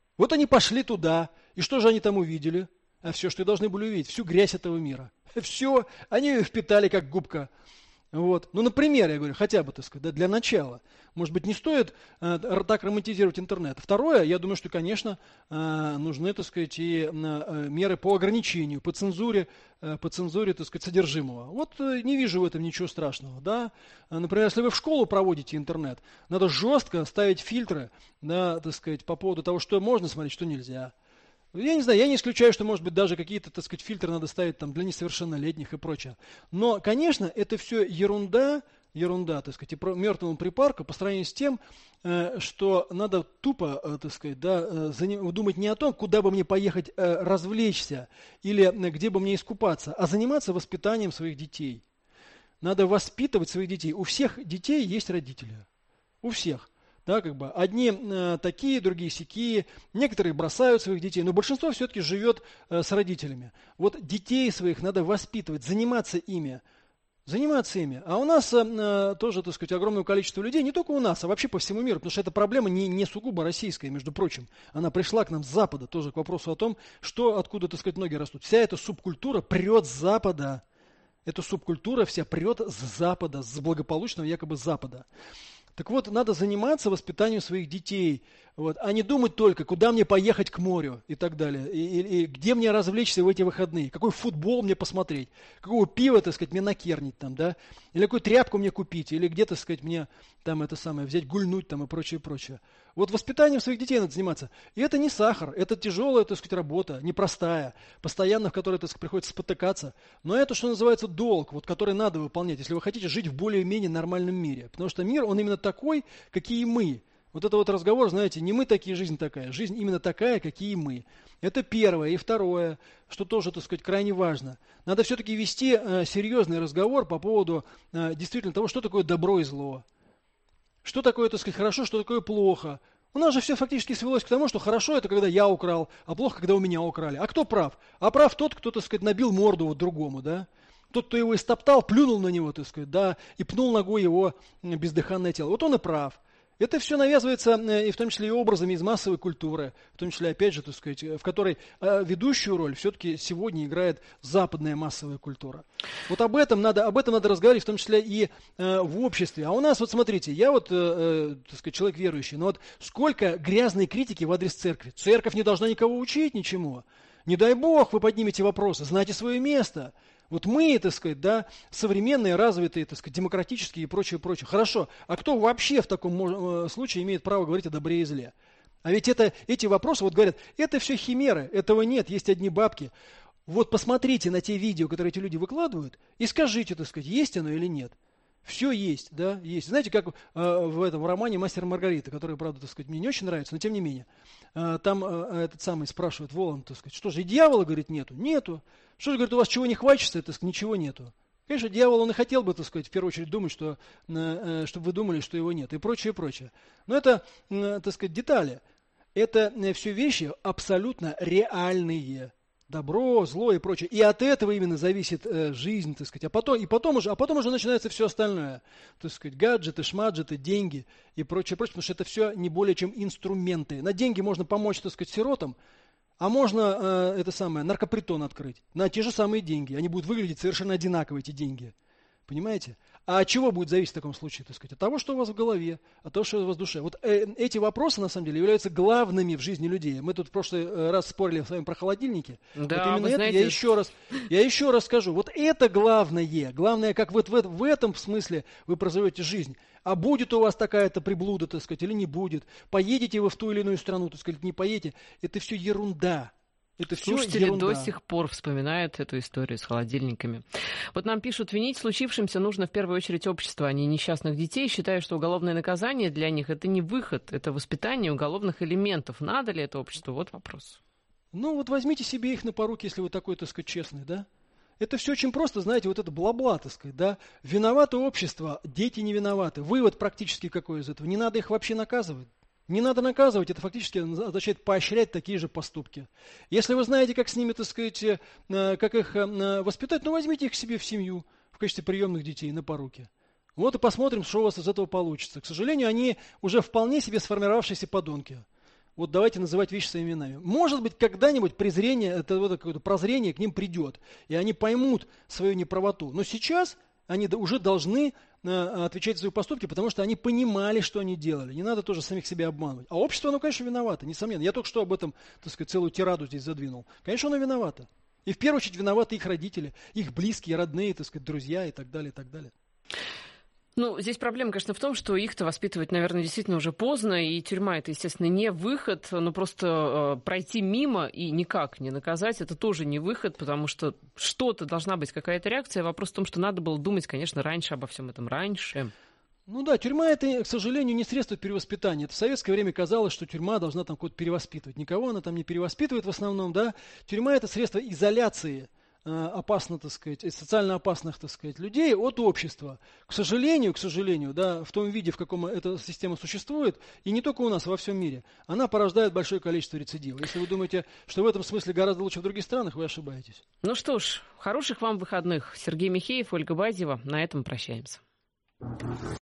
И что же они там увидели? А все, что и должны были увидеть, всю грязь этого мира. Все, они ее впитали как губка. Вот. Ну, например, я говорю, хотя бы, так сказать, да, для начала. Может быть, не стоит так романтизировать интернет. Второе, я думаю, что, конечно, нужны, так сказать, и меры по ограничению, по цензуре, так сказать, содержимого. Вот не вижу в этом ничего страшного. Да? Например, если вы в школу проводите интернет, надо жестко ставить фильтры, да, так сказать, по поводу того, что можно смотреть, что нельзя. Я не знаю, я не исключаю, что, может быть, даже какие-то, так сказать, фильтры надо ставить там для несовершеннолетних и прочее. Но, конечно, это все ерунда, так сказать, и мертвому припарку по сравнению с тем, что надо тупо, так сказать, да, думать не о том, куда бы мне поехать развлечься или где бы мне искупаться, а заниматься воспитанием своих детей. Надо воспитывать своих детей. У всех детей есть родители. У всех. Да, как бы одни такие, другие сякие, некоторые бросают своих детей, но большинство все-таки живет с родителями. Вот детей своих надо воспитывать, заниматься ими. А у нас тоже, так сказать, огромное количество людей, не только у нас, а вообще по всему миру, потому что эта проблема не сугубо российская, между прочим. Она пришла к нам с Запада, тоже к вопросу о том, откуда, так сказать, ноги растут. Вся эта субкультура прет с Запада. Эта субкультура вся прет с Запада, с благополучного якобы Запада. Так вот, надо заниматься воспитанием своих детей, вот, а не думать только, куда мне поехать к морю и так далее, и где мне развлечься в эти выходные, какой футбол мне посмотреть, какого пива, так сказать, мне накернить там, да, или какую тряпку мне купить, или где, так сказать, мне там это самое, взять гульнуть там и прочее, прочее. Вот воспитанием своих детей надо заниматься. И это не сахар, это тяжелая, так сказать, работа, непростая, постоянно в которой, так сказать, приходится спотыкаться. Но это, что называется, долг, вот, который надо выполнять, если вы хотите жить в более-менее нормальном мире. Потому что мир, он именно такой, какие мы. Вот это вот разговор, знаете, не мы такие, жизнь такая. Жизнь именно такая, какие мы. Это первое. И второе, что тоже, так сказать, крайне важно. Надо все-таки вести серьезный разговор по поводу действительно того, что такое добро и зло. Что такое, так сказать, хорошо, что такое плохо. У нас же все фактически свелось к тому, что хорошо это когда я украл, а плохо, когда у меня украли. А кто прав? А прав тот, кто, так сказать, набил морду вот другому, да? Тот, кто его истоптал, плюнул на него, так сказать, да, и пнул ногой его бездыханное тело. Вот он и прав. Это все навязывается, и в том числе и образами из массовой культуры, в том числе, опять же, так сказать, в которой ведущую роль все-таки сегодня играет западная массовая культура. Вот об этом надо разговаривать, в том числе и в обществе. А у нас, вот смотрите, я вот, так сказать, человек верующий, но вот сколько грязной критики в адрес церкви. Церковь не должна никого учить ничему. Не дай бог вы поднимете вопросы, знайте свое место. Вот мы, так сказать, да, современные, развитые, так сказать, демократические и прочее, прочее. Хорошо, а кто вообще в таком случае имеет право говорить о добре и зле? А ведь эти вопросы, вот говорят, это все химеры, этого нет, есть одни бабки. Вот посмотрите на те видео, которые эти люди выкладывают, и скажите, так сказать, есть оно или нет. Все есть, да, есть. Знаете, как в романе «Мастер и Маргарита», который, правда, так сказать, мне не очень нравится, но тем не менее. Там этот самый спрашивает Воланд, так сказать, что же, и дьявола, говорит, нету? Нету. Что же, говорит, у вас чего не хватится, так сказать, ничего нету. Конечно, дьявол, он и хотел бы, так сказать, в первую очередь думать, что, чтобы вы думали, что его нет, и прочее, прочее. Но это, так сказать, детали. Это все вещи абсолютно реальные. Добро, зло и прочее. И от этого именно зависит жизнь, так сказать. А потом уже начинается все остальное. Так сказать, гаджеты, шмаджеты, деньги и прочее, прочее. Потому что это все не более чем инструменты. На деньги можно помочь, так сказать, сиротам, а можно наркопритон открыть на те же самые деньги. Они будут выглядеть совершенно одинаково, эти деньги. Понимаете? А от чего будет зависеть в таком случае, так сказать? От того, что у вас в голове, от того, что у вас в душе. Вот эти вопросы, на самом деле, являются главными в жизни людей. Мы тут в прошлый раз спорили с вами про холодильники. Да, вот именно это знаете... я еще раз скажу. Вот это главное. Главное, как вот в этом смысле вы проживете жизнь. А будет у вас такая-то приблуда, так сказать, или не будет. Поедете вы в ту или иную страну, так сказать, не поедете. Это все ерунда. Это слушатели до сих пор вспоминают эту историю с холодильниками. Вот нам пишут, винить в случившемся нужно в первую очередь общество, а не несчастных детей. Считаю, что уголовное наказание для них это не выход, это воспитание уголовных элементов. Надо ли это обществу? Вот вопрос. Ну вот возьмите себе их на поруки, если вы такой, так сказать, честный, да? Это все очень просто, знаете, вот это бла-бла, так сказать, да? Виновато общество, дети не виноваты. Вывод практически какой из этого? Не надо их вообще наказывать. Не надо наказывать, это фактически означает поощрять такие же поступки. Если вы знаете, как с ними, так сказать, как их воспитать, ну возьмите их к себе в семью в качестве приемных детей на поруки. Вот и посмотрим, что у вас из этого получится. К сожалению, они уже вполне себе сформировавшиеся подонки. Вот давайте называть вещи своими именами. Может быть, когда-нибудь презрение, какое-то прозрение к ним придет, и они поймут свою неправоту. Но сейчас они уже должны отвечать за свои поступки, потому что они понимали, что они делали. Не надо тоже самих себя обманывать. А общество, оно, конечно, виновато, несомненно. Я только что об этом, так сказать, целую тираду здесь задвинул. Конечно, оно виновато. И в первую очередь виноваты их родители, их близкие, родные, так сказать, друзья и так далее, и так далее. Ну, здесь проблема, конечно, в том, что их-то воспитывать, наверное, действительно уже поздно, и тюрьма это, естественно, не выход, но просто пройти мимо и никак не наказать, это тоже не выход, потому что что-то должна быть, какая-то реакция. Вопрос в том, что надо было думать, конечно, раньше обо всем этом, раньше. Ну да, тюрьма это, к сожалению, не средство перевоспитания. Это в советское время казалось, что тюрьма должна там кого-то перевоспитывать. Никого она там не перевоспитывает в основном, да. Тюрьма это средство изоляции опасно, так сказать, социально опасных, так сказать, людей от общества. К сожалению, да, в том виде, в каком эта система существует, и не только у нас, а во всем мире, она порождает большое количество рецидивов. Если вы думаете, что в этом смысле гораздо лучше в других странах, вы ошибаетесь. Ну что ж, хороших вам выходных. Сергей Михеев, Ольга Бадьева. На этом прощаемся.